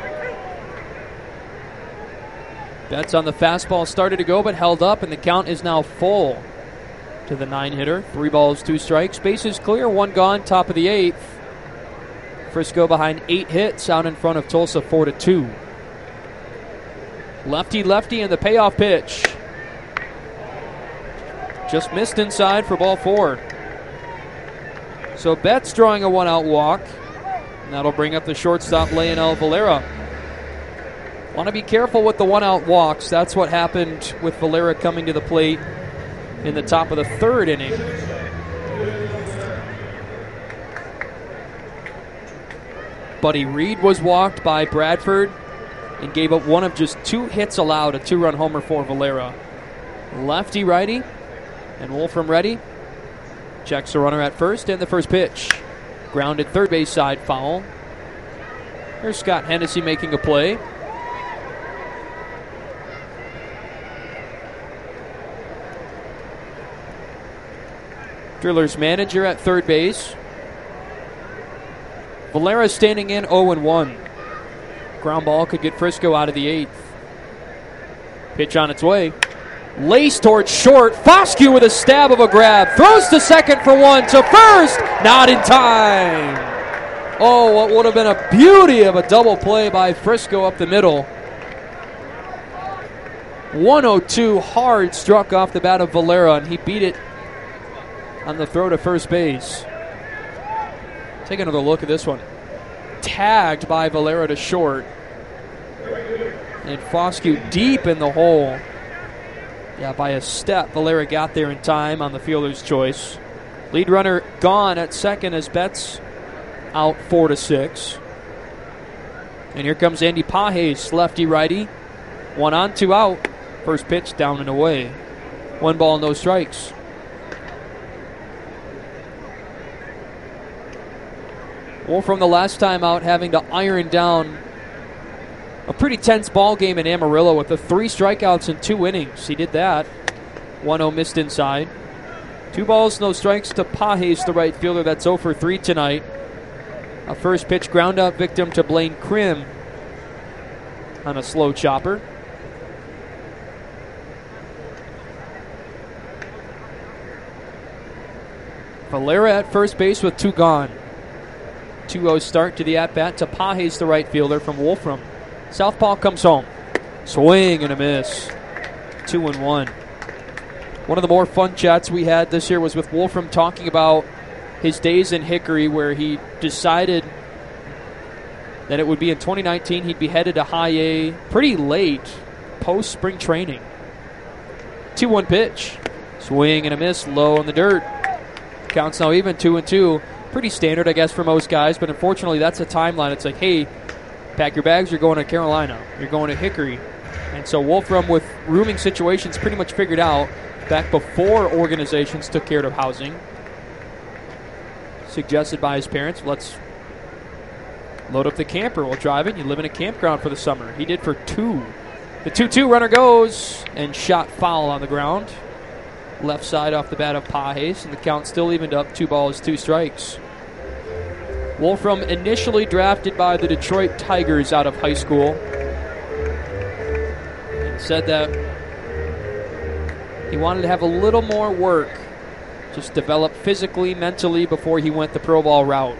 Betts on the fastball started to go but held up, and the count is now full to the 9-hitter. 3 balls, 2 strikes. Bases clear, 1 gone, top of the 8th. Frisco behind 8 hits out in front of Tulsa 4-2. Lefty and the payoff pitch. Just missed inside for ball 4. So Betts drawing a 1-out walk. And that'll bring up the shortstop, Leonel Valera. Want to be careful with the 1-out walks. That's what happened with Valera coming to the plate in the top of the 3rd inning. Buddy Reed was walked by Bradford and gave up one of just 2 hits allowed, a 2-run homer for Valera. Lefty-righty, and Wolfram ready. Checks the runner at first, and the first pitch. Grounded third base side foul. Here's Scott Hennessy making a play. Drillers manager at third base. Valera standing in 0-1. Ground ball could get Frisco out of the 8th. Pitch on its way. Lace towards short. Foscue with a stab of a grab. Throws to second for one. To first. Not in time. Oh, what would have been a beauty of a double play by Frisco up the middle. 102 hard struck off the bat of Valera, and he beat it on the throw to first base. Take another look at this one. Tagged by Valera to short. And Foscue deep in the hole. Yeah, by a step, Valera got there in time on the fielder's choice. Lead runner gone at second as Betts out 4-6. And here comes Andy Pages, lefty-righty. 1 on, 2 out. First pitch down and away. 1 ball, no strikes. Wolfram the last time out having to iron down a pretty tense ball game in Amarillo with the 3 strikeouts in 2 innings. He did that. 1-0 missed inside. 2 balls, no strikes to Pages, the right fielder. That's 0 for 3 tonight. A first pitch ground out victim to Blaine Krim on a slow chopper. Valera at first base with 2 gone. 2-0 start to the at-bat to Pages, the right fielder from Wolfram. Southpaw comes home. Swing and a miss. 2-1. One of the more fun chats we had this year was with Wolfram talking about his days in Hickory, where he decided that it would be in 2019 he'd be headed to High A pretty late, post-spring training. 2-1 pitch. Swing and a miss, low in the dirt. Counts now even, 2-2. Pretty standard, I guess, for most guys, but unfortunately that's a timeline. It's like, hey, pack your bags, you're going to Carolina. You're going to Hickory. And so Wolfram, with rooming situations pretty much figured out back before organizations took care of housing, suggested by his parents, let's load up the camper while driving. You live in a campground for the summer. He did for 2. The 2-2 runner goes and shot foul on the ground. Left side off the bat of Pages, and the count still evened up. 2 balls, 2 strikes. Wolfram initially drafted by the Detroit Tigers out of high school, and said that he wanted to have a little more work, just develop physically, mentally before he went the pro ball route.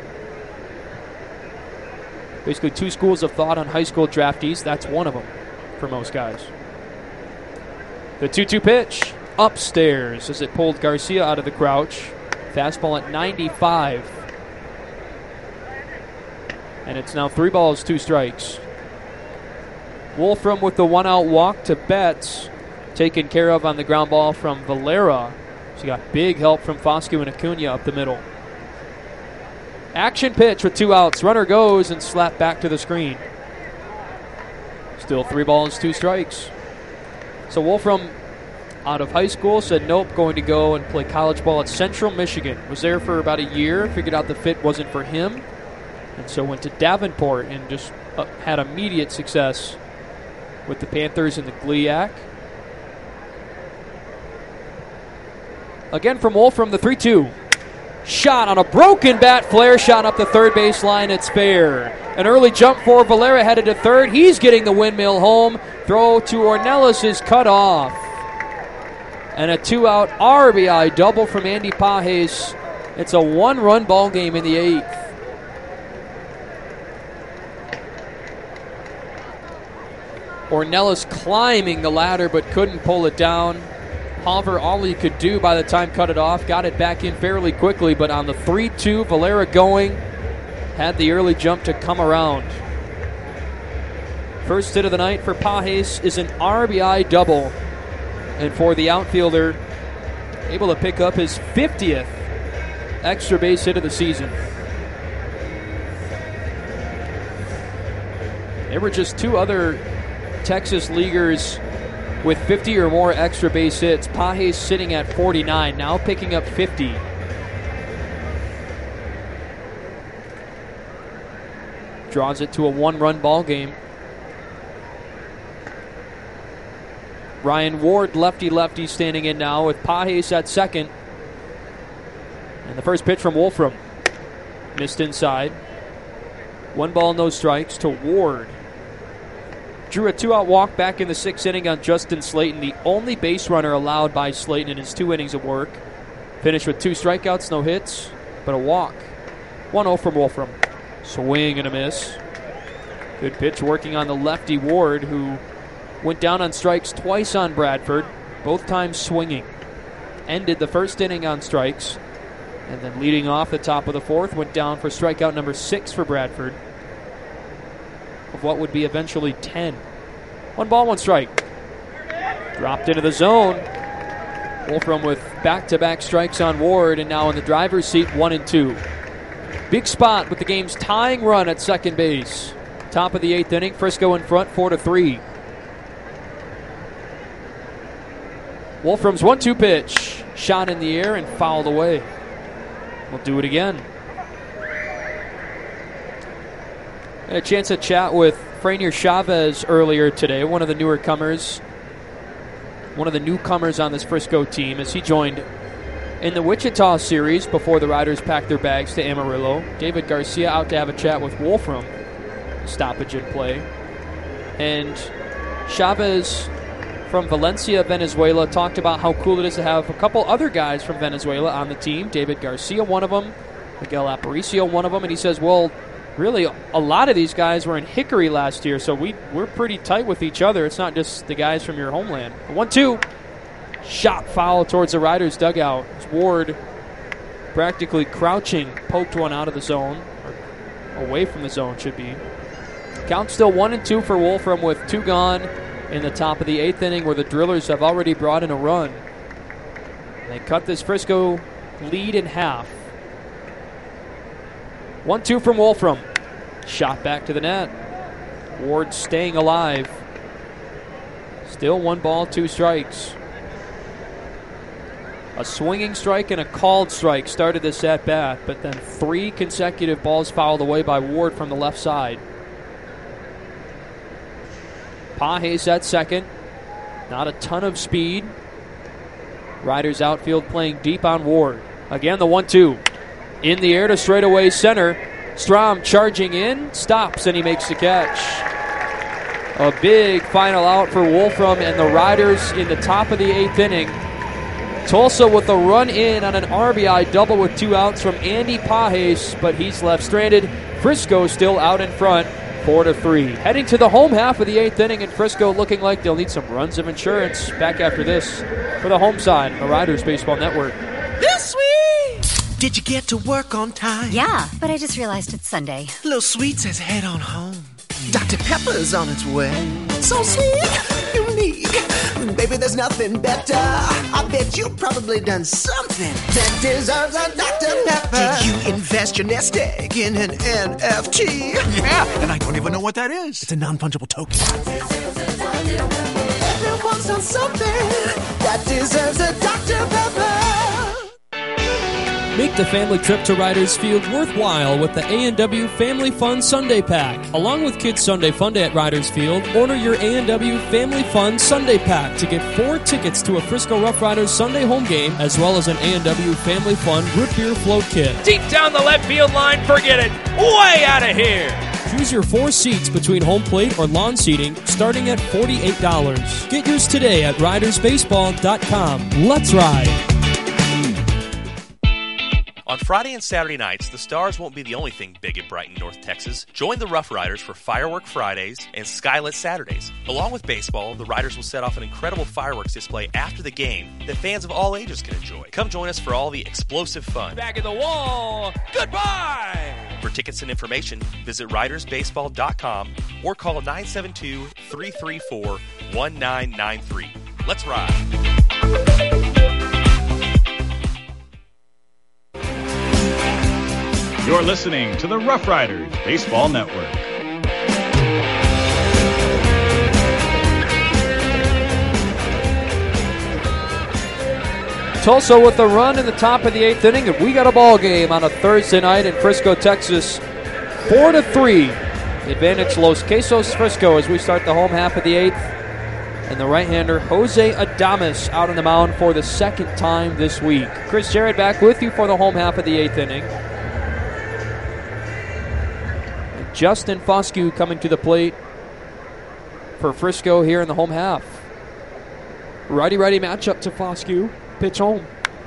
Basically 2 schools of thought on high school draftees. That's one of them for most guys. The 2-2 pitch. Upstairs as it pulled Garcia out of the crouch. Fastball at 95. And it's now 3 balls, 2 strikes. Wolfram with the 1-out walk to Betts. Taken care of on the ground ball from Valera. So got big help from Foscue and Acuna up the middle. Action pitch with 2 outs. Runner goes and slapped back to the screen. Still 3 balls, 2 strikes. So Wolfram, out of high school, said nope, going to go and play college ball at Central Michigan. Was there for about a year, figured out the fit wasn't for him, and so went to Davenport and just had immediate success with the Panthers and the GLIAC. Again from Wolfram, the 3-2. Shot on a broken bat, flare shot up the third base line. It's fair. An early jump for Valera headed to third. He's getting the windmill home. Throw to Ornelas is cut off. And a 2-out RBI double from Andy Pages. It's a 1-run ball game in the 8th. Ornelas climbing the ladder but couldn't pull it down. However, all he could do by the time cut it off, got it back in fairly quickly, but on the 3-2, Valera going, had the early jump to come around. First hit of the night for Pages is an RBI double. And for the outfielder, able to pick up his 50th extra base hit of the season. There were just 2 other Texas leaguers with 50 or more extra base hits. Pages sitting at 49, now picking up 50. Draws it to a 1-run ball game. Ryan Ward, lefty-lefty, standing in now with Pages at second. And the first pitch from Wolfram. Missed inside. 1 ball, no strikes to Ward. drew a 2-out walk back in the 6th inning on Justin Slayton, the only base runner allowed by Slayton in his 2 innings of work. Finished with 2 strikeouts, no hits, but a walk. 1-0 from Wolfram. Swing and a miss. Good pitch working on the lefty Ward, who went down on strikes twice on Bradford, both times swinging. Ended the 1st inning on strikes, and then leading off the top of the 4th, went down for strikeout number 6 for Bradford, of what would be eventually 10. 1 ball, 1 strike. Dropped into the zone. Wolfram with back-to-back strikes on Ward, and now in the driver's seat, 1-2. Big spot with the game's tying run at second base. Top of the 8th inning, Frisco in front, 4-3. Wolfram's 1-2 pitch. Shot in the air and fouled away. We'll do it again. Had a chance to chat with Franier Chavez earlier today, one of the newcomers on this Frisco team, as he joined in the Wichita series before the Riders packed their bags to Amarillo. David Garcia out to have a chat with Wolfram. Stoppage in play. And Chavez from Valencia, Venezuela, talked about how cool it is to have a couple other guys from Venezuela on the team. David Garcia, one of them. Miguel Aparicio, one of them. And he says, well, really, a lot of these guys were in Hickory last year, so we're pretty tight with each other. It's not just the guys from your homeland. 1-2. Shot foul towards the Riders' dugout. Ward, practically crouching, poked one out of the zone. Or away from the zone, should be. Count still 1-2 for Wolfram with 2 gone in the top of the 8th inning, where the Drillers have already brought in a run. They cut this Frisco lead in half. 1-2 from Wolfram. Shot back to the net. Ward staying alive. Still 1 ball, 2 strikes. A swinging strike and a called strike started this at-bat, but then 3 consecutive balls fouled away by Ward from the left side. Pages at second. Not a ton of speed. Riders outfield playing deep on Ward. Again, the 1-2. In the air to straightaway center. Strom charging in. Stops, and he makes the catch. A big final out for Wolfram and the Riders in the top of the 8th inning. Tulsa with a run in on an RBI double with 2 outs from Andy Pages, but he's left stranded. Frisco still out in front, 4-3. Heading to the home half of the 8th inning, and Frisco looking like they'll need some runs of insurance. Back after this for the home side, the Riders Baseball Network. This sweet! Did you get to work on time? Yeah, but I just realized it's Sunday. Little Sweet says head on home. Dr. Pepper's on its way. So sweet, unique. Baby, there's nothing better. I bet you've probably done something that deserves a Dr. Pepper. Did you invest your nest egg in an NFT? Yeah, and I don't even know what that is. It's a non-fungible token. Everyone's done something that deserves a Dr. Pepper. Make the family trip to Riders Field worthwhile with the A&W Family Fun Sunday Pack. Along with Kids Sunday Fun Day at Riders Field, order your A&W Family Fun Sunday Pack to get 4 tickets to a Frisco Rough Riders Sunday home game, as well as an A&W Family Fun Root Beer Float Kit. Deep down the left field line, forget it. Way out of here. Choose your 4 seats between home plate or lawn seating, starting at $48. Get yours today at ridersbaseball.com. Let's ride. On Friday and Saturday nights, the Stars won't be the only thing big and bright in North Texas. Join the Rough Riders for Firework Fridays and Skylit Saturdays. Along with baseball, the Riders will set off an incredible fireworks display after the game that fans of all ages can enjoy. Come join us for all the explosive fun. Back in the wall. Goodbye. For tickets and information, visit ridersbaseball.com or call 972-334-1993. Let's ride. You're listening to the Rough Riders Baseball Network. Tulsa with a run in the top of the 8th inning, and we got a ball game on a Thursday night in Frisco, Texas. 4-3. Advantage Los Quesos Frisco as we start the home half of the 8th. And the right-hander Jose Adames out on the mound for the 2nd time this week. Chris Jarrett back with you for the home half of the 8th inning. Justin Foscue coming to the plate for Frisco here in the home half. Righty-righty matchup to Foscue. Pitch home.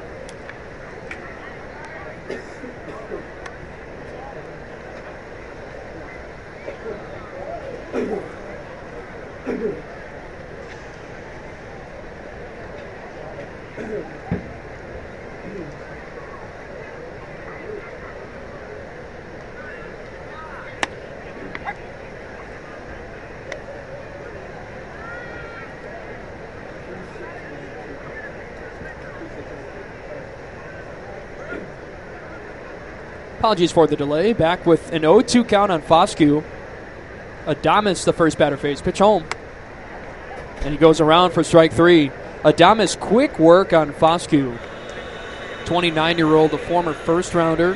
Apologies for the delay. Back with an 0-2 count on Foscue. Adames, the first batter face. Pitch home. And he goes around for strike 3. Adames, quick work on Foscue. 29-year-old, the former first-rounder.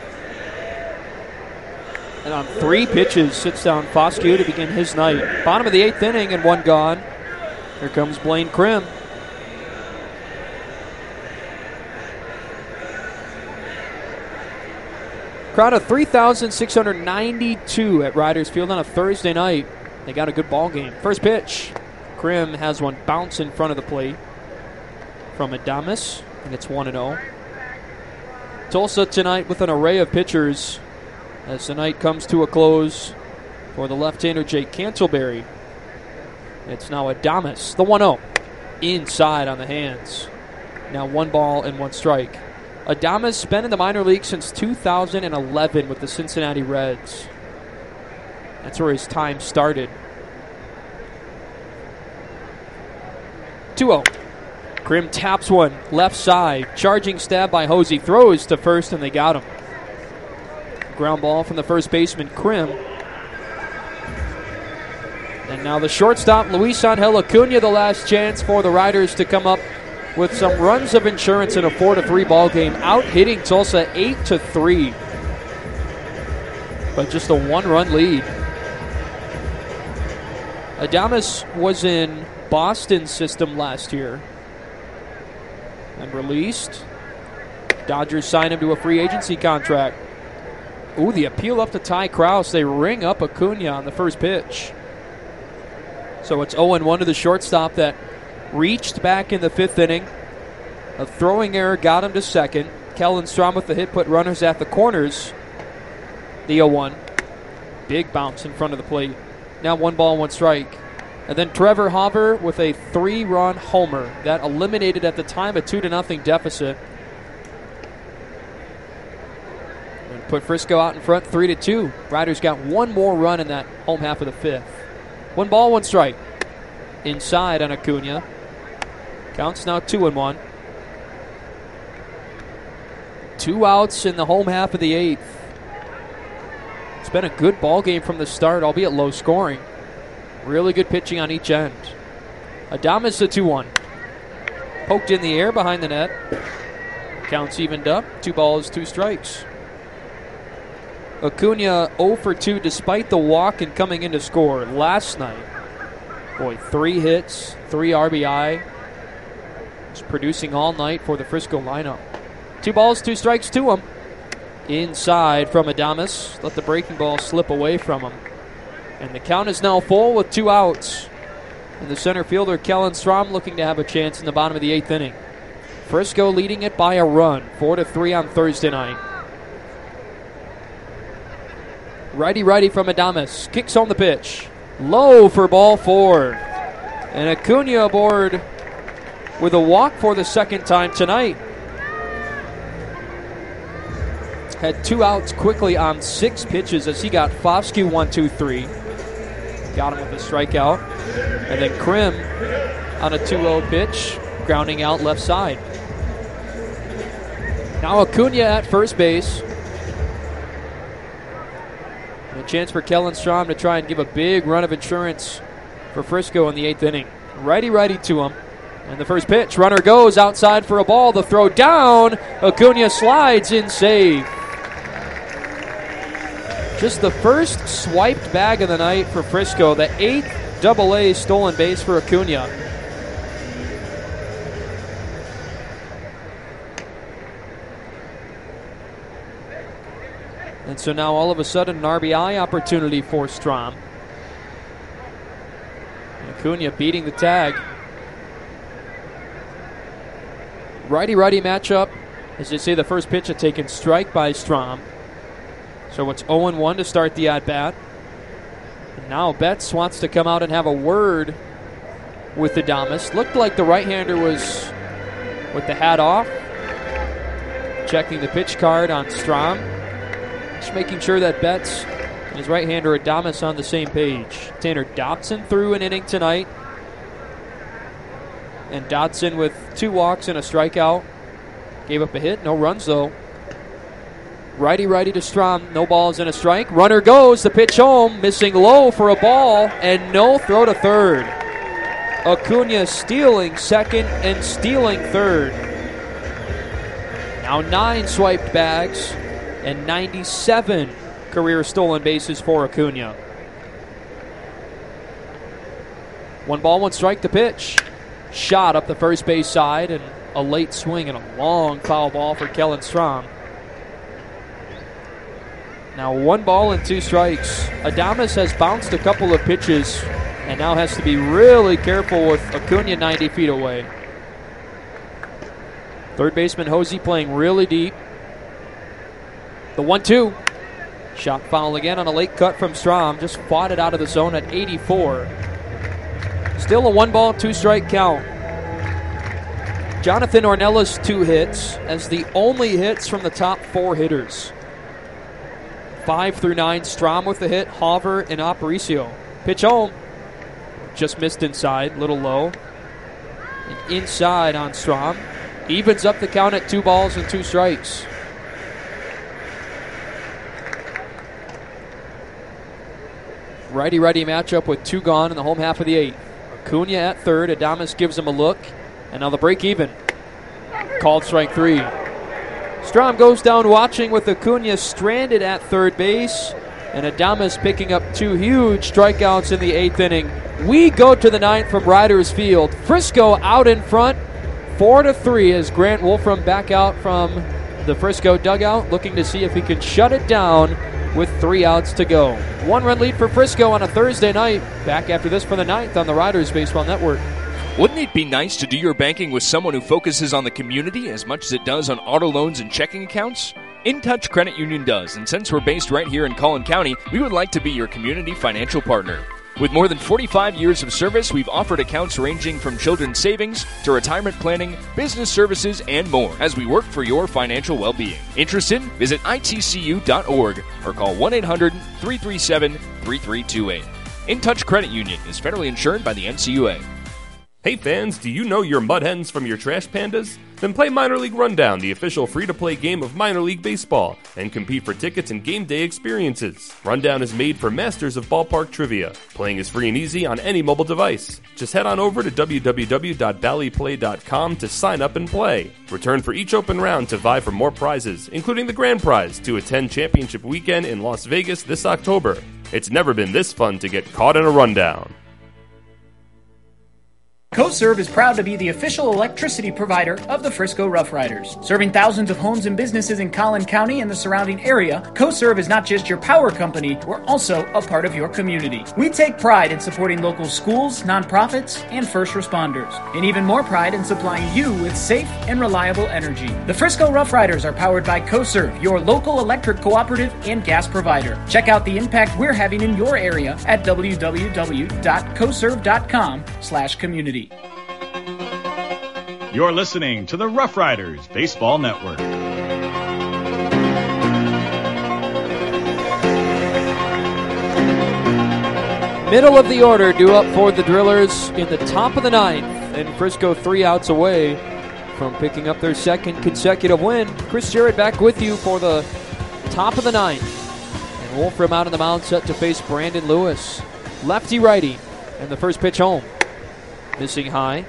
And on 3 pitches, sits down Foscue to begin his night. Bottom of the 8th inning and 1 gone. Here comes Blaine Krim. Crowd of 3,692 at Riders Field on a Thursday night. They got a good ball game. First pitch. Krim has one bounce in front of the plate from Adames, and it's 1-0. Tulsa tonight with an array of pitchers as the night comes to a close for the left-hander Jake Cantleberry. It's now Adames, the 1-0, inside on the hands. Now 1 ball and 1 strike. Adames been in the minor league since 2011 with the Cincinnati Reds. That's where his time started. 2-0. Krim taps one, left side. Charging stab by Hosey. Throws to first, and they got him. Ground ball from the first baseman, Krim. And now the shortstop, Luis Angel Acuna, the last chance for the Riders to come up with some runs of insurance in a 4-3 ball game, out hitting Tulsa 8-3, but just a 1-run lead. Adames was in Boston's system last year and released. Dodgers signed him to a free agency contract. Ooh, the appeal up to Ty Krause. They ring up Acuna on the first pitch. So it's 0-1 to the shortstop that reached back in the 5th inning. A throwing error got him to second. Kellen Strom with the hit put runners at the corners. The 0-1. Big bounce in front of the plate. Now 1 ball, 1 strike. And then Trevor Hauver with a 3-run homer. That eliminated at the time a 2-0 deficit. And put Frisco out in front 3-2. Riders got 1 more run in that home half of the 5th. 1 ball, 1 strike. Inside on Acuna. Counts now 2-1. 2 outs in the home half of the 8th. It's been a good ball game from the start, albeit low scoring. Really good pitching on each end. Adames the 2-1. Poked in the air behind the net. Counts evened up. 2 balls, 2 strikes. Acuna 0 for 2 despite the walk and coming in to score last night. Boy, 3 hits, 3 RBI. He's producing all night for the Frisco lineup. 2 balls, 2 strikes to him. Inside from Adames. Let the breaking ball slip away from him. And the count is now full with 2 outs. And the center fielder, Kellen Strom, looking to have a chance in the bottom of the 8th inning. Frisco leading it by a run, 4-3 on Thursday night. Righty-righty from Adames. Kicks on the pitch. Low for ball 4. And Acuna aboard with a walk for the 2nd time tonight. Had 2 outs quickly on 6 pitches as he got Foscue 1-2-3. Got him with a strikeout. And then Krim on a 2-0 pitch, grounding out left side. Now Acuna at first base. And a chance for Kellen Strom to try and give a big run of insurance for Frisco in the 8th inning. Righty-righty to him. And the first pitch, runner goes outside for a ball. The throw down. Acuna slides in, save. Just the first swiped bag of the night for Frisco. The 8th AA stolen base for Acuna. And so now all of a sudden an RBI opportunity for Strom. Acuna beating the tag. Righty-righty matchup. As they say, the first pitch had taken strike by Strom. So it's 0-1 to start the at-bat. And now Betts wants to come out and have a word with Adames. Looked like the right-hander was with the hat off. Checking the pitch card on Strom. Just making sure that Betts and his right-hander Adames on the same page. Tanner Dodson threw an inning tonight. And Dodson with 2 walks and a strikeout. Gave up a hit, no runs though. Righty-righty to Strom, no balls and a strike. Runner goes, the pitch home, missing low for a ball, and no throw to third. Acuna stealing second and stealing third. Now 9 swiped bags and 97 career stolen bases for Acuna. 1 ball, 1 strike, the pitch. Shot up the first base side, and a late swing and a long foul ball for Kellen Strom. Now 1 ball and 2 strikes. Adames has bounced a couple of pitches and now has to be really careful with Acuna 90 feet away. Third baseman Hosey playing really deep. The 1-2. Shot foul again on a late cut from Strom. Just fought it out of the zone at 84. Still a 1 ball, 2 strike count. Jonathan Ornelas 2 hits as the only hits from the top 4 hitters. 5 through 9, Strom with the hit, Hauver and Aparicio. Pitch home. Just missed inside, little low. And inside on Strom. Evens up the count at 2 balls and 2 strikes. Righty-righty matchup with 2 gone in the home half of the 8th. Acuna at third. Adames gives him a look. And now the break even. Called strike 3. Strom goes down watching with Acuna stranded at third base. And Adames picking up 2 huge strikeouts in the 8th inning. We go to the 9th from Riders Field. Frisco out in front, 4-3 as Grant Wolfram back out from the Frisco dugout, looking to see if he can shut it down with 3 outs to go. 1-run lead for Frisco on a Thursday night. Back after this for the 9th on the Riders Baseball Network. Wouldn't it be nice to do your banking with someone who focuses on the community as much as it does on auto loans and checking accounts? InTouch Credit Union does, and since we're based right here in Collin County, we would like to be your community financial partner. With more than 45 years of service, we've offered accounts ranging from children's savings to retirement planning, business services, and more as we work for your financial well-being. Interested? Visit itcu.org or call 1-800-337-3328. InTouch Credit Union is federally insured by the NCUA. Hey fans, do you know your Mud Hens from your Trash Pandas? Then play Minor League Rundown, the official free-to-play game of minor league baseball, and compete for tickets and game day experiences. Rundown is made for masters of ballpark trivia. Playing is free and easy on any mobile device. Just head on over to www.valleyplay.com to sign up and play. Return for each open round to vie for more prizes, including the grand prize to attend Championship Weekend in Las Vegas this October. It's never been this fun to get caught in a rundown. CoServe is proud to be the official electricity provider of the Frisco Rough Riders. Serving thousands of homes and businesses in Collin County and the surrounding area, CoServe is not just your power company, we're also a part of your community. We take pride in supporting local schools, nonprofits, and first responders, and even more pride in supplying you with safe and reliable energy. The Frisco Rough Riders are powered by CoServe, your local electric cooperative and gas provider. Check out the impact we're having in your area at www.coserve.com/community. You're listening to the Rough Riders Baseball Network. Middle of the order due up for the Drillers in the top of the 9th. And Frisco 3 outs away from picking up their 2nd consecutive win. Chris Jarrett back with you for the top of the 9th. And Wolfram out on the mound set to face Brandon Lewis. Lefty-righty. And the first pitch home. Missing high.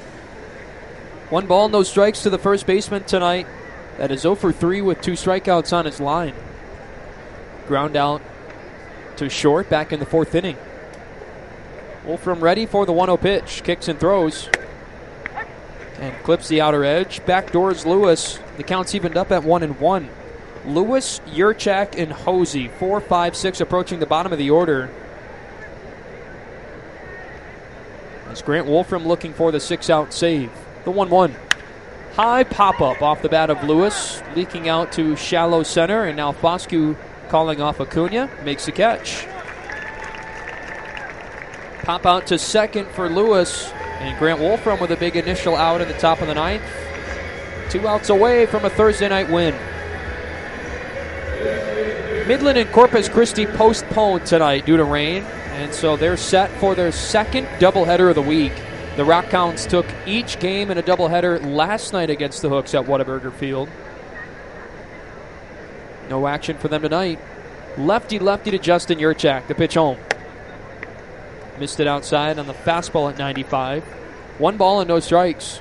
1 ball, no strikes to the first baseman tonight. That is 0 for 3 with 2 strikeouts on his line. Ground out to short back in the 4th inning. Wolfram ready for the 1-0 pitch. Kicks and throws. And clips the outer edge. Backdoors Lewis. The count's evened up at 1-1. Lewis, Yurchak, and Hosey. 4, 5, 6 approaching the bottom of the order. As Grant Wolfram looking for the 6-out save. The 1-1. High pop-up off the bat of Lewis, leaking out to shallow center, and now Foscue calling off Acuna, makes the catch. Pop out to second for Lewis, and Grant Wolfram with a big initial out in the top of the ninth. 2 outs away from a Thursday night win. Midland and Corpus Christi postponed tonight due to rain, and so they're set for their second doubleheader of the week. The Rockhounds took each game in a doubleheader last night against the Hooks at Whataburger Field. No action for them tonight. Lefty to Justin Yurchak. The pitch home. Missed it outside on the fastball at 95. 1 ball and no strikes.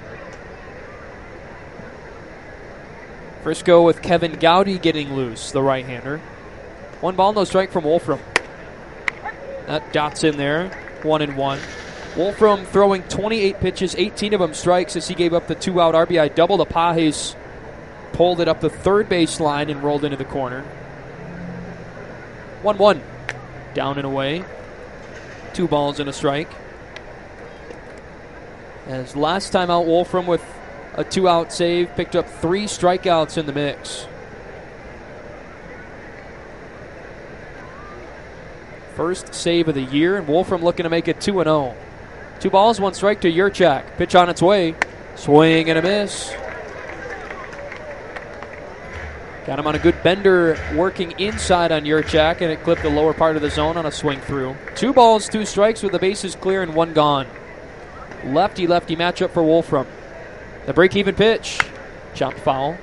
Frisco with Kevin Gowdy getting loose, the right-hander. 1 ball, no strike from Wolfram. That dots in there, 1-1. Wolfram throwing 28 pitches, 18 of them strikes as he gave up the 2-out RBI double to Pajes. Pulled it up the third base line and rolled into the corner. 1-1. Down and away. 2 balls and a strike. As last time out, Wolfram with a 2-out save, picked up 3 strikeouts in the mix. First save of the year, and Wolfram looking to make it 2-0. 2 balls, 1 strike to Yurchak. Pitch on its way. Swing and a miss. Got him on a good bender working inside on Yurchak, and it clipped the lower part of the zone on a swing through. 2 balls, 2 strikes with the bases clear and 1 gone. Lefty-lefty matchup for Wolfram. The break-even pitch. Chopped foul.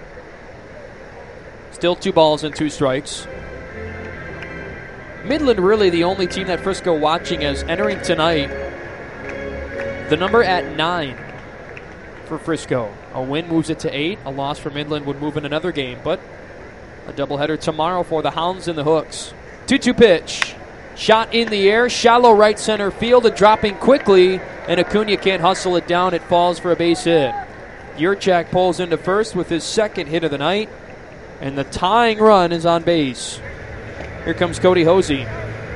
Still 2 balls and 2 strikes. Midland really the only team that Frisco watching as entering tonight. The number at 9 for Frisco. A win moves it to 8. A loss for Midland would move in another game. But a doubleheader tomorrow for the Hounds and the Hooks. 2-2 pitch. Shot in the air. Shallow right center field. And dropping quickly. And Acuna can't hustle it down. It falls for a base hit. Yurchak pulls into first with his second hit of the night. And the tying run is on base. Here comes Cody Hosey.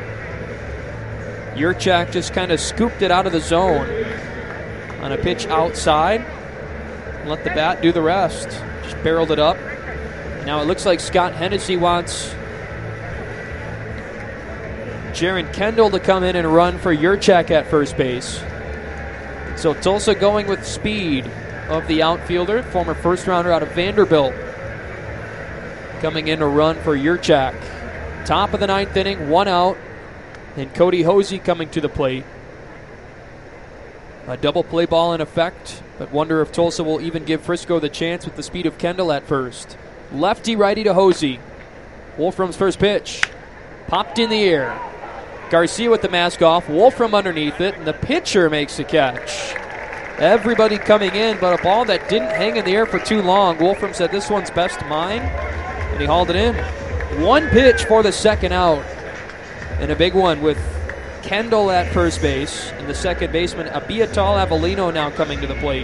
Yurchak just kind of scooped it out of the zone on a pitch outside. Let the bat do the rest. Just barreled it up. Now it looks like Scott Hennessy wants Jaron Kendall to come in and run for Yurchak at first base. So Tulsa going with speed of the outfielder, former first-rounder out of Vanderbilt, coming in to run for Yurchak. Top of the 9th inning, 1 out, and Cody Hosey coming to the plate. A double play ball in effect, but wonder if Tulsa will even give Frisco the chance with the speed of Kendall at first. Lefty-righty to Hosey. Wolfram's first pitch. Popped in the air. Garcia with the mask off. Wolfram underneath it, and the pitcher makes the catch. Everybody coming in, but a ball that didn't hang in the air for too long. Wolfram said, "This one's best mine," and he hauled it in. 1 pitch for the second out, and a big one with Kendall at first base, and the second baseman, Abiatal Avellino, now coming to the plate.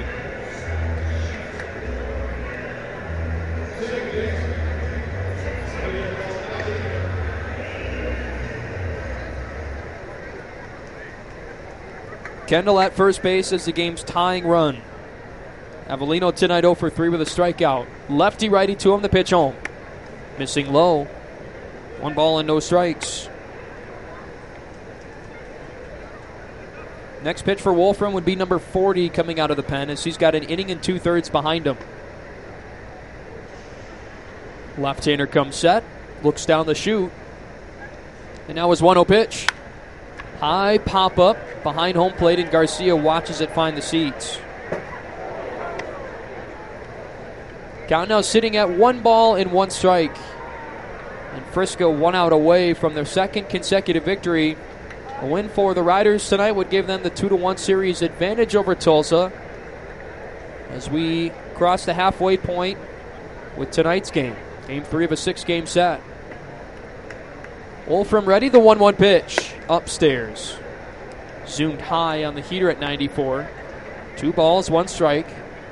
Kendall at first base as the game's tying run. Avellino tonight 0 for 3 with a strikeout. Lefty-righty to him, the pitch home. Missing low. 1 ball and no strikes. Next pitch for Wolfram would be number 40 coming out of the pen as he's got an inning and 2/3 behind him. Left-hander comes set. Looks down the chute. And now his 1-0 pitch. High pop-up behind home plate, and Garcia watches it find the seats. Count now sitting at 1 ball and 1 strike. And Frisco 1 out away from their second consecutive victory. A win for the Riders tonight would give them the 2-1 series advantage over Tulsa as we cross the halfway point with tonight's game. Game 3 of a 6-game set. Wolfram ready, the 1-1 pitch. Upstairs. Zoomed high on the heater at 94. 2 balls, 1 strike.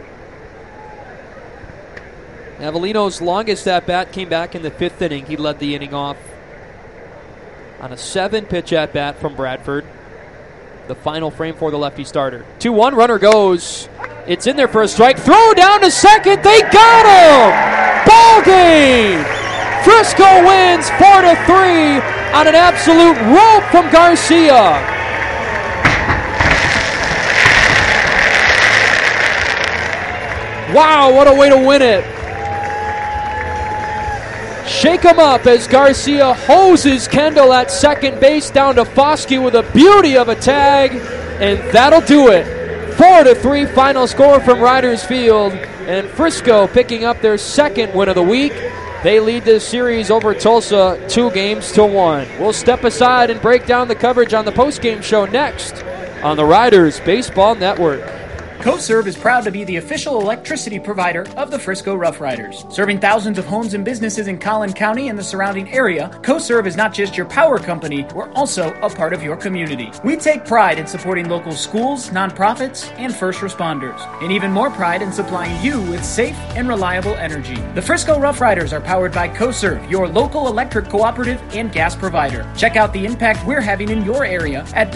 Avellino's longest at-bat came back in the 5th inning. He led the inning off on a 7-pitch at-bat from Bradford. the final frame for the lefty starter. 2-1, runner goes. It's in there for a strike. Throw down to second. They got him! Ball game! Frisco wins 4-3 on an absolute rope from Garcia. Wow, what a way to win it. Shake him up as Garcia hoses Kendall at second base down to Foskey with a beauty of a tag, and that'll do it. 4-3 final score from Riders Field, and Frisco picking up their second win of the week. They lead this series over Tulsa 2-1. We'll step aside and break down the coverage on the postgame show next on the Riders Baseball Network. CoServe is proud to be the official electricity provider of the Frisco Rough Riders. Serving thousands of homes and businesses in Collin County and the surrounding area, CoServe is not just your power company, we're also a part of your community. We take pride in supporting local schools, nonprofits, and first responders, and even more pride in supplying you with safe and reliable energy. The Frisco Rough Riders are powered by CoServe, your local electric cooperative and gas provider. Check out the impact we're having in your area at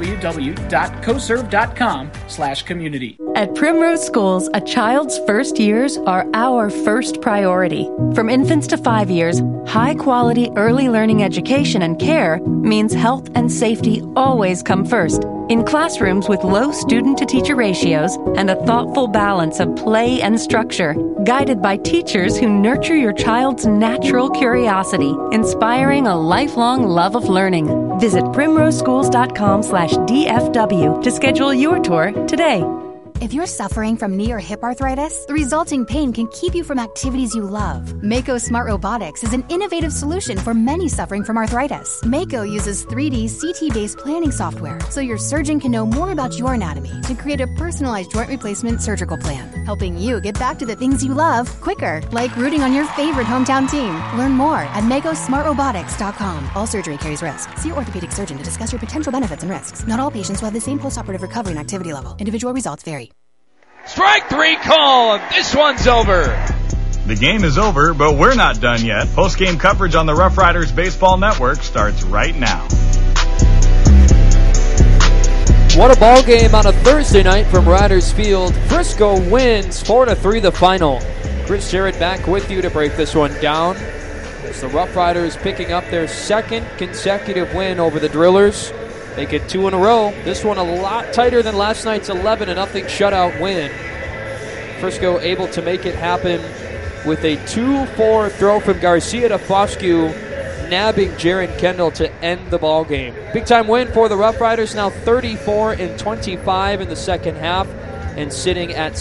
www.coserve.com/community. At Primrose Schools, a child's first years are our first priority. From infants to 5 years, high-quality early learning education and care means health and safety always come first. In classrooms with low student-to-teacher ratios and a thoughtful balance of play and structure, guided by teachers who nurture your child's natural curiosity, inspiring a lifelong love of learning. Visit primroseschools.com/DFW to schedule your tour today. If you're suffering from knee or hip arthritis, the resulting pain can keep you from activities you love. Mako Smart Robotics is an innovative solution for many suffering from arthritis. Mako uses 3D CT-based planning software, so your surgeon can know more about your anatomy to create a personalized joint replacement surgical plan, helping you get back to the things you love quicker, like rooting on your favorite hometown team. Learn more at MakoSmartRobotics.com. All surgery carries risk. See your orthopedic surgeon to discuss your potential benefits and risks. Not all patients will have the same postoperative recovery and activity level. Individual results vary. Strike three call. This one's over. The game is over, but we're not done yet. Post-game coverage on the Rough Riders Baseball Network starts right now. What a ball game on a Thursday night from Riders Field. Frisco wins 4-3 the final. Chris Jarrett back with you to break this one down. As the Rough Riders picking up their second consecutive win over the Drillers. Make it 2 in a row. This one a lot tighter than last night's 11-0 shutout win. Frisco able to make it happen with a 2-4 throw from Garcia to Foscue, nabbing Jaron Kendall to end the ball game. Big time win for the Rough Riders, now 34-25 in the second half and sitting at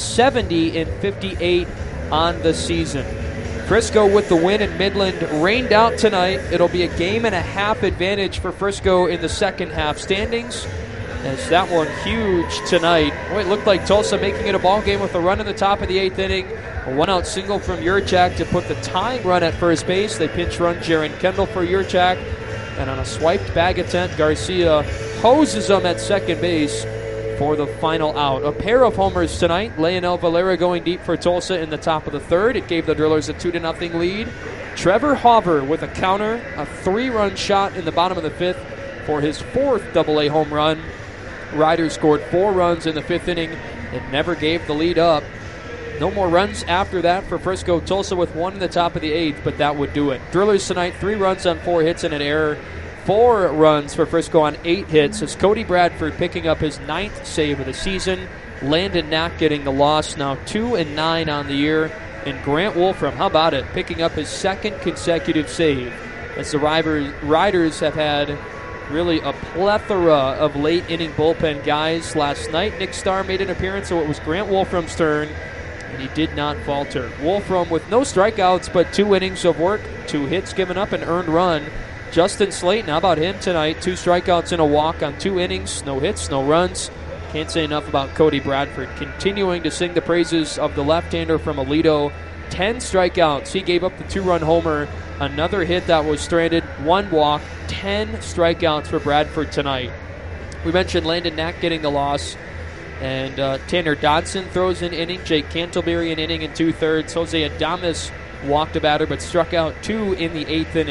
70-58 on the season. Frisco with the win, and Midland rained out tonight. It'll be a game and a half advantage for Frisco in the second half standings, as that one huge tonight. Boy, it looked like Tulsa making it a ball game with a run in the top of the 8th inning. A one-out single from Yurchak to put the tying run at first base. They pinch run Jaron Kendall for Yurchak, and on a swiped bag attempt, Garcia hoses them at second base for the final out. A pair of homers tonight. Leonel Valera going deep for Tulsa in the top of the third. It gave the Drillers a 2-0 lead. Trevor Hauver with a counter, a 3-run shot in the bottom of the 5th for his 4th AA home run. Riders scored 4 runs in the 5th inning. It never gave the lead up. No more runs after that for Frisco. Tulsa with 1 in the top of the 8th, but that would do it. Drillers tonight, 3 runs on 4 hits and an error. 4 runs for Frisco on 8 hits as Cody Bradford picking up his 9th save of the season. Landon Knack getting the loss, now 2-9 on the year. And Grant Wolfram, how about it, picking up his 2nd consecutive save. As the Riders have had really a plethora of late inning bullpen guys. Last night, Nick Starr made an appearance, so it was Grant Wolfram's turn, and he did not falter. Wolfram with no strikeouts, but 2 innings of work, 2 hits given up, an earned run. Justin Slayton, how about him tonight? 2 strikeouts and a walk on 2 innings. No hits, no runs. Can't say enough about Cody Bradford. Continuing to sing the praises of the left-hander from Aledo. 10 strikeouts. He gave up the 2-run homer. Another hit that was stranded. 1 walk. 10 strikeouts for Bradford tonight. We mentioned Landon Knack getting the loss. And Tanner Dodson throws an inning. Jake Cantleberry an inning and 2/3. Jose Adames walked a batter but struck out 2 in the 8th inning.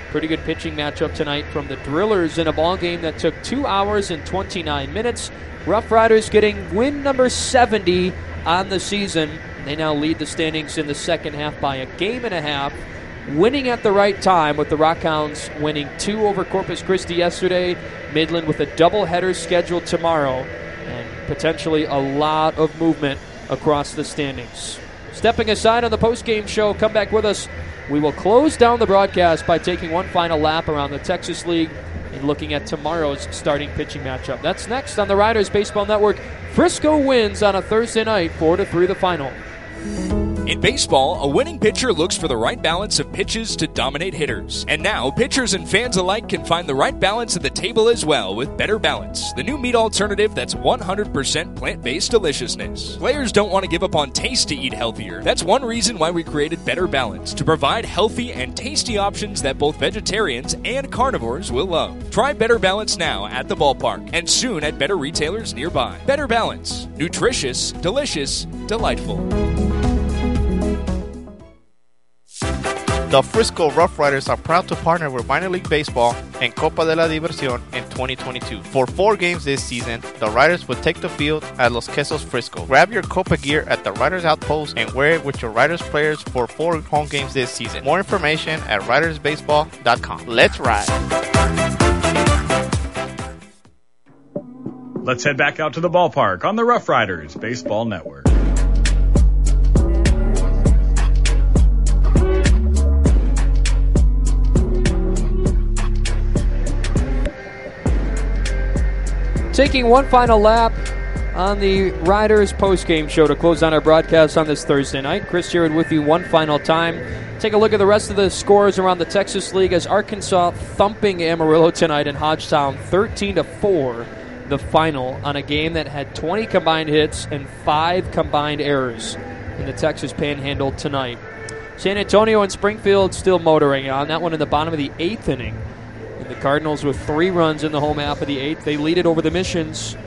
Pretty good pitching matchup tonight from the Drillers in a ball game that took 2 hours and 29 minutes. Rough Riders getting win number 70 on the season. They now lead the standings in the second half by a game and a half, winning at the right time with the Rockhounds winning 2 over Corpus Christi yesterday. Midland with a doubleheader scheduled tomorrow, and potentially a lot of movement across the standings. Stepping aside on the postgame show, come back with us. We will close down the broadcast by taking one final lap around the Texas League and looking at tomorrow's starting pitching matchup. That's next on the Riders Baseball Network. Frisco wins on a Thursday night, 4-3 the final. In baseball, a winning pitcher looks for the right balance of pitches to dominate hitters. And now, pitchers and fans alike can find the right balance at the table as well with Better Balance, the new meat alternative that's 100% plant-based deliciousness. Players don't want to give up on taste to eat healthier. That's one reason why we created Better Balance, to provide healthy and tasty options that both vegetarians and carnivores will love. Try Better Balance now at the ballpark and soon at better retailers nearby. Better Balance. Nutritious, delicious, delightful. The Frisco Rough Riders are proud to partner with Minor League Baseball and Copa de la Diversión in 2022. For 4 games this season, the Riders will take the field at Los Quesos Frisco. Grab your Copa gear at the Riders Outpost and wear it with your Riders players for 4 home games this season. More information at ridersbaseball.com. Let's ride! Let's head back out to the ballpark on the Rough Riders Baseball Network. Taking one final lap on the Riders postgame show to close on our broadcast on this Thursday night. Chris Jared with you one final time. Take a look at the rest of the scores around the Texas League as Arkansas thumping Amarillo tonight in Hodgetown 13-4, the final, on a game that had 20 combined hits and 5 combined errors in the Texas Panhandle tonight. San Antonio and Springfield still motoring on that one in the bottom of the 8th inning. The Cardinals with 3 runs in the home half of the 8th. They lead it over the Missions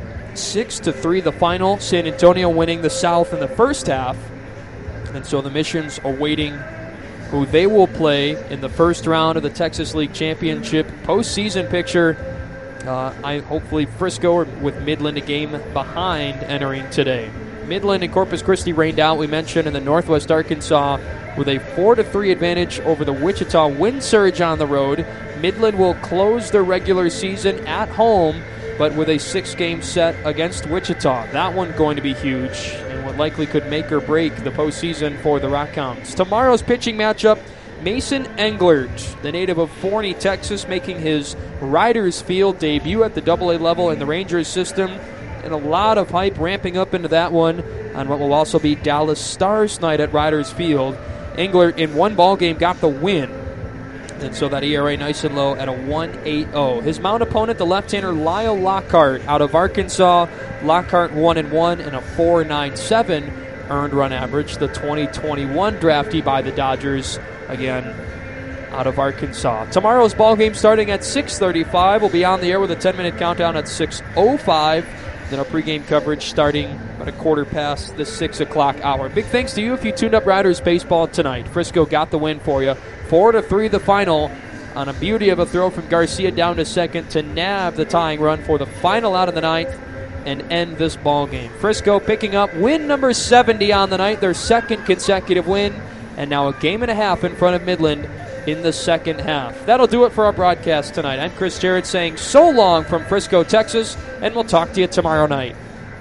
6-3 the final. San Antonio winning the South in the first half. And so the Missions awaiting who they will play in the first round of the Texas League Championship postseason picture. Hopefully Frisco with Midland a game behind entering today. Midland and Corpus Christi rained out, we mentioned, in the Northwest Arkansas with a 4-3 advantage over the Wichita Wind Surge on the road. Midland will close their regular season at home, but with a 6-game set against Wichita. That one going to be huge, and what likely could make or break the postseason for the Rockhounds. Tomorrow's pitching matchup, Mason Englert, the native of Forney, Texas, making his Riders Field debut at the AA level in the Rangers system, and a lot of hype ramping up into that one on what will also be Dallas Stars night at Riders Field. Englert in one ball game got the win, and so that ERA nice and low at a 1.80. His mount opponent, the left-hander Lyle Lockhart out of Arkansas. Lockhart 1-1 and a 4.97 earned run average. The 2021 draftee by the Dodgers, again out of Arkansas. Tomorrow's ball game starting at 6:35. We'll be on the air with a 10-minute countdown at 6:05. Then our pregame coverage starting about a quarter past the 6 o'clock hour. Big thanks to you if you tuned up Riders Baseball tonight. Frisco got the win for you. 4-3 the final on a beauty of a throw from Garcia down to second to nab the tying run for the final out of the ninth and end this ball game. Frisco picking up win number 70 on the night, their second consecutive win, and now a game and a half in front of Midland in the second half. That'll do it for our broadcast tonight. I'm Chris Jarrett saying so long from Frisco, Texas, and we'll talk to you tomorrow night.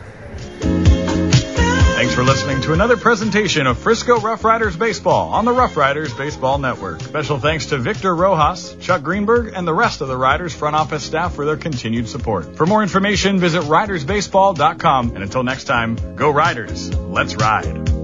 Thanks for listening to another presentation of Frisco Rough Riders Baseball on the Rough Riders Baseball Network. Special thanks to Victor Rojas, Chuck Greenberg, and the rest of the Riders front office staff for their continued support. For more information, visit ridersbaseball.com. And until next time, go Riders. Let's ride.